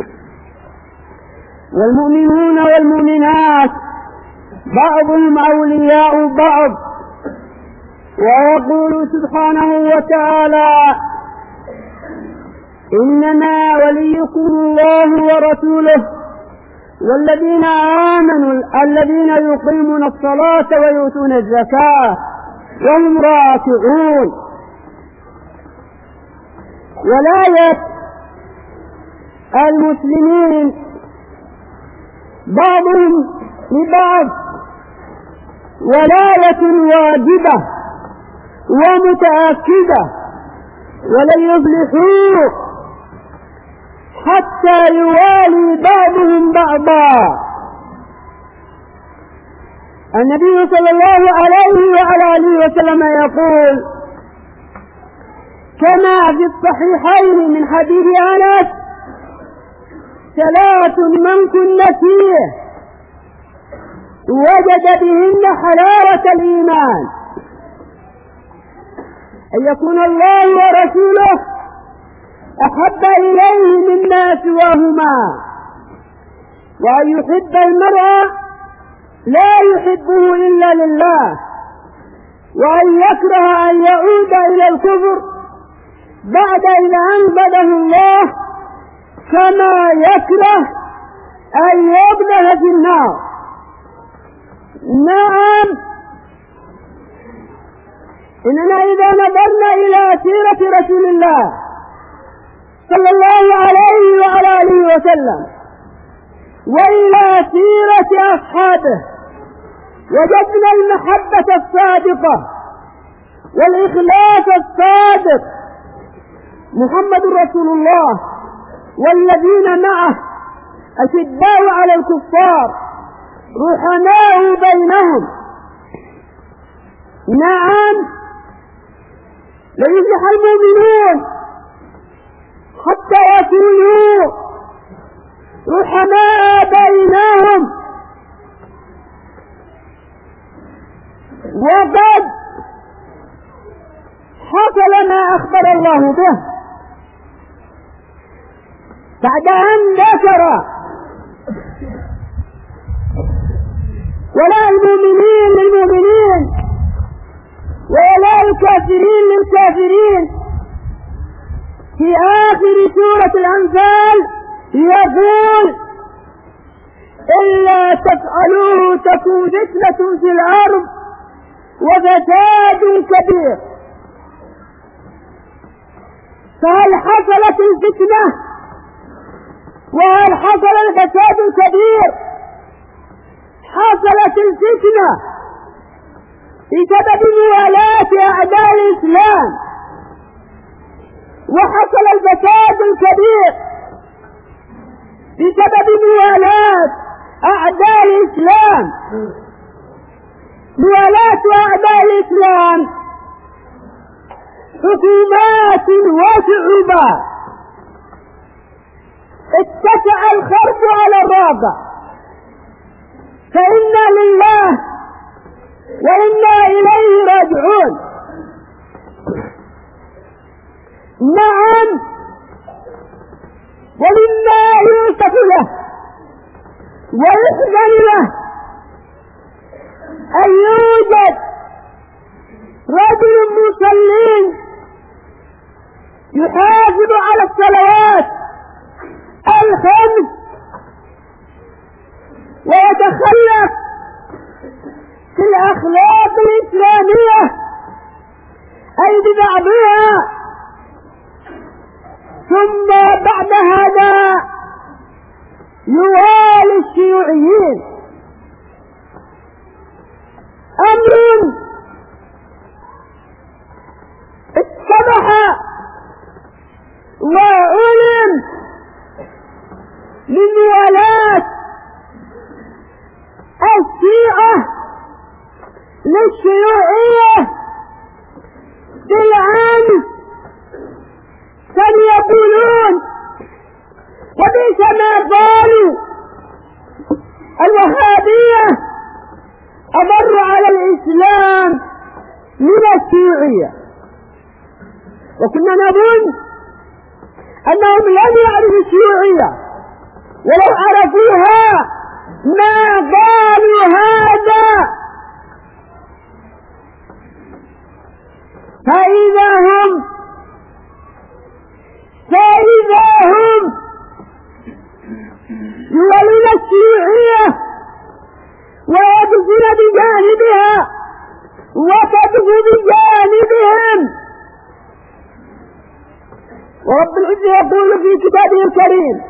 والمؤمنون والمؤمنات بعضهم أولياء بعض. ويقول سبحانه وتعالى: إنما وليكم الله ورسوله والذين آمنوا الذين يقيمون الصلاة ويؤتون الزكاة وهم راكعون. ولاية المسلمين بعضهم لبعض ولاية واجبة ومتأكدة، ولن يفلحوا حتى يوالي بعضهم بعضا. النبي صلى الله عليه وعلى آله وسلم يقول كما في الصحيحين من حديث أنس: ثلاث من كن فيه وجد بهن حلاوة الإيمان: أن يكون الله ورسوله أحب إليه مما سواهما، وأن يحب المرء لا يحبه إلا لله، وأن يكره أن يعود إلى الكفر بعد إذا أنقذه الله، كما يكره أن يبلغ في النار. نعم، إننا إذا نظرنا إلى سيرة رسول الله صلى الله عليه وعلى آله وسلم وإلى سيرة أصحابه، وجدنا المحبة الصادقة والإخلاص الصادق. محمد رسول الله والذين معه أشداء على الكفار رحماء بينهم. نعم، ليفلح المؤمنون حتى يكونوا رحماء بينهم. وقد حصل ما أخبر الله به بعد أن ذكر ولاء المؤمنين للمؤمنين وولاء الكافرين للكافرين. في آخر سورة الأنفال يقول: إلا تفعلوه تكون فتنة في الأرض وفساد كبير. فهل حصلت الفتنة وهل حصل الفساد الكبير؟ حصلت الفتنة بسبب موالاة أعداء الإسلام، وحصل الفساد الكبير بسبب موالاة أعداء الإسلام. موالاة أعداء الإسلام حكومات وشعوبات اتسع الخرب على الرابع، فإنا لله وإنا إليه راجعون. نعم، ومما يوصف له ويحزن له أن يوجد رجل مصلين يحافظ على الصلوات الخمس ويتخلق في الأخلاق الإسلامية أي ببعضها، ثم بعد هذا يوالي الشيوعيين. أمر اتضح وعلم من موالاة الشيعة الشيوعية، وكنا نظن أنهم لم يعرفوا الشيوعية، ولو عرفوها ما قالوا هذا. فإذا هم فإذا هم يولون الشيوعية ويقفون بجانبها وتقف بجانبهم. ورب العزة يقول في كتابه الكريم: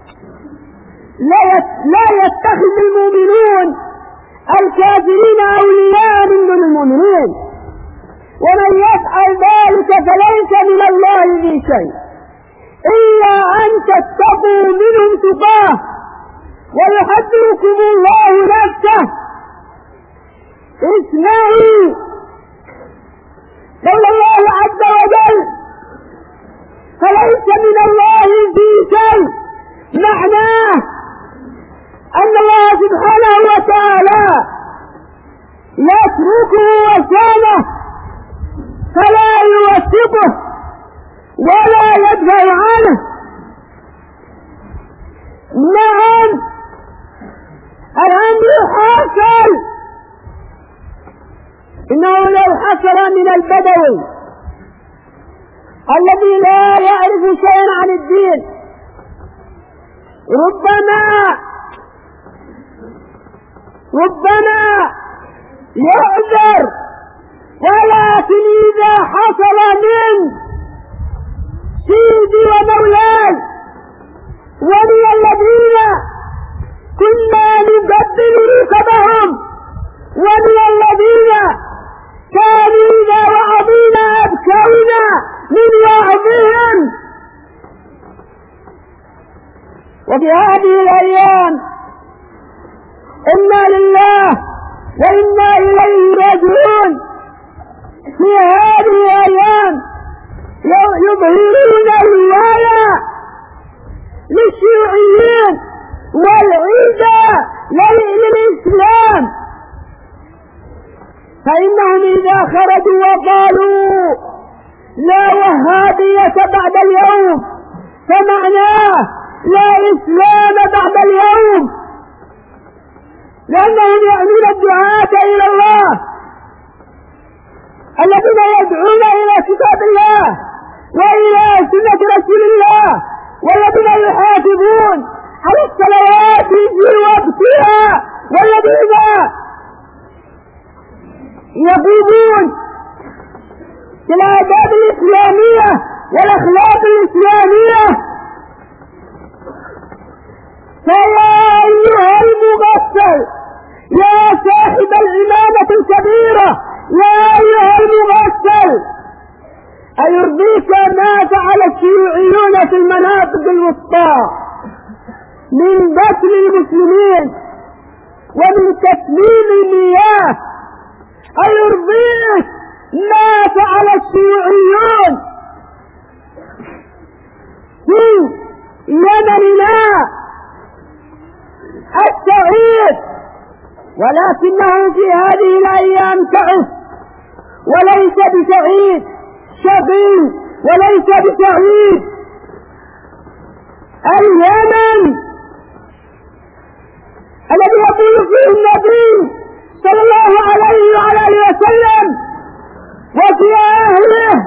لا يتخذ المؤمنون الكافرين أولياء من دون المؤمنين، ومن يفعل ذلك فليس من الله في شيء إلا أن تتقوا منهم تقاه ويحذركم الله نفسه. اسمعوا قول الله عز وجل: فليس من الله في شيء، معناه أن الله سبحانه وتعالى يتركه وسانه فلا يوثقه ولا يدفع عنه. نعم الأمر حاصل، إنه لو حصل من البدوي الذي لا يعرف شيئا عن الدين ربما ربما يعذر، ولكن إذا حصل من سيدي ومولاي ومن الذين كنا نقبل ركبهم ومن الذين كانوا إذا وعظينا أبكينا من وعظهم، وفي هذه الأيام إنا لله وإنا إليه راجعون. في هذه الأيام يظهرون الولاية للشيوعيين والعيدة للإسلام، فإنهم إذا خرجوا وقالوا لا وهابية بعد اليوم فمعناه لا إسلام بعد اليوم، لأنهم يعنون الدعاة إلى الله الذين يدعون إلى كتاب الله وإلى سنة رسول الله، والذين يحافظون على الصلوات في وقتها، والذين يقومون بالآداب الإسلامية والأخلاق الإسلامية. فيا أيها المغفل يا صاحب الإمامة الكبيرة، يا أيها المغفل أيرضيك ما فعل الشيوعيون في المناطق الوسطى من قتل المسلمين ومن تسليم المياه؟ أيرضيك ما فعل الشيوعيون في يمننا السعيد؟ ولكنه في هذه الأيام تعس وليس بسعيد، شقي وليس بسعيد. اليمن الذي يقول فيه النبي صلى الله عليه وعلى اله وسلم وفي اهله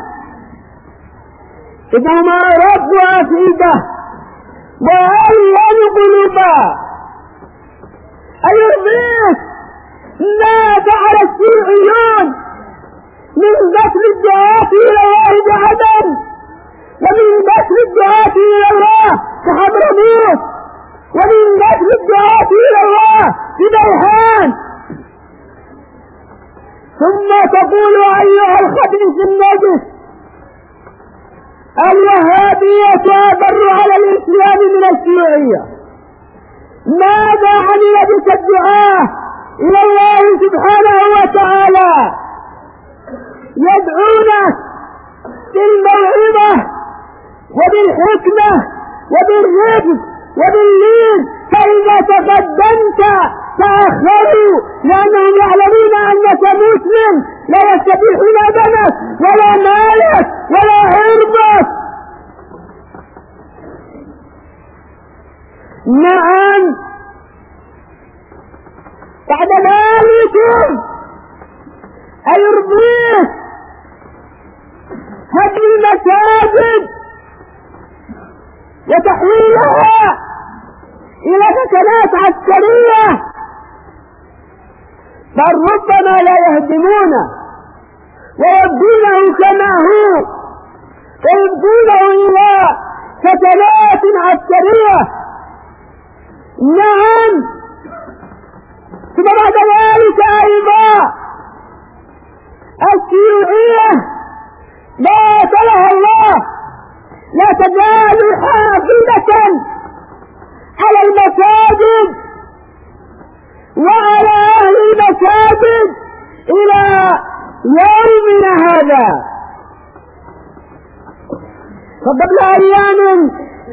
انهما رب افئده والين قلوبا. أيرضيك ما فعل الشيوعيون من قتل الدعاة إلى الله بعدن ومن قتل الدعاة إلى الله كحضرموت ومن قتل الدعاة إلى الله ببيهان، ثم تقول أيها الخبيث النجس الوهابية أضر على الإسلام من الشيوعية؟ ماذا عمل بك الدعاة إلى الله سبحانه وتعالى؟ يدعونك بالموعظة وبالحكمة وبالرفق وباللين، فإذا تقدمت تأخروا لأنهم يعلمون أنك مسلم لا يستبيحون دمك ولا مالك ولا عرضك. نعم بعد ذلك أيرضيه هدم المساجد وتحويلها إلى سكنات عسكرية، بل ربما لا يهدمونه ويبدونه كما هو ويبدونه إلى سكنات عسكرية. نعم ثم بعد ذلك أيضا الشيوعية لا تلها الله لا تزال حافظة على المساجد وعلى أهل المساجد إلى يومنا هذا. فقبل أيام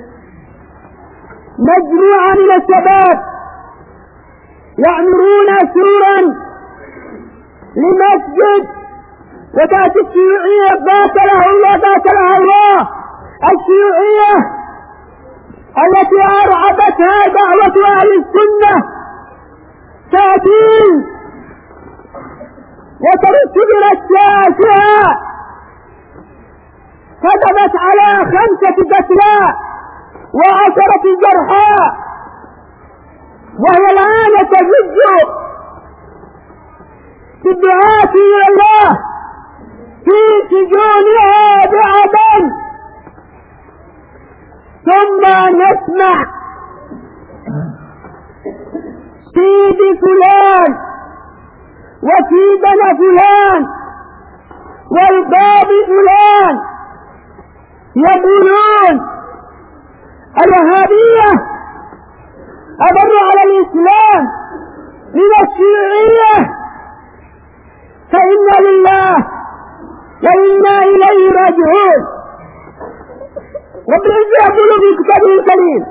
مجموعة من الشباب يعمرون سورا لمسجد، وتأتي الشيوعية قاتلها الله قاتلها الله الشيوعية التي أرعبتها دعوة أهل السنة تأتي وترتب الشاشة كتبت على خمسة قتلى وعشرة جرحى، وهي الآن تزج بالدعاة إلى الله في سجونها بعدن. ثم نسمع سيدي فلان وسيدنا فلان والبابي فلان يقولون الوهابية أضر على الإسلام من الشيوعية، فإنا لله وإنا إليه راجعون. رب العزة يقول في كتابه الكريم: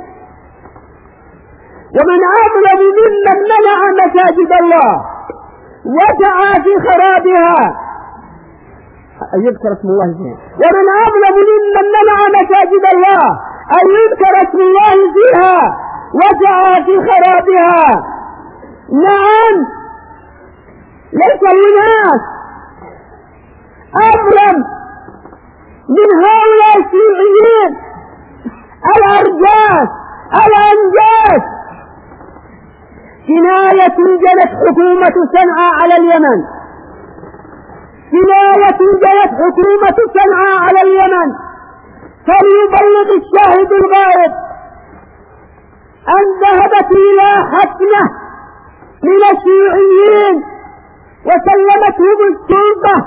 ومن أظلم ممن منع مساجد الله وسعى في خرابها. يذكر اسم الله فيها. ومن أظلم ممن منع مساجد الله أن يذكر اسم الله فيها وسعى في خرابها. نعم ليس الناس أظلم من هؤلاء الشيوعيين الأرجاس الأنجاس. جناية جنت حكومة صنعاء على اليمن، جناية جنت حكومة صنعاء على اليمن، فليبلغ الشاهد الغائب أن ذهبت إلى حسنة من الشيوعيين وسلمتهم السلطة،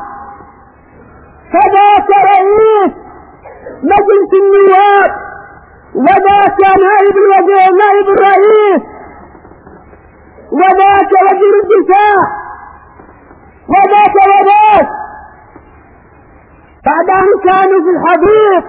فذاك رئيس مجلس النواب وذاك نائب الوزير نائب الرئيس وذاك وزير الدفاع وذاك وذاك بعد أن كانوا في الحضيض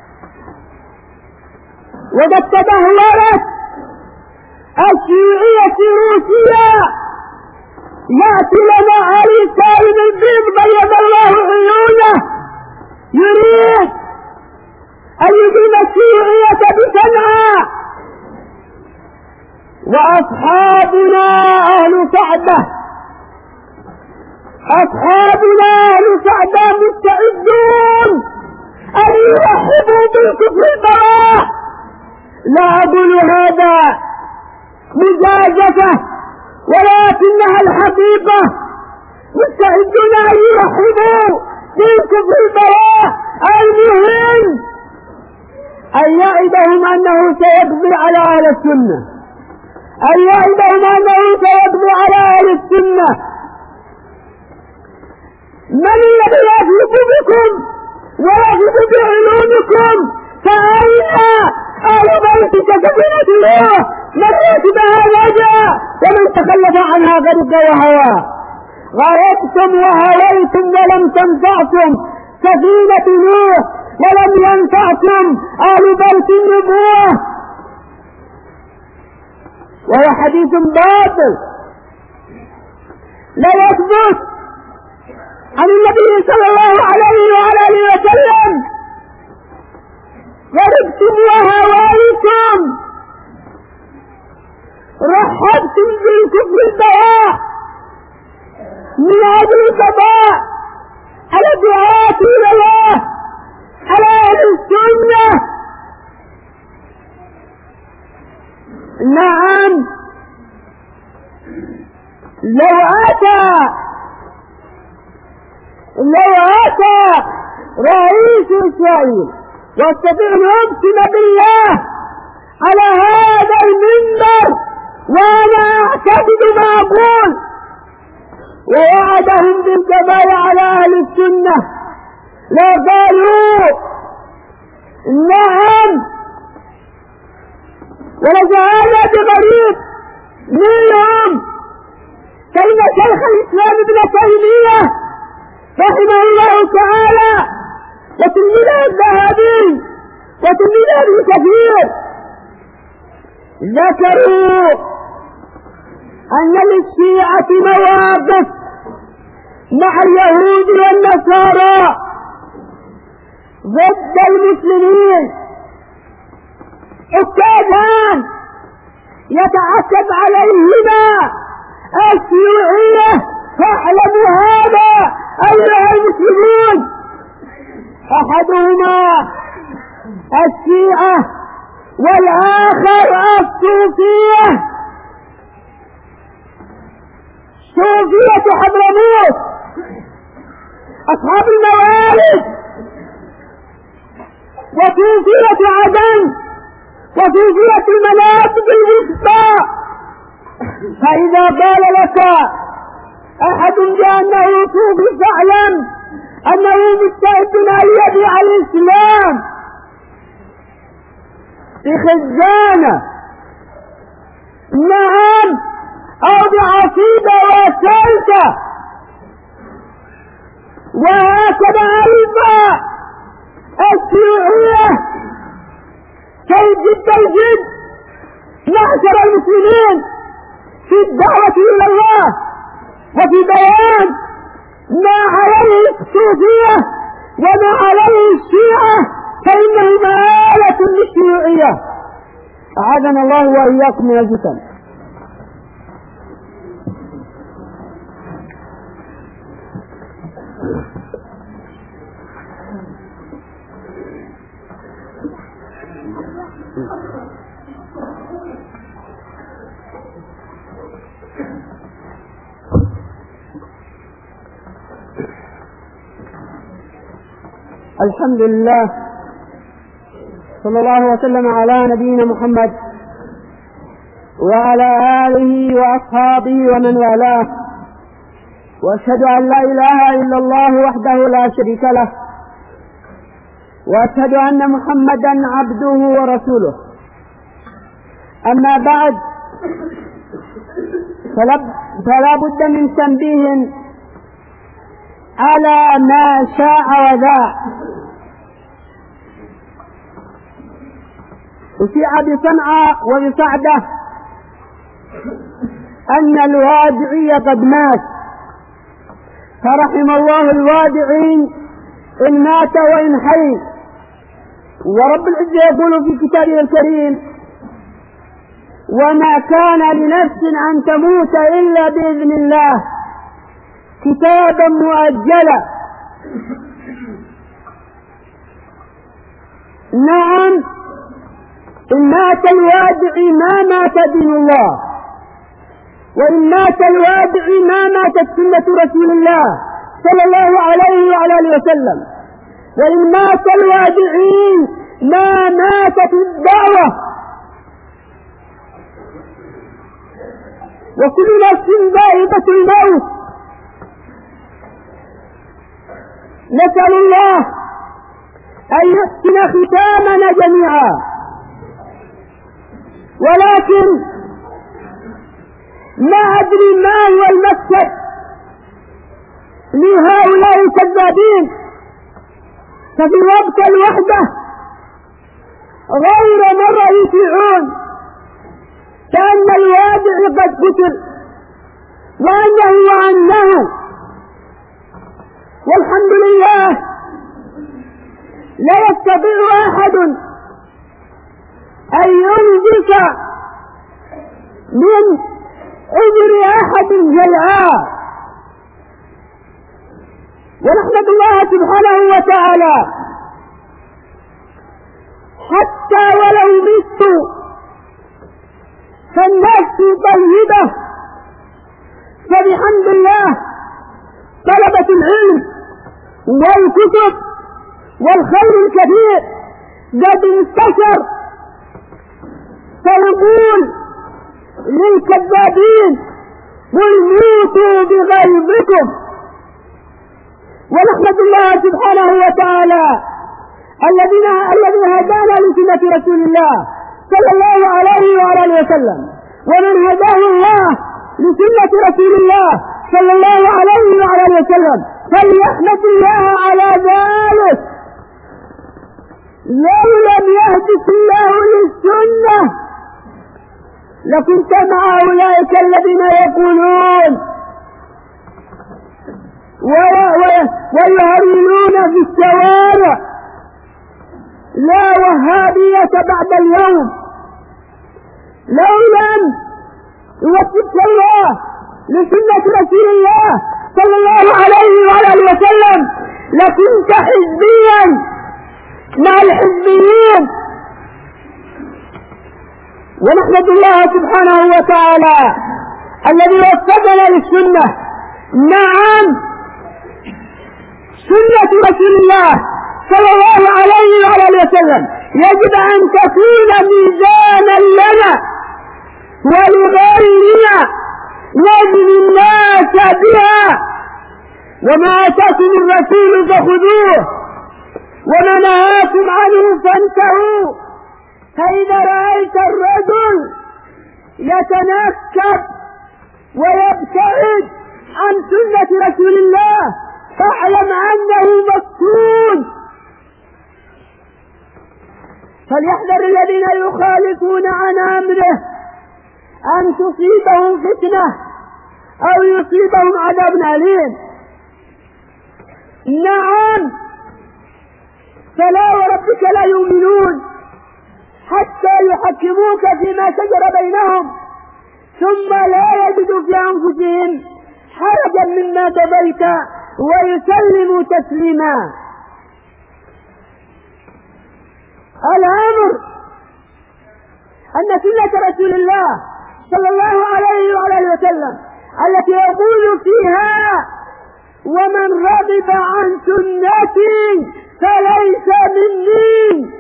وقد تدهورت الشيوعية روسيا. يأتي لنا علي سالم البيض بيض الله عيونه يريد أن يدين الشيوعية بصنعاء، وأصحابنا أهل سعدة أصحابنا أهل سعدة مستعدون أن يرحبوا بالكفر البراء. لا أقول هذا مجازفة ولكنها الحقيقة، مستعدون أن يرحبوا بالكفر البراء. المهم أن يعدهم أنه سيقضي على أهل السنة، أن يعدهم أنه سيقضي على أهل السنة. من الذي يغلب بكم ويغلب بعلومكم؟ فأين أهل بيتك سفينة الله؟ من ركبها نجا ومن تخلف عنها غرق وهوى. غرقتم وهويتم ولم تنفعكم سفينة نوح ولم ينفعكم أهل بيت النبوة، وهو حديث باطل لا يثبت عن النبي صلى الله عليه وعلى آله وسلم: ضربتم وهويتم، رحبتم بالكفر البواء من أجل القضاء على الدعاة إلى الله على أهل السنة. نعم، لو أتى لو أتى رئيس إسرائيل واستطيع أن يقسم بالله على هذا المنبر وأنا أعتقد ما أقول، ووعدهم بالقضاء على أهل السنة، لقالوا نعم، وليس هذا بغريب منهم. كلمة شيخ الإسلام ابن تيمية رحمه الله تعالى وتلميذه الذهبي وتلميذه ابن كثير ذكروا أن للشيعة مواقف مع اليهود والنصارى ضد المسلمين. التابعان يتعتب عليهما الشيوعية، فاعلموا هذا أيها المسلمون: أحدهما الشيعة والآخر الصوفية. صوفية حضرموت أصحاب الموالد، وصوفية عدن، وصوفية المناطق الوسطى. فإذا قال لك أحد بأنه صوفي فاعلم أنه مستعد أن يبيع الإسلام بخزانة، نعم، أو بعقيدة وسلطة. وهكذا أيضا الشيوعية كي جد الجد معشر المسلمين في الدعوة إلى الله وفي بيان ما عليه الصوفية وما عليه الشيعة، فإنه مآلة للشيوعية. أعاذنا الله وإياكم من الفتن. الحمد لله، صلى الله وسلم على نبينا محمد وعلى آله وأصحابه ومن والاه، وأشهد أن لا إله إلا الله وحده لا شريك له، وأشهد أن محمدا عبده ورسوله. أما بعد، فلا بد من تنبيه على ما شاء وذاع. أشيع بصنعاء وبصعدة أن الوادعي قد مات، فرحم الله الوادعين إن مات وإن حي. ورب العزة يقول في كتابه الكريم: وما كان لنفس أن تموت إلا بإذن الله كتابا مؤجلا. نعم، إن مات الوادعي ما مات دين الله، وإن مات الوادعي ما ماتت سنة رسول الله صلى الله عليه وعلى آله وسلم، وإن مات الوادعين ما ماتت الدعوة. وكل نفس ذائقة الموت. نسأل الله أن يحسن ختامنا جميعا. ولكن ما أدري ما هو المقصد لهؤلاء الكذابين، ففي وقت الوحدة غير مرة يشيعون كأن الوادع قد قتل، وأنه وأنه والحمد لله لا يستطيع أحد أن ينجس من أجر أحد شيئا، ونحمد الله سبحانه وتعالى حتى ولو مت فالنفس طيبة، فبحمد الله طلبة العلم والكتب والخير الكثير قد انتشر، فيقول للكذابين قل موتوا بغيظكم. ونحمد الله سبحانه وتعالى الذين الذي هدانا لسنة رسول الله صلى الله عليه وعلى وسلم، ومن هداه الله لسنة رسول الله صلى الله عليه وعلى وسلم فليحمد الله على ذلك. لو لم يهدك الله للسنة لكنت مع أولئك الذين يقولون ويهرولون في الشوارع لا وهابية بعد اليوم. لو لم يوفقك الله لسنة رسول الله صلى الله عليه وعلى وسلم لكنت حزبيا مع الحزبيين. ونحمد الله سبحانه وتعالى الذي وفقنا للسنة. نعم، سنة رسول الله صلى الله عليه وعلى وسلم يجب أن تكون ميزانا لنا ولغيرنا نجد الناس بها. وما آتاكم الرسول فخذوه وما نهاكم عنه فانتهوا. فإذا رأيت الرجل يتنكب ويبتعد عن سنة رسول الله فاعلم أنه مفتون. فليحذر الذين يخالفون عن أمره أن تصيبهم فتنة أو يصيبهم عذاب أليم. نعم، فلا وربك لا يؤمنون حتى يحكموك فيما شجر بينهم ثم لا يجدوا في أنفسهم حرجا مما قضيت ويسلموا تسليما. الأمر أن سنة رسول الله صلى الله عليه وعلى وسلم التي يقول فيها ومن رغب عن سنتي فليس مني.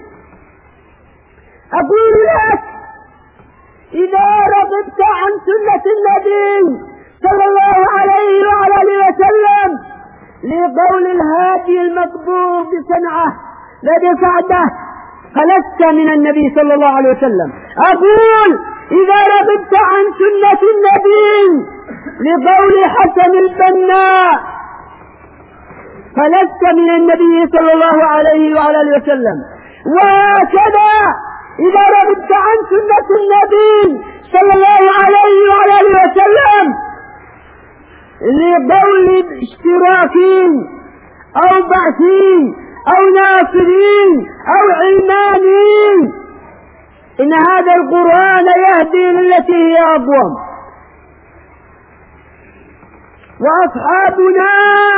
أقول لك إذا رغبت عن سنة النبي صلى الله عليه وعلى وسلم لقول الهادي المقبول بصنعه الذي سعده فلست من النبي صلى الله عليه وسلم. أقول إذا رغبت عن سنة النبي لقول حسن البناء فلست من النبي صلى الله عليه وعلى وسلم. وهكذا إذا رغبت عن سنة النبي صلى الله عليه وعلى وسلم لقول اشتراكين أو بعثين أو ناصرين أو علمانين إن هذا القرآن يهدي للتي هي أقوم. وأصحابنا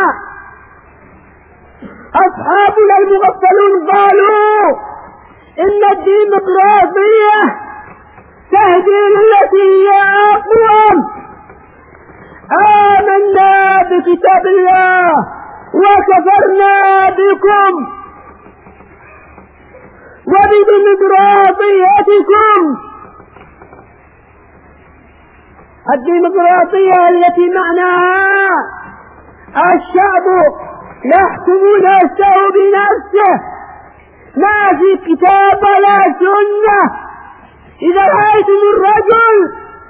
أصحابنا المغفلون قالوا إن الديمقراطية تهدي للتي هي أقوم. آمنا بكتاب الله وكفرنا بكم وبديمقراطيتكم. الديمقراطية التي معناها الشعب يحكم نفسه بنفسه ما في كتاب ولا سنة. إذا رأيتم الرجل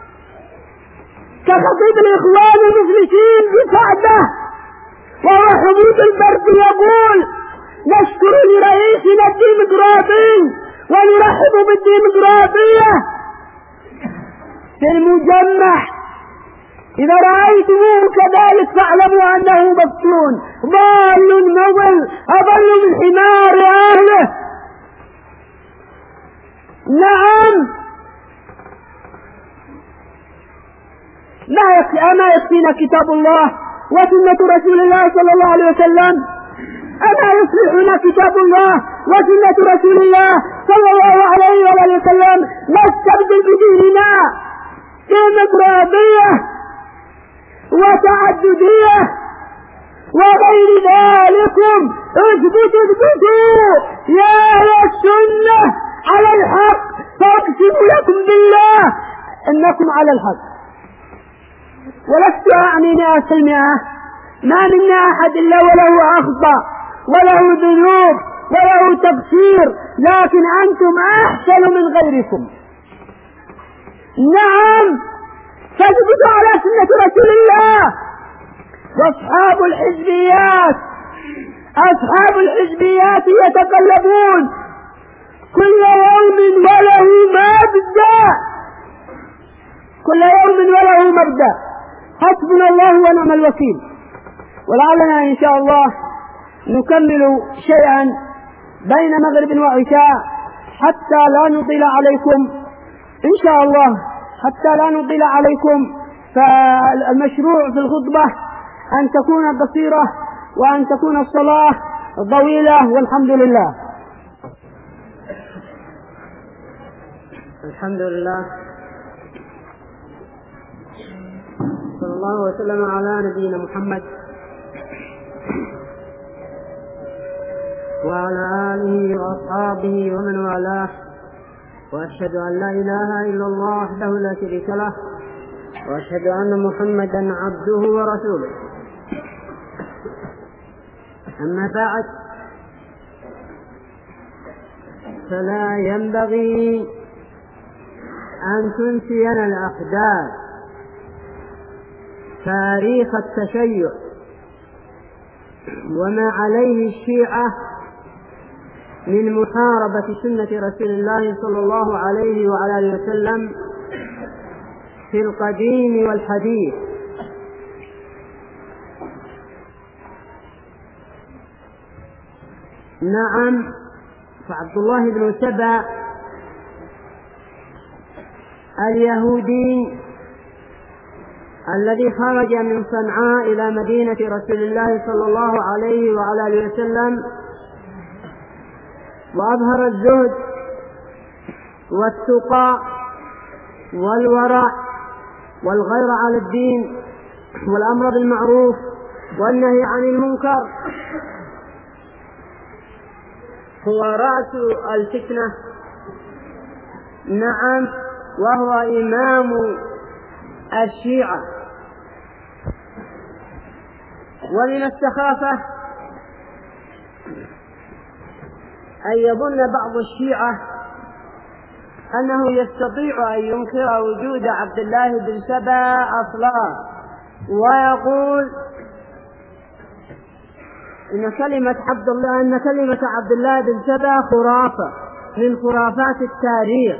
كخطيب الإخوان المفلسين بسعده وهو حبوب البرد يقول نشكر لرئيسنا الديمقراطي ونرحب بالديمقراطية في المجمع إذا رأيتموه كذلك فاعلموا أنه مفتون ضال مضل أضل من حمار أهله. نعم، ما يكفي أما يكفينا كتاب الله وسنة رسول الله صلى الله عليه وسلم؟ أما يصلحنا كتاب الله وسنة رسول الله صلى الله عليه وآله وسلم؟ نستبدل بديننا ديمقراطية وتعددية وغير ذلكم. اثبتوا اثبتوا يا أهل السنة على الحق، فاقسم لكم بالله انكم على الحق. ولست اعني مئة في المئة، ما منا احد الا وله اخطاء وله ذنوب وله تقصير، لكن انتم احسن من غيركم. نعم، فاثبتوا على سنة رسول الله. واصحاب الحزبيات اصحاب الحزبيات يتقلبون كل يوم وله مبدأ، كل يوم وله مبدأ. حسبنا الله ونعم الوكيل. ولعلنا إن شاء الله نكمل شيئا بين مغرب وعشاء حتى لا نطيل عليكم إن شاء الله، حتى لا نطيل عليكم. فالمشروع في الخطبة أن تكون قصيرة وأن تكون الصلاة طويلة، والحمد لله. الحمد لله، صلى الله وسلم على نبينا محمد وعلى آله وأصحابه ومن والاه، وأشهد أن لا إله إلا الله وحده لا شريك له، وأشهد أن محمدا عبده ورسوله. أما بعد، فلا ينبغي أن تنسينا الأحداث تاريخ التشيع وما عليه الشيعة من محاربة سنة رسول الله صلى الله عليه وعلى آله وسلم في القديم والحديث. نعم، فعبد الله بن سبأ اليهودي الذي خرج من صنعاء إلى مدينة رسول الله صلى الله عليه وعلى آله وسلم وأظهر الزهد والتقى والورع والغير على الدين والأمر بالمعروف والنهي عن المنكر، هو رأس الفتنة. نعم، وهو إمام الشيعة. ومن السخافة أن يظن بعض الشيعة أنه يستطيع أن ينكر وجود عبد الله بن سبأ أصلا، ويقول إن كلمة عبد الله أن كلمة عبد الله بن سبأ خرافة من خرافات التاريخ.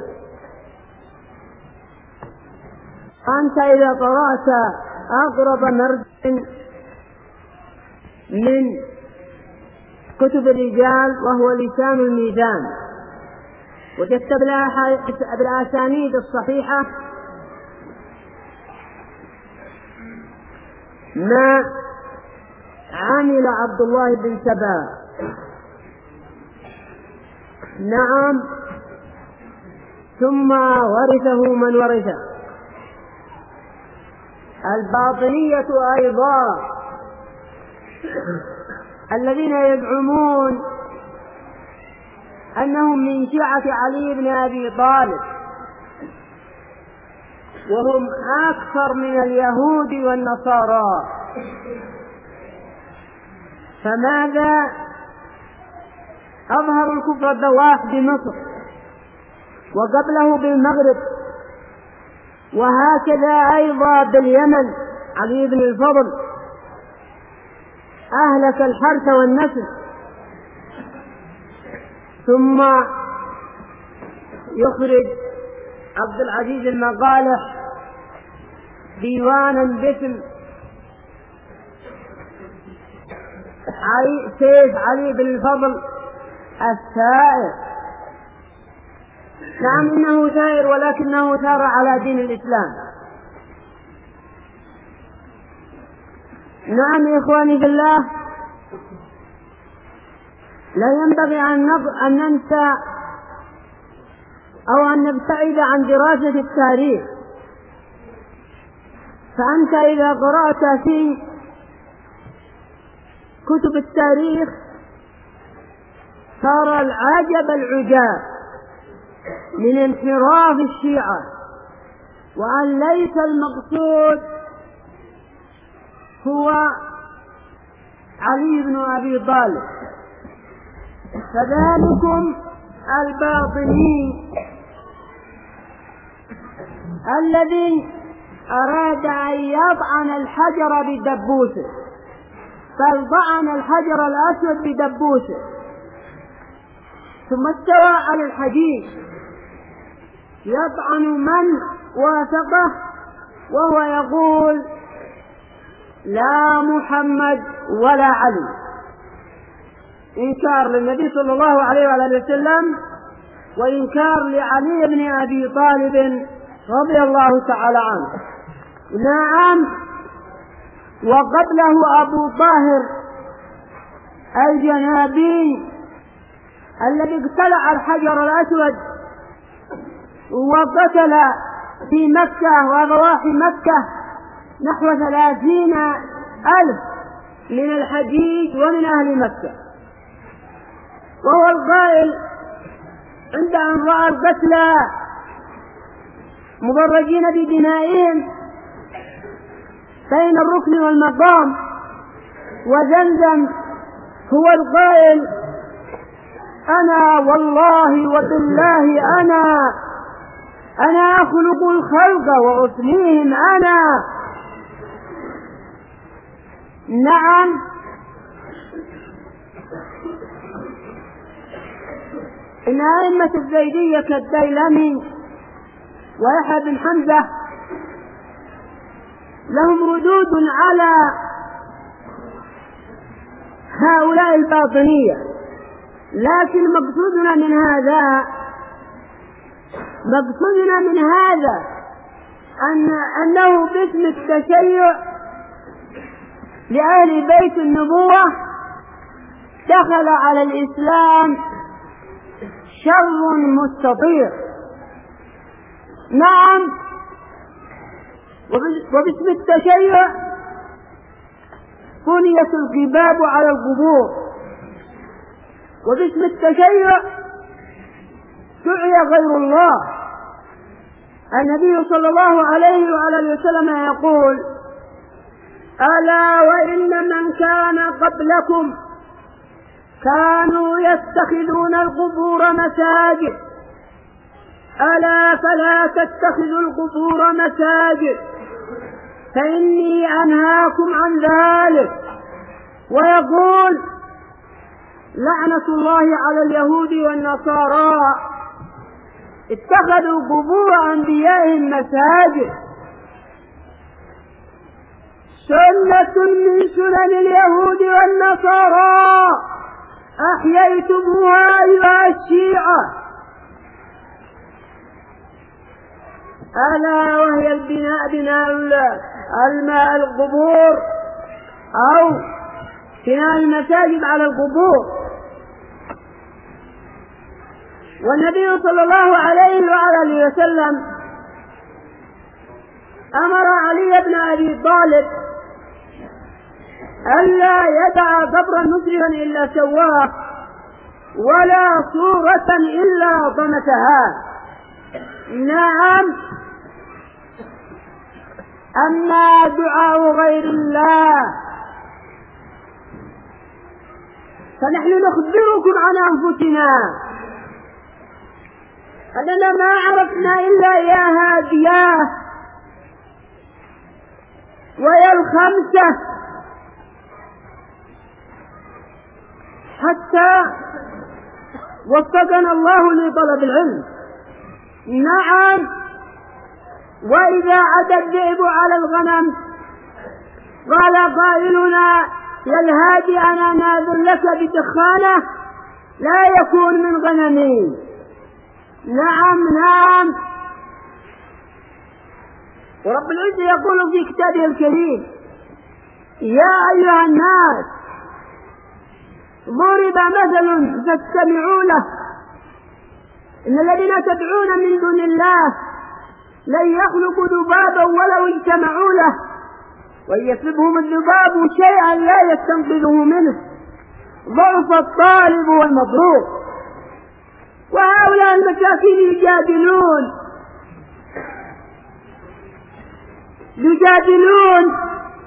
أنت إذا قرأت أقرب مرد من كتب الرجال وهو لسان الميزان، وجدت بالأسانيد الصحيحة ما عمل عبد الله بن سبأ. نعم، ثم ورثه من ورثه. الباطنية أيضا الذين يزعمون أنهم من شيعة علي بن أبي طالب، وهم أكثر من اليهود والنصارى. فماذا أظهر الكفر البواح بمصر وقبله بالمغرب، وهكذا أيضا باليمن. علي بن الفضل أهلك الحرث والنسل، ثم يخرج عبد العزيز المقالح ديوانا باسم علي سيف علي بن الفضل الثائر. نعم إنه ثائر ولكنه ثار على دين الإسلام. نعم يا إخواني في الله، لا ينبغي أن ننسى أو أن نبتعد عن دراسة التاريخ. فأنت إذا قرأت في كتب التاريخ صار العجب العجاب من انحراف الشيعة، وأن ليس المقصود هو علي بن أبي طالب. فذلكم الباطني الذي أراد أن يطعن الحجر بدبوسه، بل طعن الحجر الأسود بدبوسه ثم استوى على الحديد يطعن من وافقه وهو يقول لا محمد ولا علي، إنكار للنبي صلى الله عليه وآله وسلم وإنكار لعلي بن أبي طالب رضي الله تعالى عنه. نعم، وقبله أبو طاهر الجنابي الذي اقتلع الحجر الأسود وقتل في مكة وضواحي مكة نحو ثلاثين ألف من الحجيج ومن أهل مكة، وهو القائل عند أن رأى القتلى مضرجين بدمائهم بين الركن والمقام وزمزم، هو القائل أنا والله وبالله أنا أنا أخلق الخلق وأفنيهم أنا. نعم، إن أئمة الزيدية كالديلمي ويحيى بن حمزة لهم ردود على هؤلاء الباطنية، لكن مقصودنا من هذا مقصودنا من هذا أن أنه باسم التشيع لأهل بيت النبوة دخل على الإسلام شر مستطير. نعم، وباسم التشيع بنيت القباب على القبور، وباسم التشيع دعي غير الله. النبي صلى الله عليه وآله وسلم يقول ألا وإن من كان قبلكم كانوا يتخذون القبور مساجد، ألا فلا تتخذوا القبور مساجد فإني أنهاكم عن ذلك. ويقول لعنة الله على اليهود والنصارى اتخذوا قبور أنبيائهم مساجد. سنة من سنن اليهود والنصارى أحييتموها أيها الشيعة، ألا وهي البناء بناء الماء القبور أو بناء المساجد على القبور. والنبي صلى الله عليه وآله وسلم أمر علي بن أبي طالب ألا يدع قبرا مسلما إلا سواه ولا صورة إلا طمسها. نعم، أما دعاء غير الله فنحن نخبركم عن أنفسنا أننا ما عرفنا إلا يا هادياه ويا الخمسة حتى وفقنا الله لطلب العلم. نعم، وإذا عدا الذئب على الغنم قال قائلنا يا الهادي أنا ناذر لك بدخانة لا يكون من غنمي. نعم نعم. ورب العزة يقول في كتابه الكريم يا أيها الناس ضرب مثل فاستمعوا له إن الذين تدعون من دون الله لن يخلقوا ذبابا ولو اجتمعوا له وإن يسلبهم الذباب شيئا لا يستنقذه منه ضعف الطالب والمطلوب. وهؤلاء المساكين يجادلون يجادلون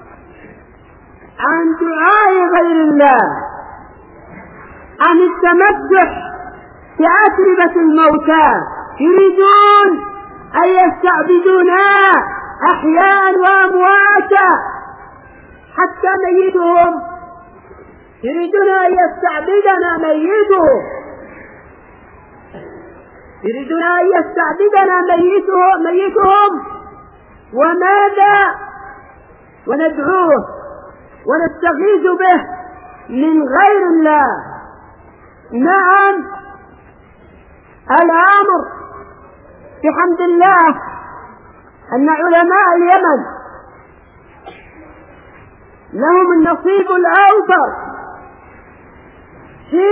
عن دعاء غير الله، عن التمسح بأتربة الموتى، يريدون أن يستعبدونا أحياء وأمواتا حتى ميتهم، يريدون أن يستعبدنا ميتهم، يريدون أن يستعبدنا ميتهم, ميتهم وماذا وندعوه ونستغيث به من غير الله. نعم الأمر بحمد الله أن علماء اليمن لهم النصيب الأوفر في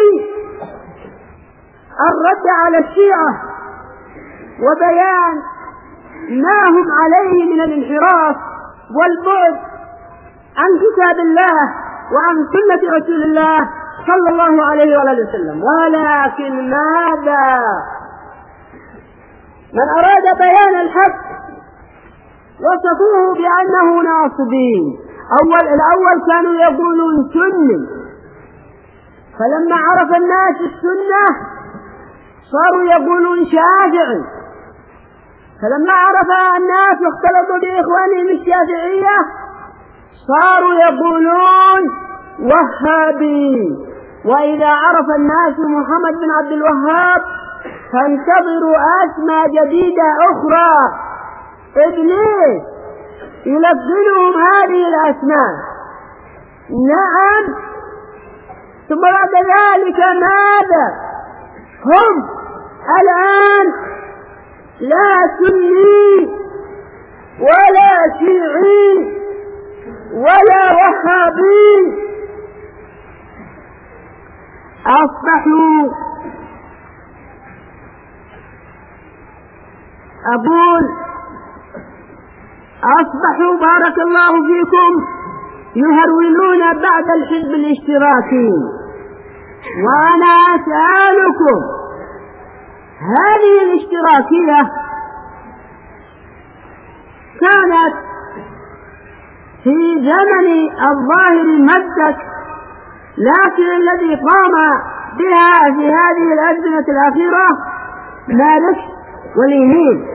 الرد على الشيعة وبيان ما هم عليه من الانحراف والبعد عن كتاب الله وعن سنة رسول الله صلى الله عليه وآله وسلم. ولكن ماذا من أراد بيان الحق وصفوه بأنه ناصبين. أول الأول كانوا يقولون سني، فلما عرف الناس السنة صاروا يقولون شافعي، فلما عرف الناس واختلطوا بإخوانهم الشافعية صاروا يقولون وهابي. وإذا عرف الناس محمد بن عبد الوهاب فانتظروا أسماء جديدة أخرى إبليس يلقنهم هذه الأسماء. نعم. ثم بعد ذلك ماذا؟ هم الآن لا سني ولا شيعي ولا وهابي، أصبحوا أقول أصبحوا بارك الله فيكم يهرولون بعد الحزب الاشتراكي. وأنا أسألكم هذه الاشتراكية كانت في زمن الظاهر مدة، لكن الذي قام بها في هذه الأزمنة الأخيرة ماركس واليمين.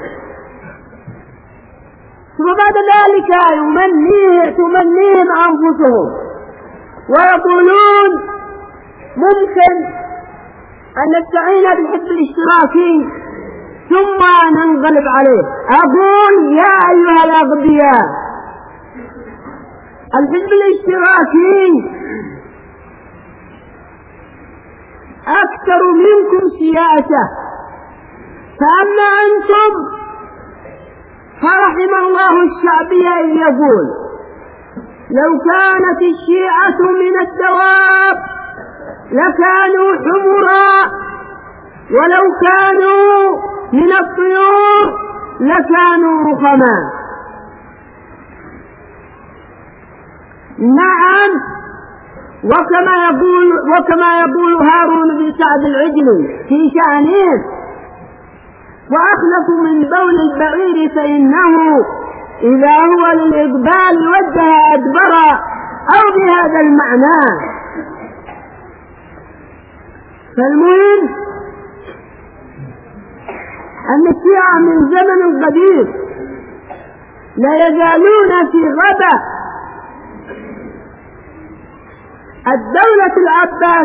ثم بعد ذلك يمنيه تمنيهم أنفسهم ويقولون ممكن أن نستعين بالحزب الاشتراكي ثم ننقلب عليه. أقول يا أيها الأغبياء الحزب الاشتراكي أكثر منكم سياسة، فأما أنتم فرحم الله الشعبية إذ يقول لو كانت الشيعة من الدواب لكانوا حمرا ولو كانوا من الطيور لكانوا رخما. نعم. وكما يقول وكما يقول هارون بن سعد العجلي في شأنه وأخلف من بول البعير فإنه إذا هو للإقبال وجه أدبر، أو بهذا المعنى. فالمهم أن الشيعة من زمن قديم لا يزالون في غبة الدولة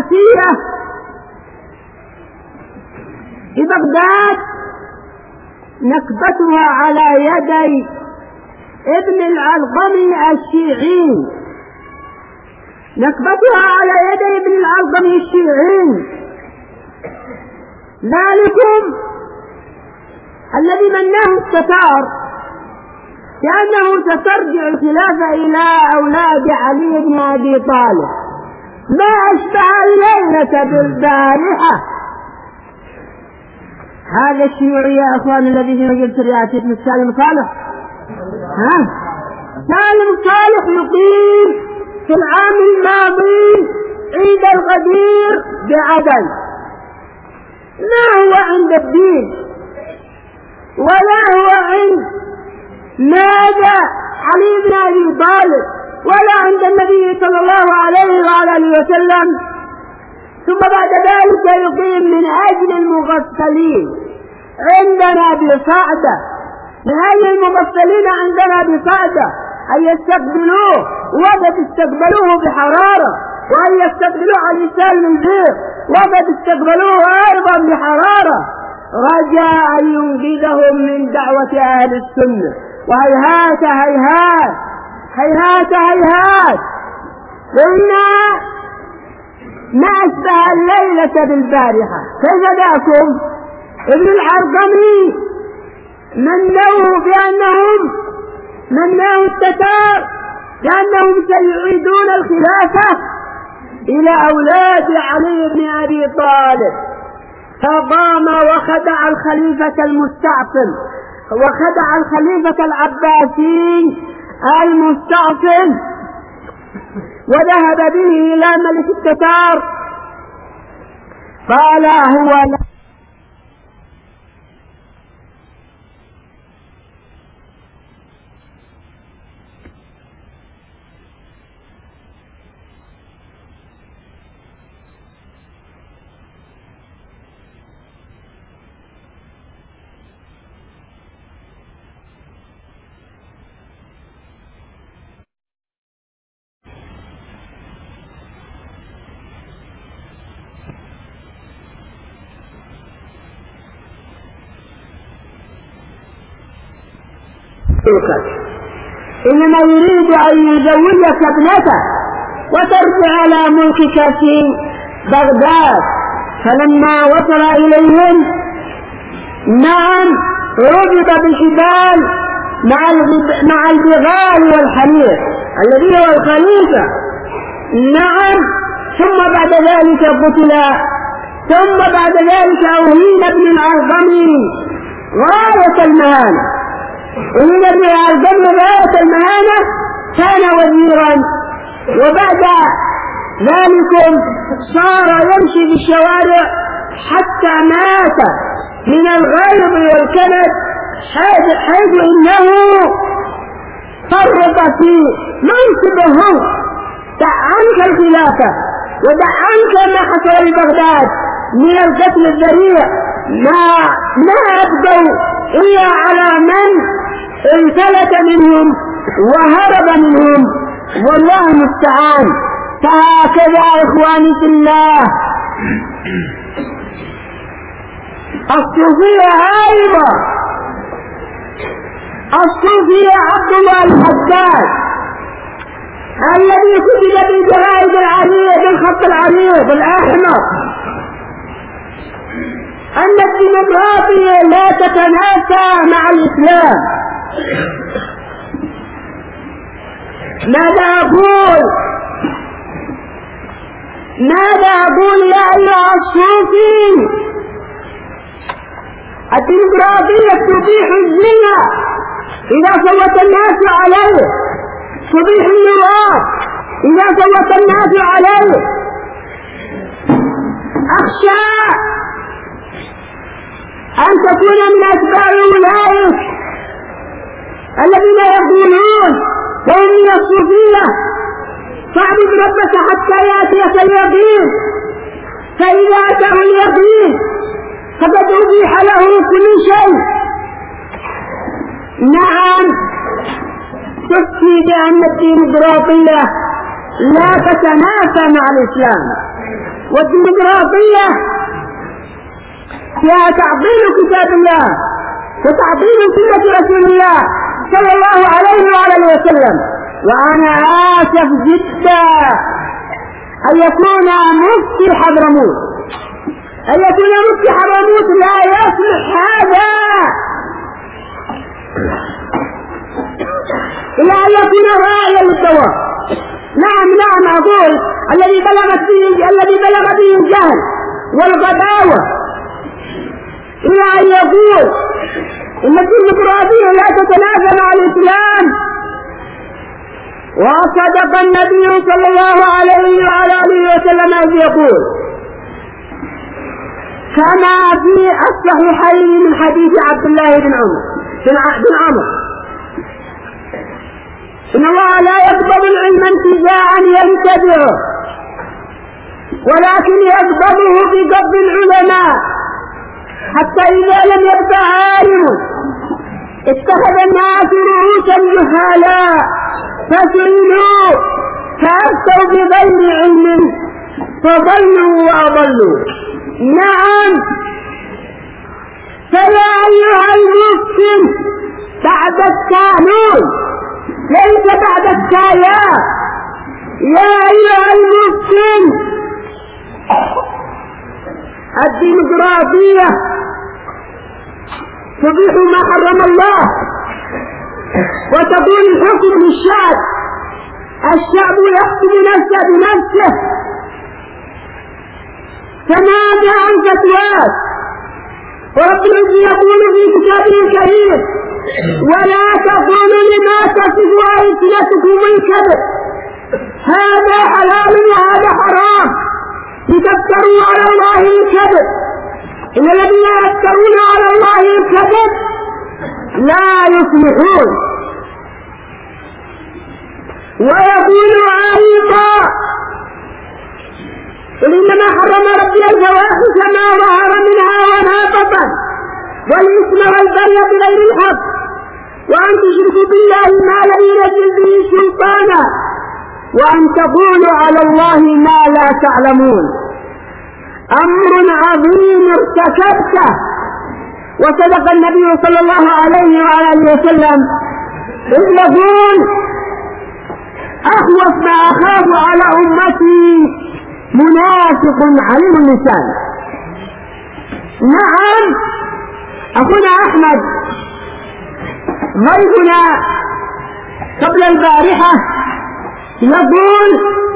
العباسية في بغداد نكبتها على يدي ابن العلقمي الشيعي، نكبتها على يدي ابن العلقمي الشيعي. ذلكم الذي مناه الستار لأنه سترجع الخلافة إلى أولاد علي بن أبي طالب، ما أشبه الليلة بالبارحة. هذا الشيوعي يا أخوان الذي في مجلس الرئاسة اسمه سالم صالح، ها سالم صالح يقيم في العام الماضي عيد الغدير بعدن، ما هو عند الدين ولا هو عند ماذا علي بن أبي طالب ولا عند النبي صلى الله عليه وعلى آله وسلم. ثم بعد ذلك يقيم من أجل المغسلين عندنا بصعدة، من أجل المغسلين عندنا بصعدة أن يستقبلوه وقد استقبلوه بحرارة، وأن يستقبلوه على لسان البيت وقد استقبلوه أيضا بحرارة، رجاء أن ينقذهم من دعوة أهل السنة. وهيهات هيهات هيهات هيهات إنا ما أشبه الليلة بالبارحة. كيف ذاكم ابن العرقمي منوا بأنهم منوا التتار لأنهم سيعيدون الخلافة إلى أولاد علي بن أبي طالب، فقام وخدع الخليفة المستعصم وخدع الخليفة العباسي المستعصم وذهب به إلى ملك التتار قال هو لا إنما يريد أن يزوجك ابنته وترجع على ملكك في بغداد. فلما وصل إليهم نعم ربط بالحبال مع مع البغال والحمير الذي هو الخليفة، نعم. ثم بعد ذلك قتل، ثم بعد ذلك أهين ابن العرقمي غاية المهانة. ومن ابن العرقمي غاية المهانة كان وزيرا، وبعد ذلك صار يمشي في الشوارع حتى مات من الغيظ والكبد، حيث انه فرط في منصبه. دع عنك الخلافة ودع عنك ما حصل ببغداد من القتل الذريع، ما ما أبدوا إلا على من انفلت منهم وهرب منهم، والله المستعان. فهكذا إخواني في الله الصوفية أيضا، الصوفية عبد الله الحداد الذي كتب بالجرائد العريض بالخط العريض الأحمر أن الديمقراطية لا تتنافى مع الإسلام. ماذا أقول؟ ماذا أقول يا أيها الصوفي؟ الديمقراطية تبيح الزنا إذا صوت الناس عليه، تبيح اللواط إذا صوت الناس عليه. أخشى أن تكون من أتباع أولئك الذين يقولون وهم من الصوفية فاعبد ربك حتى يأتيك اليقين، فإذا أتاه اليقين فقد أبيح له كل شيء. نعم، تفتي بأن الديمقراطية لا تتنافى مع الإسلام، والديمقراطية فيها تعطيل كتاب الله وتعظيم سنة رسول الله صلى الله عليه وآله وسلم. وأنا آسف جدا أن يكون مفتي حضرموت أن يكون مفتي حضرموت لا يصلح هذا إلا أن يكون راعيا للدواء. نعم نعم أقول الذي بلغت به الذي بلغ به الجهل والغباوة إلى أن يقول إن الديمقراطية لا تتنافى مع الإسلام. وصدق النبي صلى الله عليه وعلى آله وسلم أن يقول كما في الصحيحين من حديث عبد الله بن عمر بن عمر إن الله لا يقبض العلم انتزاعا ينتزعه ولكن يقبضه بقبض العلماء حتى إذا لم يبق عالم اتخذ الناس رؤوسا جهالا فسئلوا فأفتوا بغير علم فضلوا وأضلوا. نعم فيا أيها المسلم بعد القانون ليس بعد الكايات. يا أيها المسلم الديمقراطية تبيح ما حرم الله وتقول الحكم للشعب. الشعب يحكم نفسه بنفسه. فماذا عن فتوات؟ ورب العزة يقول في كتابه الكريم ولا تقولوا لما تصف ألسنتكم الكذب هذا حلال وهذا حرام لتفتروا على الله الكذب. إن الذين يفترون على الله الكذب لا يفلحون. ويقول أيضا قل إنما حرم ربي الفواحش ما ظهر منها وما بطن والإثم والبغي بغير الحق وأن تشركوا بالله ما لم ينزل به سلطانا وأن تقولوا على الله ما لا تعلمون. أمر عظيم ارتكبته. وصدق النبي صلى الله عليه وآله وسلم إذ يقول أخوف ما أخاف على أمتي منافق علم اللسان. نعم أخونا أحمد ضيفنا قبل البارحة يقول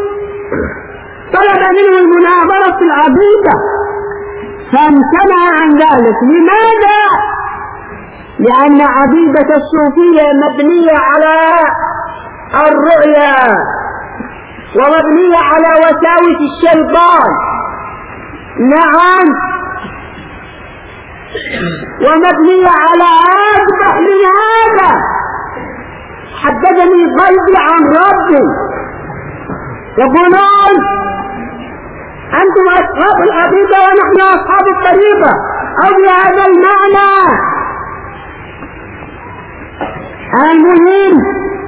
طلب منه المناظرة في العقيدة فامتنع عن ذلك. لماذا؟ لأن عقيدة الصوفية مبنية على الرؤيا ومبنية على وساوس الشيطان. نعم ومبنية على أقبح من هذا. حدثني قلبي عن ربي يقولون أنتم أصحاب العقيدة ونحن أصحاب الطريقة أو بهذا المعنى. المهم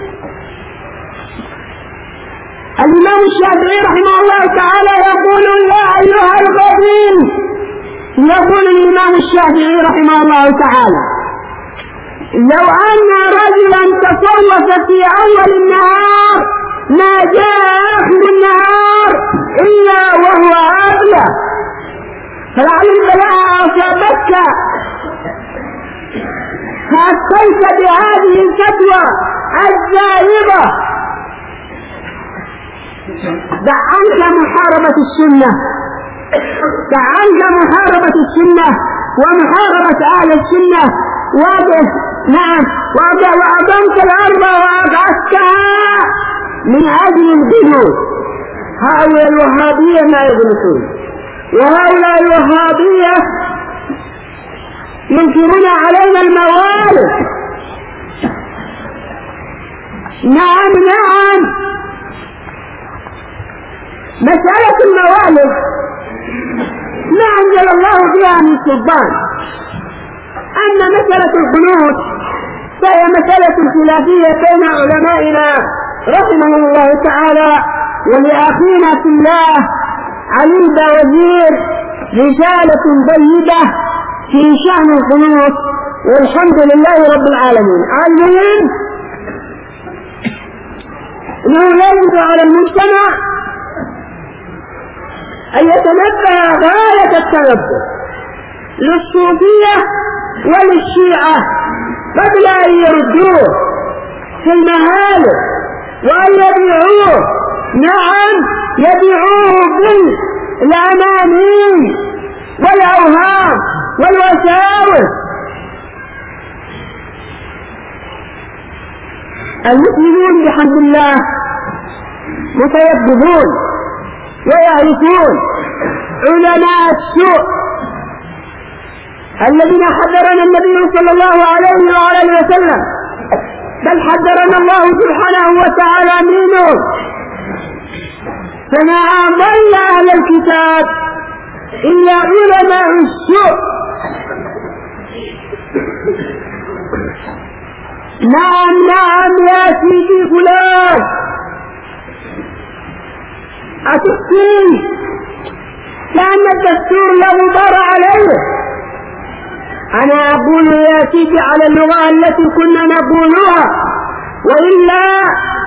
الإمام الشافعي رحمه الله تعالى يقول يا أيها الغبين يقول الإمام الشافعي رحمه الله تعالى لو أن رجلا تصوف في أول النهار ما جاء آخر النهار إلا وهو أبلى فلعل البلاء أصابتك فأتيت بهذه الفتوى الزائغة. دع عنك محاربة السنة دع عنك محاربة السنة ومحاربة أهل السنة واضح. نعم وأضمت الأرض وأقعدتها من أجل الغلو. هؤلاء الوهابية ما يغلطون وهؤلاء الوهابية ينكرون علينا الموالد. نعم نعم مسألة الموالد ما أنزل الله فيها من سلطان. أما مسألة القنوت فهي مسألة خلافية بين علمائنا رحمه الله تعالى. ولأخينا في الله علي وزير رسالة طيبة في شأن القنوت والحمد لله رب العالمين. المهم انه يجب على المجتمع ان يتنبه غاية التنبه للصوفية وللشيعة قبل ان يردوه في المهالك وان يبيعوه. نعم يبيعوه بالاماني والاوهام والوساوس. المسلمون بحمد الله متيقظون ويعرفون علماء السوء الذين حذرنا النبي صلى الله عليه وعلى وسلم، بل حذرنا الله سبحانه وتعالى منهم. فما ضل أهل الكتاب إلا علماء السوء. نعم نعم يا سيدي فلان أتحكي لأن الدستور لا غبار عليه. أنا أقول يا سيدي على اللغة التي كنا نقولها، وإلا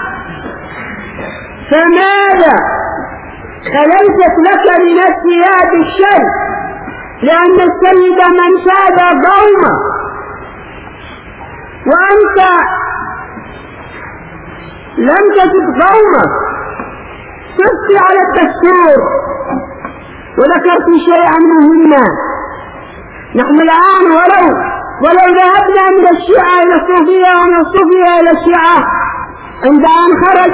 فماذا؟ فليست لك من السياد الشيء، لأن السيد من ساد قومه، وأنت لم تسد قومك، سدت على الدستور. وذكرت شيئا مهما، نحن الآن ولو ولو ذهبنا من الشيعة إلى الصوفية ومن الصوفية إلى الشيعة، عند أن خرج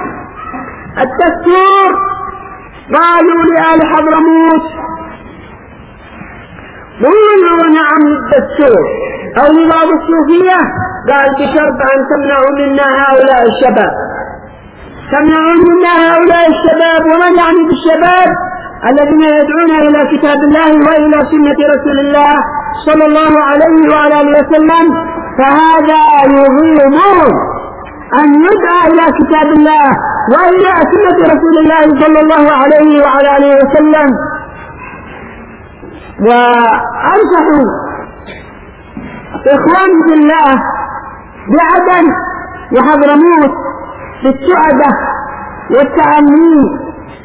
الدستور قالوا لآل حضرموت قولوا نعم للدستور، أو لبعض الصوفية قال بشرط أن تمنعوا منا هؤلاء الشباب، تمنعوا منا هؤلاء الشباب. ومن يعني بالشباب؟ الذين يدعون إلى كتاب الله وإلى سنة رسول الله صلى الله عليه وعلى آله وسلم. فهذا يظلمون أن يدعى إلى كتاب الله وإلى سنة رسول الله صلى الله عليه وعلى آله وسلم. وأنصح إخواني في الله بعدن وحضرموت بالسعدة والتأمين.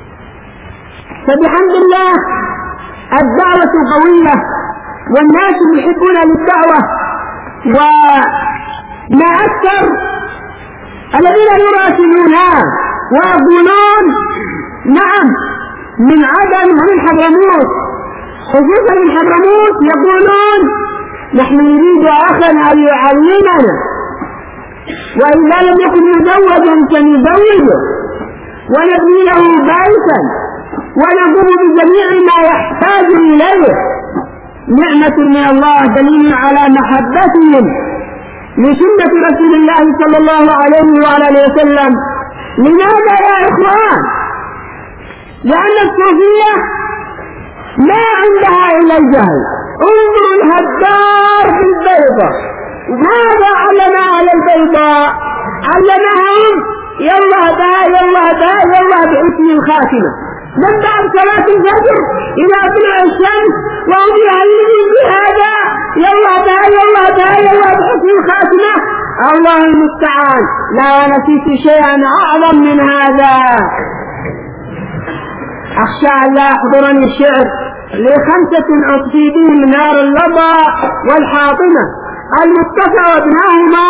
فبحمد الله الدعوة قوية والناس يحبون للدعوة، وما أكثر الذين يراسلونها ويقولون نعم من عدن ومن حضرموت، خصوصا من حضرموت يقولون نحن نريد أخا أن يعلمنا، وإذا لم يكن مزوجا فنزوجه ونبني له بيتا ونقوم بجميع ما يحتاج إليه. نعمة من الله دليل على محبتهم لسنة رسول الله صلى الله عليه وعلى وسلم. لماذا يا إخوان؟ لأن الصوفية ما عندها إلا الجهل. انظروا الهدار في البيضة، ماذا علم على البيضاء؟ علمهم يلا دا يلا دا يلا بحسن الخاتمة من بعد صلاة الفجر إلى طلوع الشمس، وهم يعلمون بهذا يلا دا يلا دا يلا بحسن الخاتمة. الله المستعان. لا نسيت شيئا أعظم من هذا. أخشى أن لا يحضرني الشعر لخمسة أطفي بهم نار اللظى والحاطمة، المصطفى وابناهما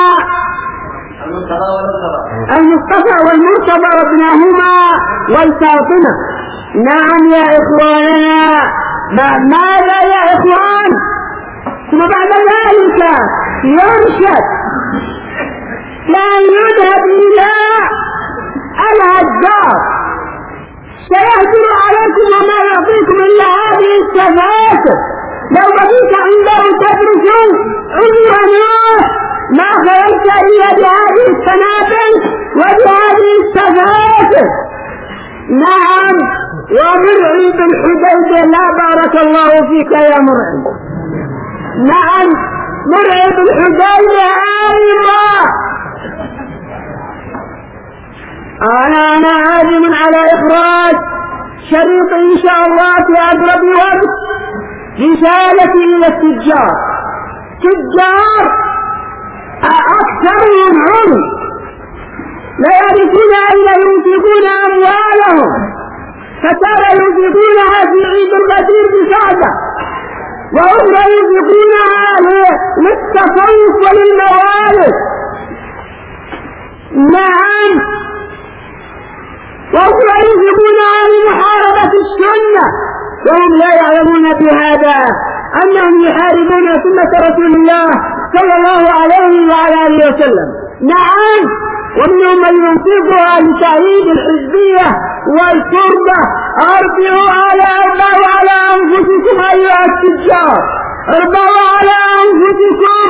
المصطفى والمرتضى وابناهما والفاطمة. نعم يا إخواننا. ماذا يا إخوان؟ ثم بعد ذلك يرشد لأن يذهب إلى الهدار، سيهجر عليكم وما يعطيكم إلا هذه السفاسف. لو بقيت عنده تدرسوا عمرنا ما خرجت إلا بهذه السنابل وبهذه السفاسف. نعم. ومرعي بالحديبية، لا بارك الله فيك يا مرعي. نعم مرعي بالحديبية. أيضا أنا أنا عازم على إخراج شريط إن شاء الله في أقرب وقت، رسالة إلى التجار التجار أكثرهم علم، لا يعرفون أين ينفقون أموالهم، فترى ينفقونها في عيد الغدير بسعدة، وأخرى ينفقونها للتصوف وللموالد. نعم، وأخرى ينفقونها لمحاربة السنة، وهم لا يعلمون بهذا أنهم يحاربون سنة رسول الله صلى الله عليه وعلى آله وسلم. نعم، ومنهم من ينفقها لتأييد الحزبية والقربة. اربعوا على اربعوا على أنفسكم أيها التجار، اربعوا على أنفسكم،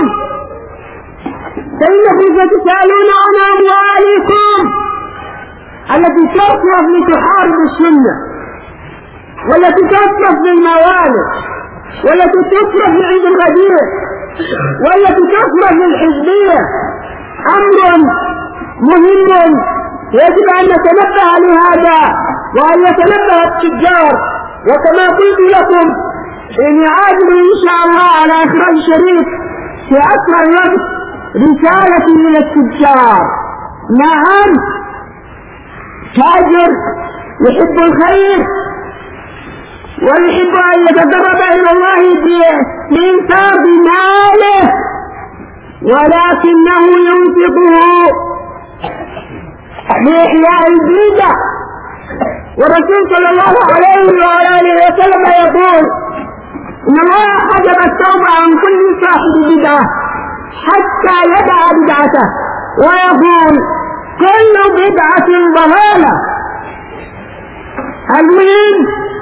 فإنكم ستسألون عن أموالكم التي تصرف لتحارب السنة، والتي تصرف للموالد، والتي تصرف لعيد الغدير، والتي تصرف للحزبية. أمر مهم يجب أن نتنبه لهذا، وأن يتنبه التجار. وكما قلت لكم إني عازم إن شاء الله على إخراج شريف في أسرع وقت رسالة إلى التجار. نعم، تاجر يحب الخير ويحب أن يتقرب إلى الله بإنفاق ماله، ولكنه ينفقه لإحياء البدع. والرسول صلى الله عليه وآله وسلم يقول إن الله حجب التوبة عن كل صاحب بدعة حتى يدع بدعته، ويقول كل بدعة ضلالة. المهم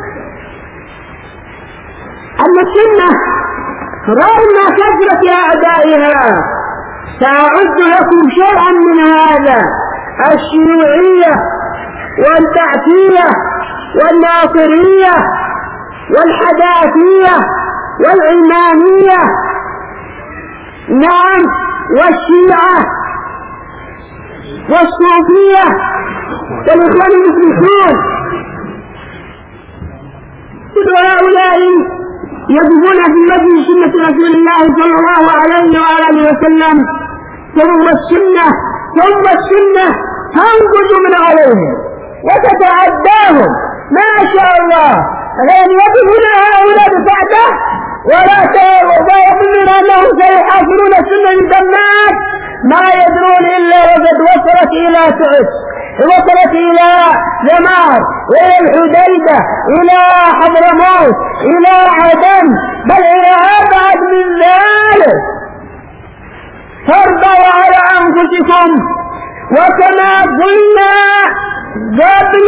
أن السنة رغم كثرة أعدائها سأعد لكم شيئا من هذا: الشيوعية والتعتيلة والناصرية والحداثية والعلمانية، نعم، والشيعة والصوفية والإخوان المسلمون. هؤلاء يقفون في مجلس سنة رسول الله صلى الله عليه وآله وسلم، ثم السنة ثم السنة تنقض من عليهم وتتعداهم. ما شاء الله، لأن يقفون هؤلاء بسعده ولا يظنون أنهم سيحاصرون السنة بالدمات، ما يدرون إلا وقد وصلت إلى تعس، وصلت إلى جمار، إلى الحديدة، إلى حضرموت، إلى عدن، بل إلى أبعد من ذلك. فارضوا على أنفسكم، وكما قلنا قبل: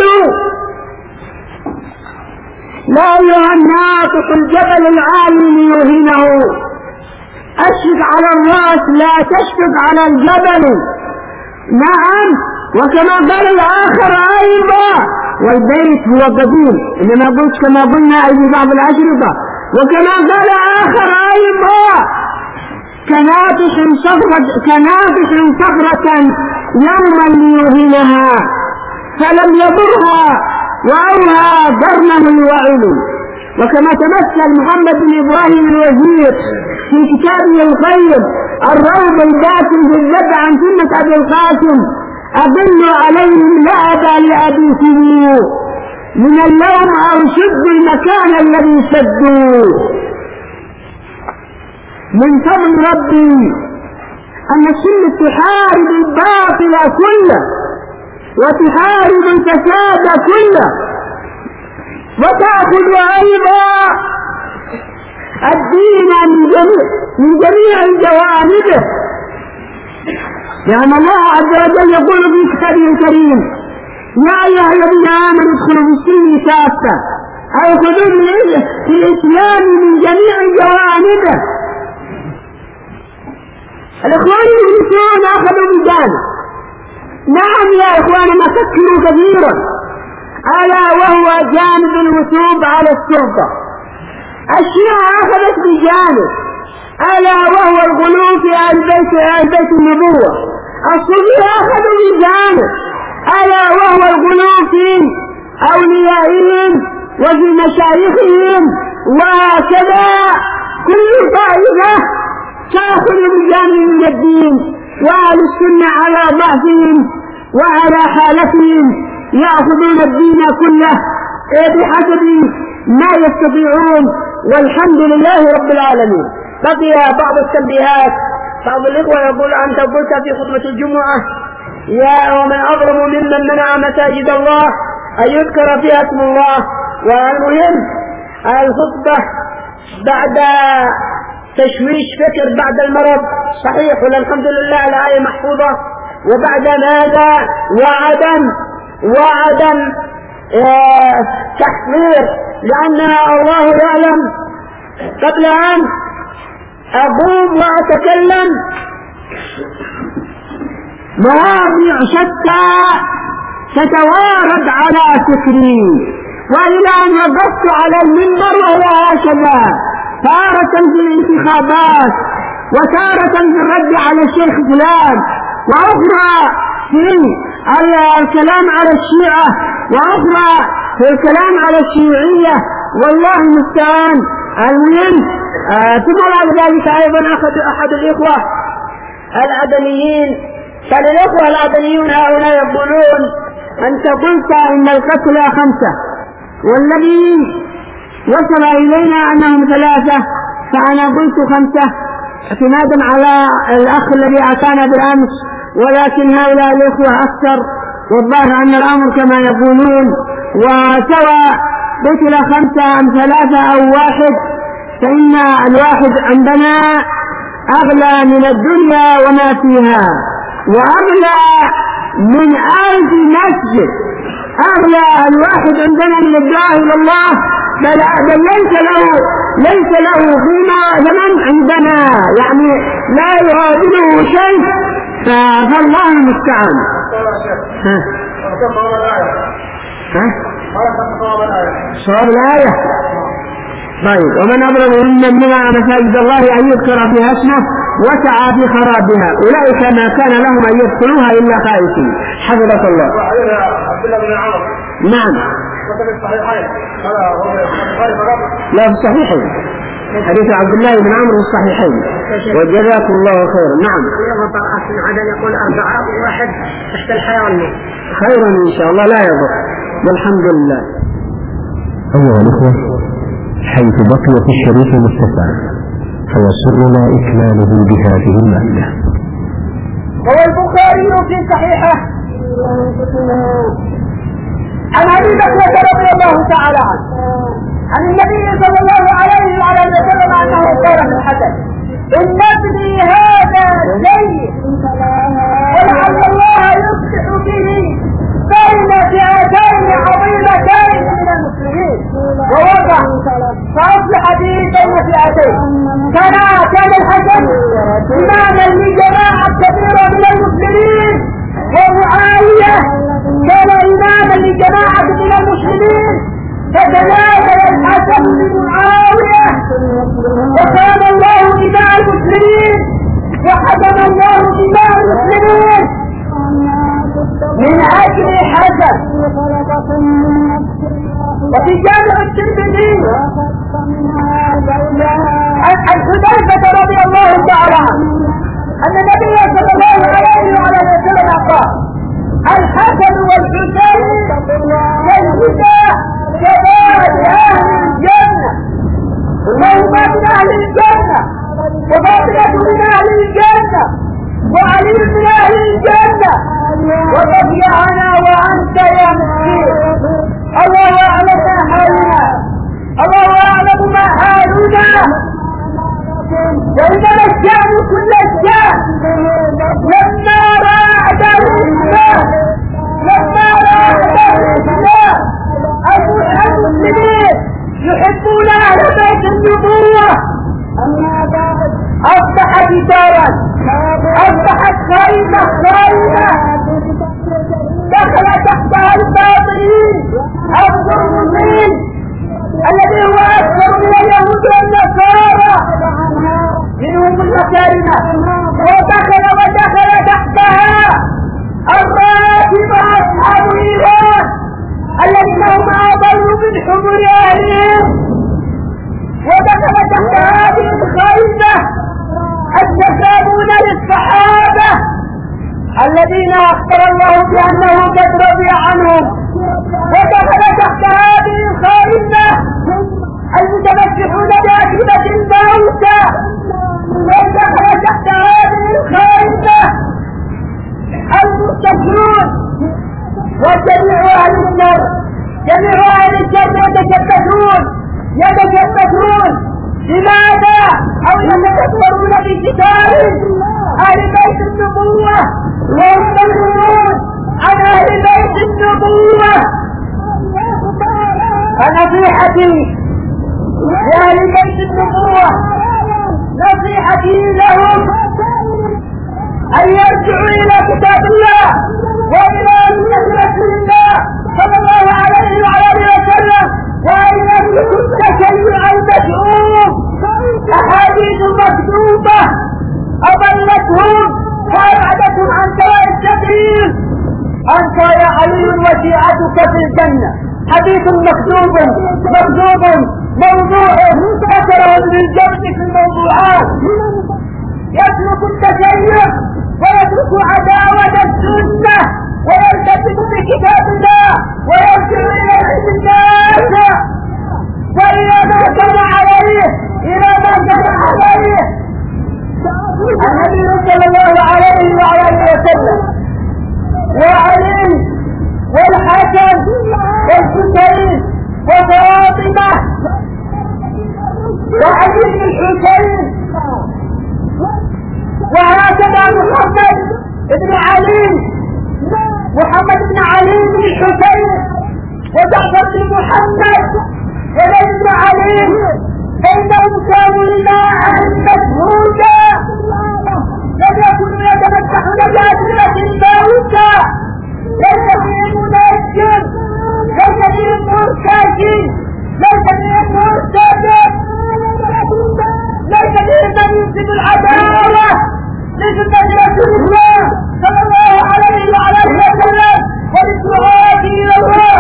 لا أيها الناطق الجبل العالي ليوهنه، أشفق على الرأس لا تشفق على الجبل. نعم، وكما قال الآخر أيضا: والبيت هو قديم، إنما قلت كما قلنا أي بعض الأشرطة. وكما قال آخر أيضا: كناطح صخرة كناطح صخرة يوما ليوهنها فلم يضرها وأوهى قرنه وعلو. وكما تمثل محمد بن إبراهيم الوزير في كتابه القيم الروض الباسم في الذب عن سنة أبي القاسم: أضل عليهم لعبا لأبيته من اللوم أو شد المكان الذي شدوا. من فضل ربي أن السنة تحارب الباطل كله وتحارب الفساد كله، وتأخذ أيضا الدين من جميع من جميع جوانبه. لأن الله عز وجل يقول في كتابه الكريم: يا أيها الذين آمنوا ادخلوا في السلم كافة، أي خذوا في الإسلام من جميع جوانبه. الإخوان المسلمون أخذوا بجانب. نعم يا إخواننا، فكروا كثيرا، ألا وهو جانب الوثوب على السلطة. الشيعة أخذت بجانب، ألا وهو الغلو في أهل بيت أهل بيت النبوة. الصوفية أخذوا بجانب، ألا وهو الغلو في أوليائهم وفي مشايخهم. وهكذا كل طائفة من الدين، وأهل السنة على ضعفهم وعلى حالتهم يأخذون الدين كله بحسب ما يستطيعون، والحمد لله رب العالمين. بقي بعض التنبيهات. بعض الإخوة يقول أنت قلت في خطبة الجمعة يا ومن أظلم ممن منع مساجد الله أن يذكر فيها اسم الله. والمهم الخطبة بعد تشويش فكر بعد المرض صحيح، والحمد لله الآية محفوظة. وبعد ماذا وعدم وعدم اه تحذير، لأن الله يعلم قبل أن أقوم وأتكلم مواضيع شتى تتوارد على فكري، وإلى أن وقفت على المنبر وهو هكذا، تارة في الانتخابات، وتارة في الرد على الشيخ فلان، وأخرى في الكلام على الشيعة، وأخرى في الكلام على الشيوعية، والله المستعان. المهم آه ثم بعد ذلك أيضا أخذ أحد الإخوة العدنيين، قال الإخوة العدنيون هؤلاء يقولون أنت قلت إن القتلى خمسة، والذي وصل إلينا أنهم ثلاثة، فأنا قلت خمسة اعتمادا على الأخ الذي أتانا بالأمس، ولكن هؤلاء الإخوة أكثر، والظاهر أن الأمر كما يقولون. وسوى قتل خمسة أم ثلاثة أو واحد، فإن الواحد عندنا أغلى من الدنيا وما فيها، وأغلى من ألف مسجد. أغلى الواحد عندنا من الدعاء إلى الله، بل ليس له ليس له قيمة زمن عندنا، يعني لا يعادله شيء، فالله المستعان. ها ها صواب الآية. طيب ومن أظلم ممن منع مساجد الله أن يذكر فيها اسمه وسعى في خرابها، أولئك ما كان لهم أن يدخلوها إلا خائفين. حفظك الله. نعم. لا في الصحيحين، حديث عبد الله بن عمرو في الصحيحين، وجزاكم الله خيرا. نعم. يقول أربعة واحد تحت الحياة والموت. خيرا إن شاء الله لا يضر، والحمد لله. أيها الأخوة، حيث بقي في الشريف مستفى فيسرنا إكماله بهذه المادة. روى البخاري في صحيحه عن أبي بكر رضي الله تعالى عنه عن النبي صلى الله عليه وعلى آله وسلم أنه قال في الحسن إن ابني هذا سيء ولعل الله يصلح به بين فئتين عظيمتين من المسلمين، ووضع فأصلح به بين فئتين. كان كان الحسن إماما لجماعة كثيرة من المسلمين، ومعاوية كان إماما لجماعة من المسلمين، فتنازل الحسن لمعاوية، وكان الله دماء المسلمين، وحكم الله دماء المسلمين من أجل حسن. وفي جامع الترمذي عن حذيفة رضي الله تعالى عنه أن النبي صلى الله عليه وعلى آله وسلم قال الحسن والحسين يجلسا شباب أهل الجنة، وهما من أهل الجنة، وفاطمة من أهل الجنة، وعلي من أهل الجنة، وبقي أنا وأنت يا مسكين. الله أعلم ما حالنا، الله أعلم ما حالنا، وإنما الشأن كل الشأن. لما راد الإسلام لما راد الإسلام المسلمين يحبون أهل بيت النبوة، أصبحت دارا، أصبحت خائمة خائمة دخل تحتها الباطلين. انظر هذا أو يتكبرون بكتاب أهل بيت النبوة ويستغنون عن أهل بيت النبوة. فنصيحتي لأهل بيت النبوة، نصيحتي لهم أن يرجعوا إلى كتاب الله وإلى سنة رسول الله صلى الله عليه وعلى آله وسلم، وأن يتركوا التشيع المشؤوم. أحاديث مكتوبة أضلتهم وأبعدتهم عن سواء السبيل. أنت يا علي وشيعتك في الجنة، حديث مكذوب مكذوب موضوع ذكره ابن الجوزي في الموضوعات. يترك التشيع ويترك عداوة السنة ويلتزم بكتاب الله ويرجع إلى علم الناس وإلى ما كان عليه إلى ما كان عليه النبي صلى الله عليه وعلى آله وسلم، وعلي والحسن والحسين وفاطمة وعلي بن الحسين، وهكذا محمد بن علي محمد بن علي بن الحسين وجعفر بن محمد وزيد بن علي، فإنهم كانوا لله مشهودا، لم يكونوا يتمسحون بأسئلة الموتى، ليس فيهم منجم، ليس فيهم مرتجي، ليس فيهم مرتد، ليس فيهم من ينسب العداوة لسنة رسول الله صلى الله عليه وعلى آله وسلم وللدعاة إلى الله.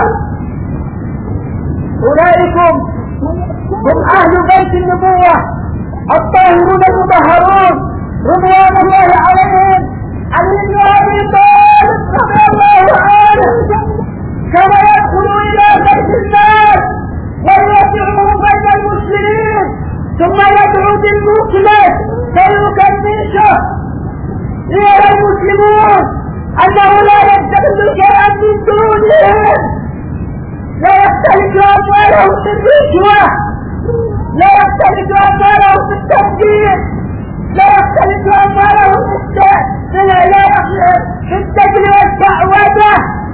أولئكم هم أهل بيت النبوة الطاهرون المطهرون رضوان الله عليهم. علي بن أبي طالب رضي الله عنه كان يدخل إلى بيت الناس ويوسعه بين المسلمين، ثم يدعو بالمخلص فيكنشه ليرى المسلمون أنه لا يستبد شيئا من دونهم، لا يختلف أموالهم في الرشوة، لا يختلف أموالهم في التنجيل، لا يختلف أموالهم في الدجل والشعوذة.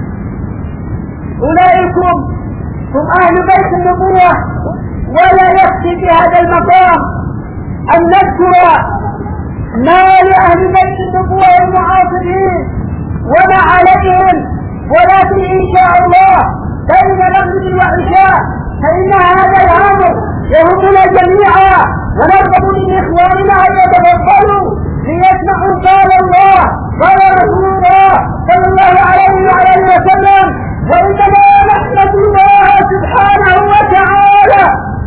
أولئكم هم أهل بيت النبوة. ولا يكفي في هذا المقام أن نذكر ما لأهل بيت النبوة المعاصرين وما عليهم، ولكن إن شاء الله بين المغرب والعشاء فإن هذا الأمر يهمنا جميعا، ونرغب من إخواننا أن يتفضلوا ليسمعوا قال الله قال رسول الله صلى الله عليه وعلى آله وسلم. وإننا نحمد الله سبحانه وتعالى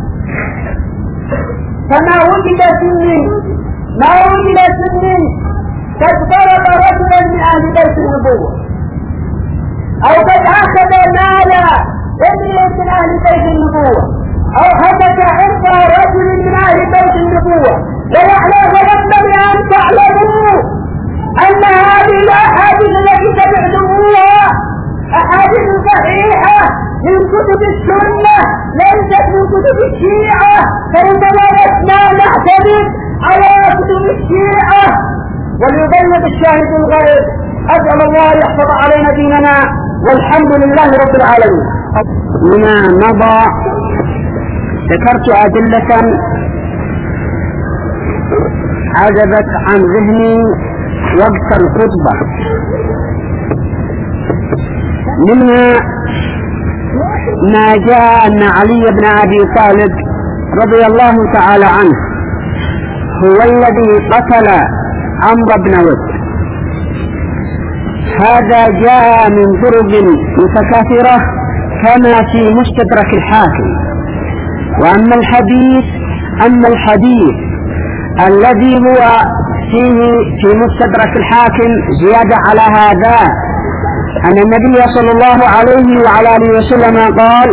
فما وجد سني ما وجد سني قد ضرب رجلا من أهل بيت النبوة، أو قد أخذ مالا ابن من أهل بيت النبوة، أو هتك عرض رجل من أهل بيت النبوة. وينبغي أن تعلموا أن هذه الأحاديث التي سمعتموها أحاديث صحيحة من كتب السنة ليست من كتب الشيعة، فإننا لسنا نعتمد على كتب الشيعة. وليبين بالشاهد الغيب. أسأل الله أن يحفظ علينا ديننا، والحمد لله رب العالمين. لما مضى ذكرت أدلة عزبت عن ذهني وقت الخطبة، منها ما جاء أن علي بن أبي طالب رضي الله تعالى عنه هو الذي قتل عمرو بن ود. هذا جاء من طرق متكاثرة كما في مستدرك الحاكم. وأما الحديث أما الحديث الذي هو فيه في مستدرك الحاكم زيادة على هذا أن النبي صلى الله عليه وعلى آله وسلم قال: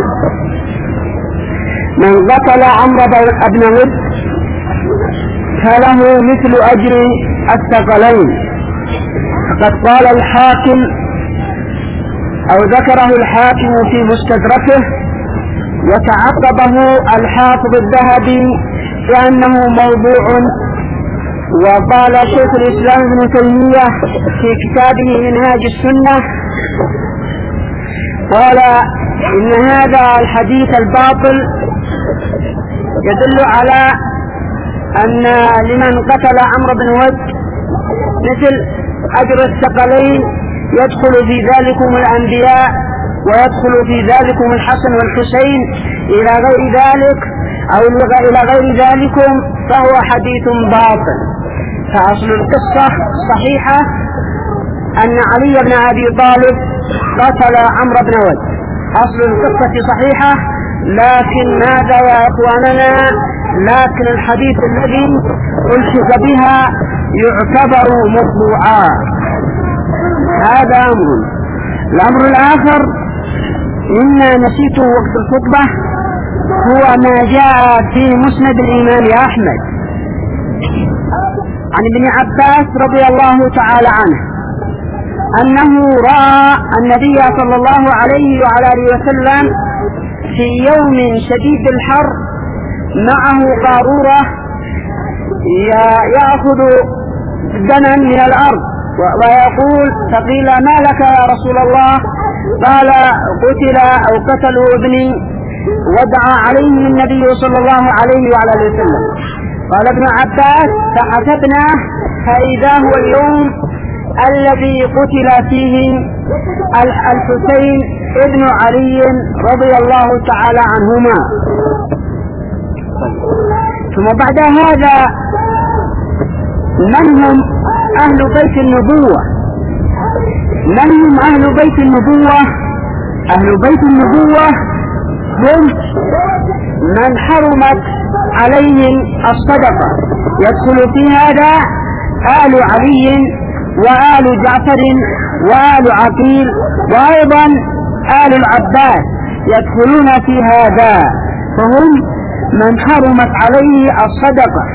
من قتل عمرو بن ود فله مثل أجر الثقلين. فقد قال الحاكم أو ذكره الحاكم في مستدركه، وتعقبه الحافظ الذهبي بأنه موضوع. وقال شيخ الإسلام ابن تيمية في كتابه منهاج السنة قال إن هذا الحديث الباطل يدل على أن لمن قتل عمرو بن ود مثل أجر الثقلين، يدخل في ذلكم الأنبياء ويدخل في ذلكم الحسن والحسين إلى غير ذلك أو إلى غير ذلكم، فهو حديث باطل. فأصل القصة صحيحة أن علي بن أبي طالب قتل عمرو بن ود، أصل القصة صحيحة. لكن ماذا يا إخواننا؟ لكن الحديث الذي ألحق بها يعتبر موضوعا. هذا أمر. الأمر الآخر إنا نسيته وقت الخطبة هو ما جاء في مسند الإمام أحمد عن ابن عباس رضي الله تعالى عنه أنه رأى النبي صلى الله عليه وعلى آله وسلم في يوم شديد الحر معه قارورة يأخذ دما من الأرض ويقول: فقيل: ما لك يا رسول الله؟ قال: قتل أو قتلوا ابني. ودعا عليهم النبي صلى الله عليه وعلى آله وسلم. قال ابن عباس: فحسبنا فإذا هو اليوم الذي قتل فيه الحسين ابن علي رضي الله تعالى عنهما. ثم بعد هذا من هم أهل بيت النبوة؟ من هم أهل بيت النبوة؟ أهل بيت النبوة هم من حرمت عليهم الصدقة، يدخل في هذا آل علي وآل جعفر وآل عقيل وأيضا آل العباس يدخلون في هذا، فهم من حرمت عليه الصدقة.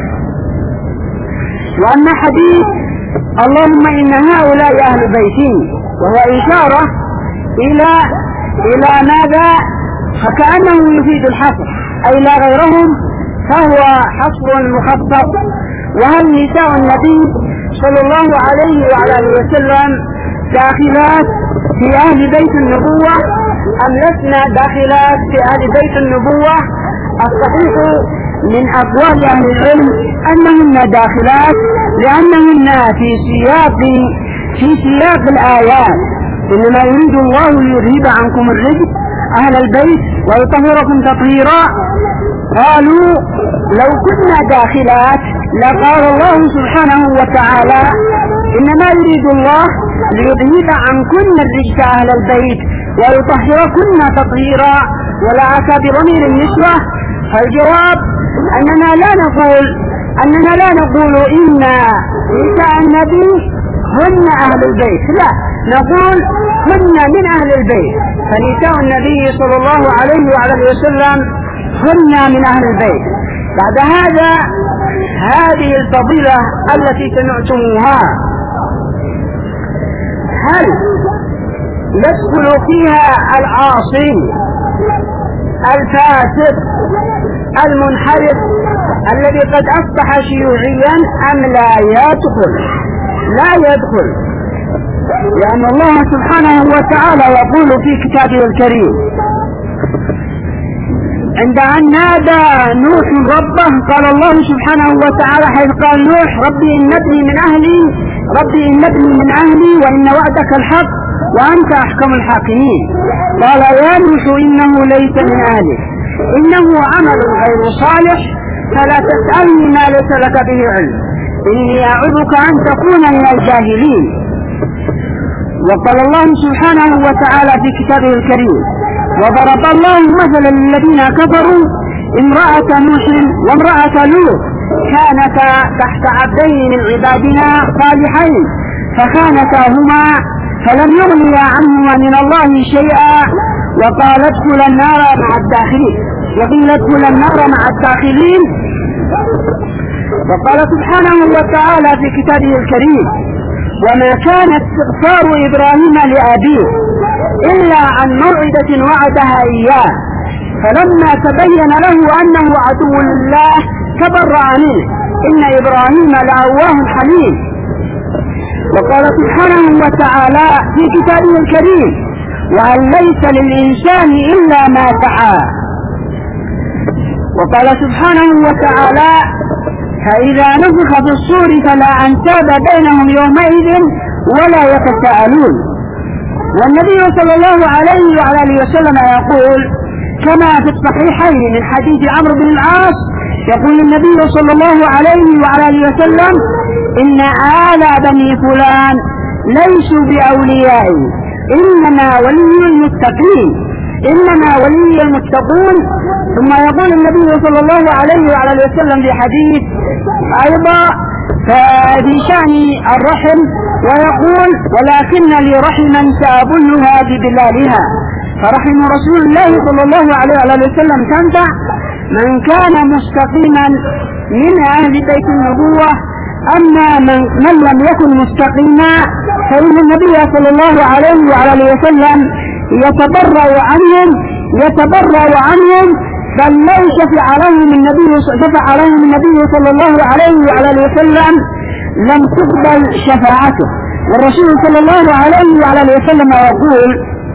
وأما حديث اللهم إن هؤلاء أهل بيتي وهو إشارة إلى إلى ماذا؟ فكأنه يفيد الحصر، أي لا غيرهم، فهو حصر مخصص. وهل نساء النبي صلى الله عليه وعلى آله وسلم داخلات في أهل بيت النبوة أم لسنا داخلات في أهل بيت النبوة؟ الصحيح من أقوال أهل العلم أنهن داخلات، لأنهن في سياق في سياق الآيات: إنما يريد الله ليذهب عنكم الرجس أهل البيت ويطهركم تطهيرا. قالوا: لو كنا داخلات لقال الله سبحانه وتعالى: إنما يريد الله ليذهب عنكن الرجس أهل البيت ويطهركن تطهيرا، ولا أتى بضمير النسوة. فالجواب أننا لا نقول أننا لا نقول إن نساء النبي هن أهل البيت، لا، نقول هن من أهل البيت. فنساء النبي صلى الله عليه وعلى آله وسلم هن من أهل البيت. بعد هذا هذه الفضيلة التي سمعتموها هل يدخل فيها العاصي الفاسق المنحرف الذي قد أصبح شيوعيا أم لا يدخل؟ لا يدخل، لأن الله سبحانه وتعالى يقول في كتابه الكريم عند أن نادى نوح ربه، قال الله سبحانه وتعالى حيث قال نوح: ربي إن ابني من أهلي ربي إن ابني من أهلي وإن وعدك الحق وأنت أحكم الحاكمين. قال: يا نوح إنه ليس من أهلك إنه عمل غير صالح فلا تسألني ما ليس لك به علم إني أعوذك أن تكون من الجاهلين. وقال الله سبحانه وتعالى في كتابه الكريم: وضرب الله مثلا للذين كفروا امرأة نوح وامرأة لوط كانتا تحت عبدين من عبادنا صالحين فخانتاهما فلم يغنيا عنهما من الله شيئا وقال ادخلا النار مع الداخلين وقيل ادخلا النار مع الداخلين. وقال سبحانه وتعالى في كتابه الكريم: وما كان استغفار إبراهيم لأبيه إلا عن موعدة وعدها إياه فلما تبين له أنه عدو لله تبرأ منه إن إبراهيم لأواه حليم. وقال سبحانه وتعالى في كتابه الكريم وأن ليس للإنسان إلا ما سعى. وقال سبحانه وتعالى فإذا نفخ في الصور فلا أنساب بينهم يومئذ ولا يتساءلون. والنبي صلى الله عليه وعلى آله وسلم يقول كما في الصحيحين من حديث عمرو بن العاص يقول النبي صلى الله عليه وعلى آله وسلم إن آل بني فلان ليسوا بأوليائي إنما ولي المتقين إنما ولي المتقون. ثم يقول النبي صلى الله عليه وعلى آله وسلم في حديث أيضا في شأن الرحم ويقول ولكن لي رحما سأبلها ببلالها. فرحم رسول الله صلى الله عليه وعلى آله وسلم تنفع من كان مستقيما من أهل بيت النبوة. أما من, من لم يكن مستقيما فإن النبي صلى الله عليه وعلى آله وسلم يتبرأ عنهم يتبرأ عنهم بل لو شفع عليهم النبي شفع عليهم النبي صلى الله عليه وعلى آله وسلم لم تقبل شفاعته. والرسول صلى الله عليه وعلى آله وسلم يقول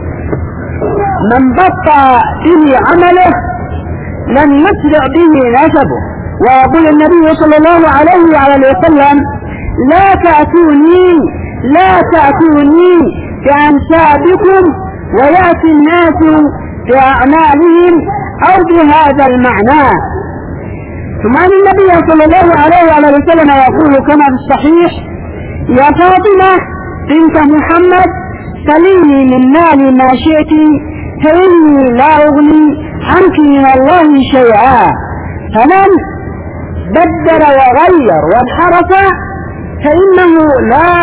من بطأ به عمله لم يسرع به نسبه. ويقول النبي صلى الله عليه وعلى آله وسلم لا تأتوني لا تأتوني بأنسابكم ويأتي الناس بأعمالهم أو بهذا المعنى. ثم أن النبي صلى الله عليه وعلى آله وسلم يقول كما في الصحيح يا فاطمة بنت محمد سليني من مالي ما شئت فإني لا أغني عنك من الله شيئا. فمن بدل وغير وانحرف فإنه لا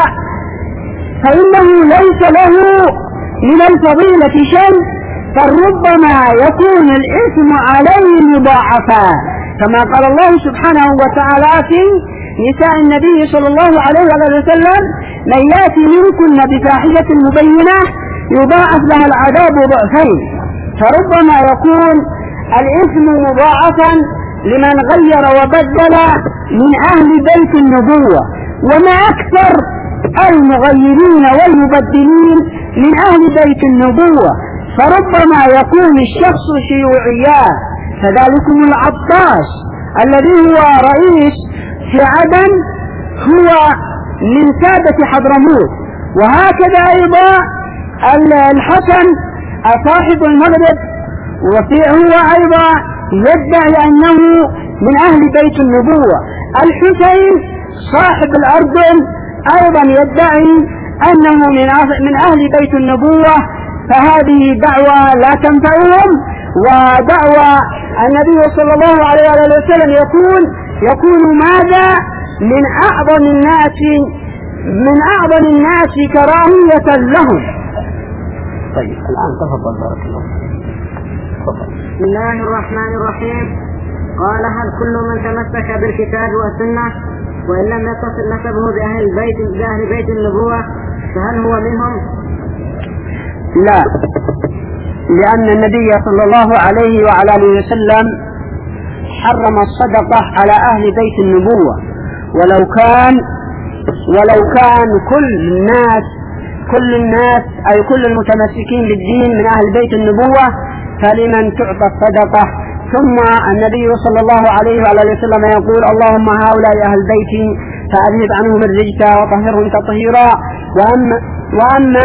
فإنه ليس له من الفضيلة شيء فربما يكون الإثم عليه مضاعفا كما قال الله سبحانه وتعالى في نساء النبي صلى الله عليه وسلم من يأتي منكن بفاحشة مبينة يضاعف لها العذاب ضعفين. فربما يكون الإثم مضاعفا لمن غير وبدل من أهل بيت النبوة وما أكثر المغيرين والمبدلين من أهل بيت النبوة. فربما يكون الشخص شيوعيا فذلكم العطاش الذي هو رئيس في عدن هو من سادة حضرموت. وهكذا أيضا الحسن صاحب المغرب وهو أيضا يدعي أنه من أهل بيت النبوة. الحسين صاحب الأردن أيضا يدعي أنه من أهل بيت النبوة. فهذه دعوة لا تنفعهم. ودعوة النبي صلى الله عليه وسلم يكون يكون ماذا من أعظم الناس من أعظم الناس كراهية لهم. طيب الآن تفضل بارك الله. بسم الله الرحمن الرحيم. قال هل كل من تمسك بالكتاب والسنة وإن لم يتصل نسبه بأهل البيت بأهل بيت النبوة فهل هو منهم؟ لا، لأن النبي صلى الله عليه وعلى آله وسلم حرم الصدقة على أهل بيت النبوة ولو كان ولو كان كل الناس كل الناس أي كل المتمسكين بالدين من أهل بيت النبوة فلمن تعطى الصدقة. ثم النبي صلى الله عليه وعلى آله وسلم يقول اللهم هؤلاء أهل بيتي فأذهب عنهم الرجس وطهرهم تطهيرا. وأما, وأما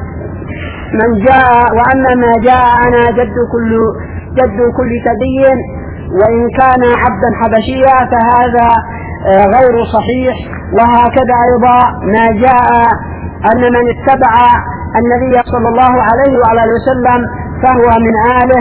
من جاء وأما ما جاء أنا جد كل جد كل تدي وإن كان عبدا حبشيا فهذا غير صحيح. وهكذا أيضا ما جاء أن من اتبع النبي صلى الله عليه وعلى آله وسلم فهو من آله.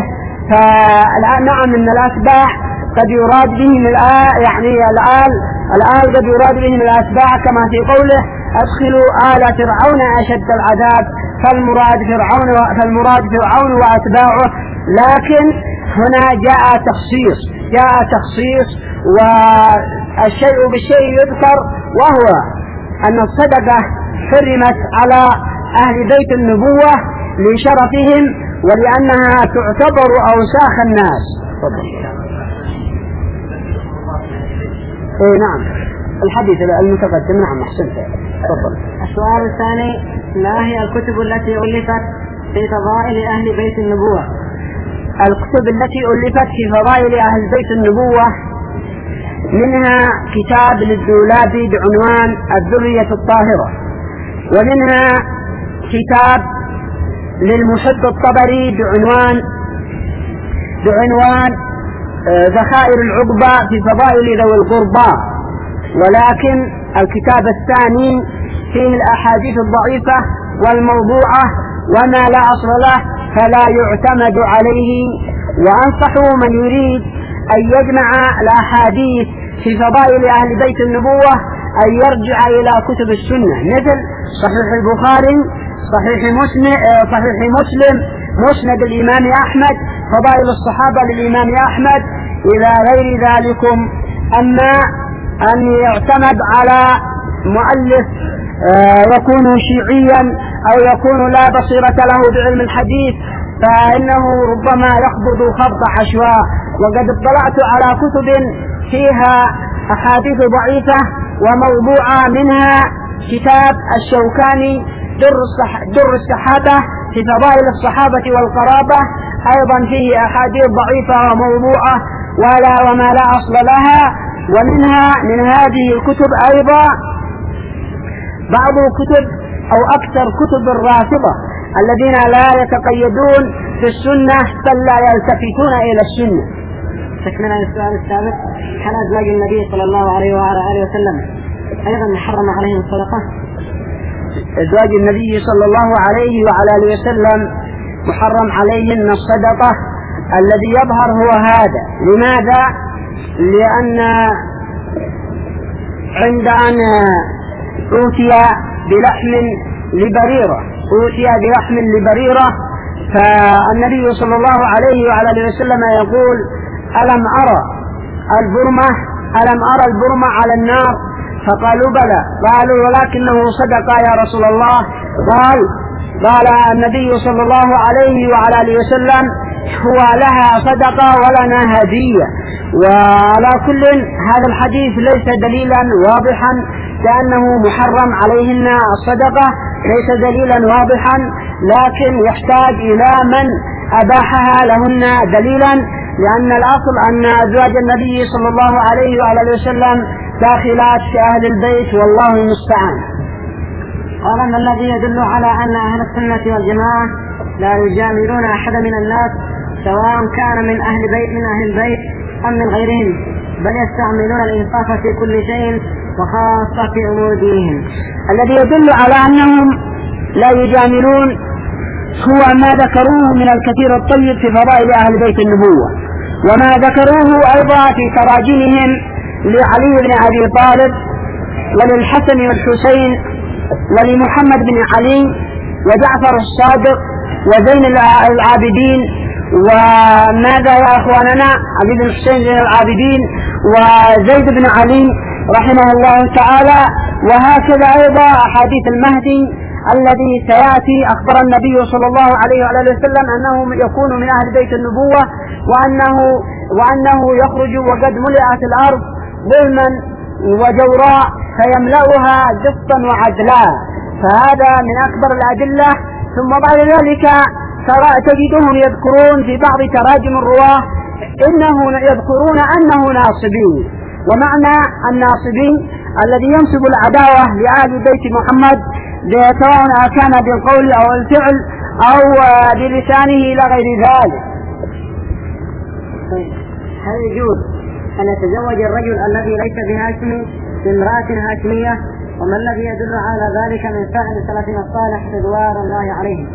فنعم من الأتباع قد يراد بهم الآل يعني الآل الآل قد يراد بهم الأتباع كما في قوله أدخلوا آل فرعون أشد العذاب. فالمراد فرعون فالمراد فرعون وأتباعه. لكن هنا جاء تخصيص جاء تخصيص والشيء بالشيء يذكر وهو أن الصدقة حرمت على أهل بيت النبوة لشرفهم ولأنها تعتبر أوساخ الناس. إيه نعم الحديث المتقدم. نعم أحسنت. تفضل. السؤال الثاني: ما هي الكتب التي ألفت في فضائل أهل بيت النبوة؟ الكتب التي ألفت في فضائل أهل بيت النبوة منها كتاب للدولابي بعنوان الذرية الطاهرة، ومنها كتاب للمحب الطبري بعنوان بعنوان ذخائر العقبة في فضائل ذوي القربى، ولكن الكتاب الثاني فيه الأحاديث الضعيفة والموضوعة وما لا أصل له فلا يعتمد عليه. وأنصح من يريد أن يجمع الأحاديث في فضائل أهل بيت النبوة أن يرجع إلى كتب السنة مثل صحيح البخاري، صحيح مسلم، صحيح مسلم، مسند الإمام أحمد، فضائل الصحابة للإمام أحمد إلى غير ذلكم. أما أن يعتمد على مؤلف يكون شيعيا أو يكون لا بصيرة له بعلم الحديث فإنه ربما يخبط خبط عشواء. وقد اطلعت على كتب فيها أحاديث ضعيفة وموضوعة، منها كتاب الشوكاني در, الصح... در الصحابة في فضائل الصحابة والقرابة، أيضا فيه أحاديث ضعيفة وموضوعة ولا وما لا أصل لها. ومنها من هذه الكتب أيضا بعض كتب أو أكثر كتب الرافضة الذين لا يتقيدون في السنة بل لا يلتفتون إلى السنة. تكملة السؤال السابق: هل أزواج النبي صلى الله عليه وعلى آله وسلم أيضا محرم عليهم الصدقة؟ أزواج النبي صلى الله عليه وعلى آله وسلم محرم عليهن الصدقة. الذي يظهر هو هذا. لماذا؟ لأن عند أن أوتي بلحم لبريرة أوتي بلحم لبريرة فالنبي صلى الله عليه وعلى آله وسلم يقول: ألم أرى البرمة ألم أرى البرمة على النار؟ فقالوا: بلى. قالوا: ولكنه صدق يا رسول الله. قال قال النبي صلى الله عليه وعلى آله وسلم: هو لها صدقة ولنا هدية. وعلى كل هذا الحديث ليس دليلا واضحا لأنه محرم عليهن الصدقة، ليس دليلا واضحا، لكن يحتاج إلى من أباحها لهن دليلا، لأن الأصل أن أزواج النبي صلى الله عليه وعلى وسلم داخلات في أهل البيت والله المستعان. قال: ما الذي يدل على أن أهل السنة والجماعة لا يجاملون أحد من الناس سواء كان من أهل بيت من أهل البيت أم من غيرهم، بل يستعملون الإنصاف في كل شيء وخاصة في أمور دينهم؟ الذي يدل على أنهم لا يجاملون هو ما ذكروه من الكثير الطيب في فضائل أهل بيت النبوة، وما ذكروه أيضا في تراجمهم لعلي بن أبي طالب وللحسن والحسين ولمحمد بن علي وجعفر الصادق وزين العابدين. وماذا يا أخواننا؟ علي بن الحسين زين العابدين وزيد بن علي رحمه الله تعالى. وهكذا أيضا أحاديث المهدي الذي سيأتي. أخبر النبي صلى الله عليه وآله وسلم أنه يكون من أهل بيت النبوة وأنه, وأنه يخرج وقد ملئت الأرض ظلما وجوراء فيملأها قسطا وعدلا، فهذا من أكبر الأدلة. ثم بعد ذلك تجدهم يذكرون في بعض تراجم الرواة إنه يذكرون أنه ناصبين، ومعنى الناصبين الذي ينسب العداوة لآل بيت محمد سواء كان بالقول أو الفعل أو بلسانه إلى غير ذلك. هل يجوز أن يتزوج الرجل الذي ليس بهاشمي بامرأة هاشمية؟ وما الذي يدل على ذلك من فعل سلفنا الصالح رضوان الله عليهم؟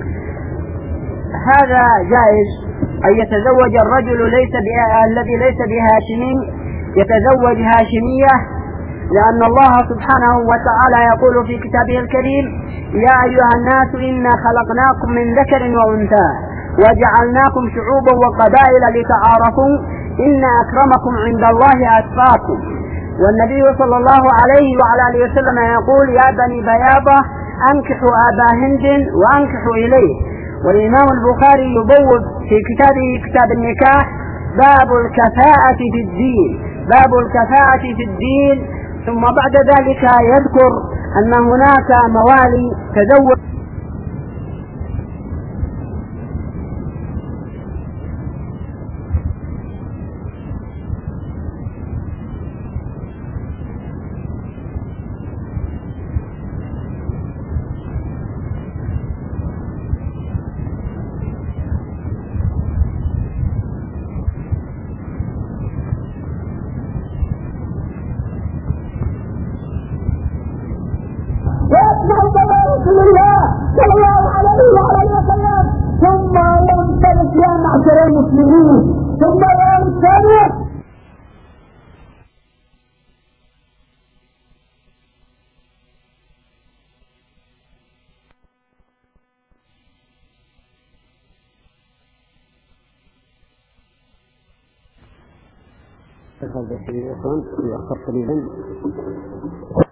هذا جائز أن يتزوج الرجل ليس الذي ليس بهاشمي يتزوج هاشمية، لأن الله سبحانه وتعالى يقول في كتابه الكريم: يا أيها الناس إنا خلقناكم من ذكر وأنثى وجعلناكم شعوبا وقبائل لتعارفوا إن أكرمكم عند الله أتقاكم. والنبي صلى الله عليه وعلى آله وسلم يقول: يا بني بياضة أنكحوا أبا هند وأنكحوا إليه. والإمام البخاري يبوب في كتابه كتاب النكاح باب الكفاءة في الدين، باب الكفاءة في الدين. ثم بعد ذلك يذكر أن هناك موالي تزوج ويسمع الضمان رسول الله صلى الله عليه وعلى وسلم ثم ينطلق يا معشر المسلمين ثم ينطلق تفضل يا اخوان يأخر قليلا.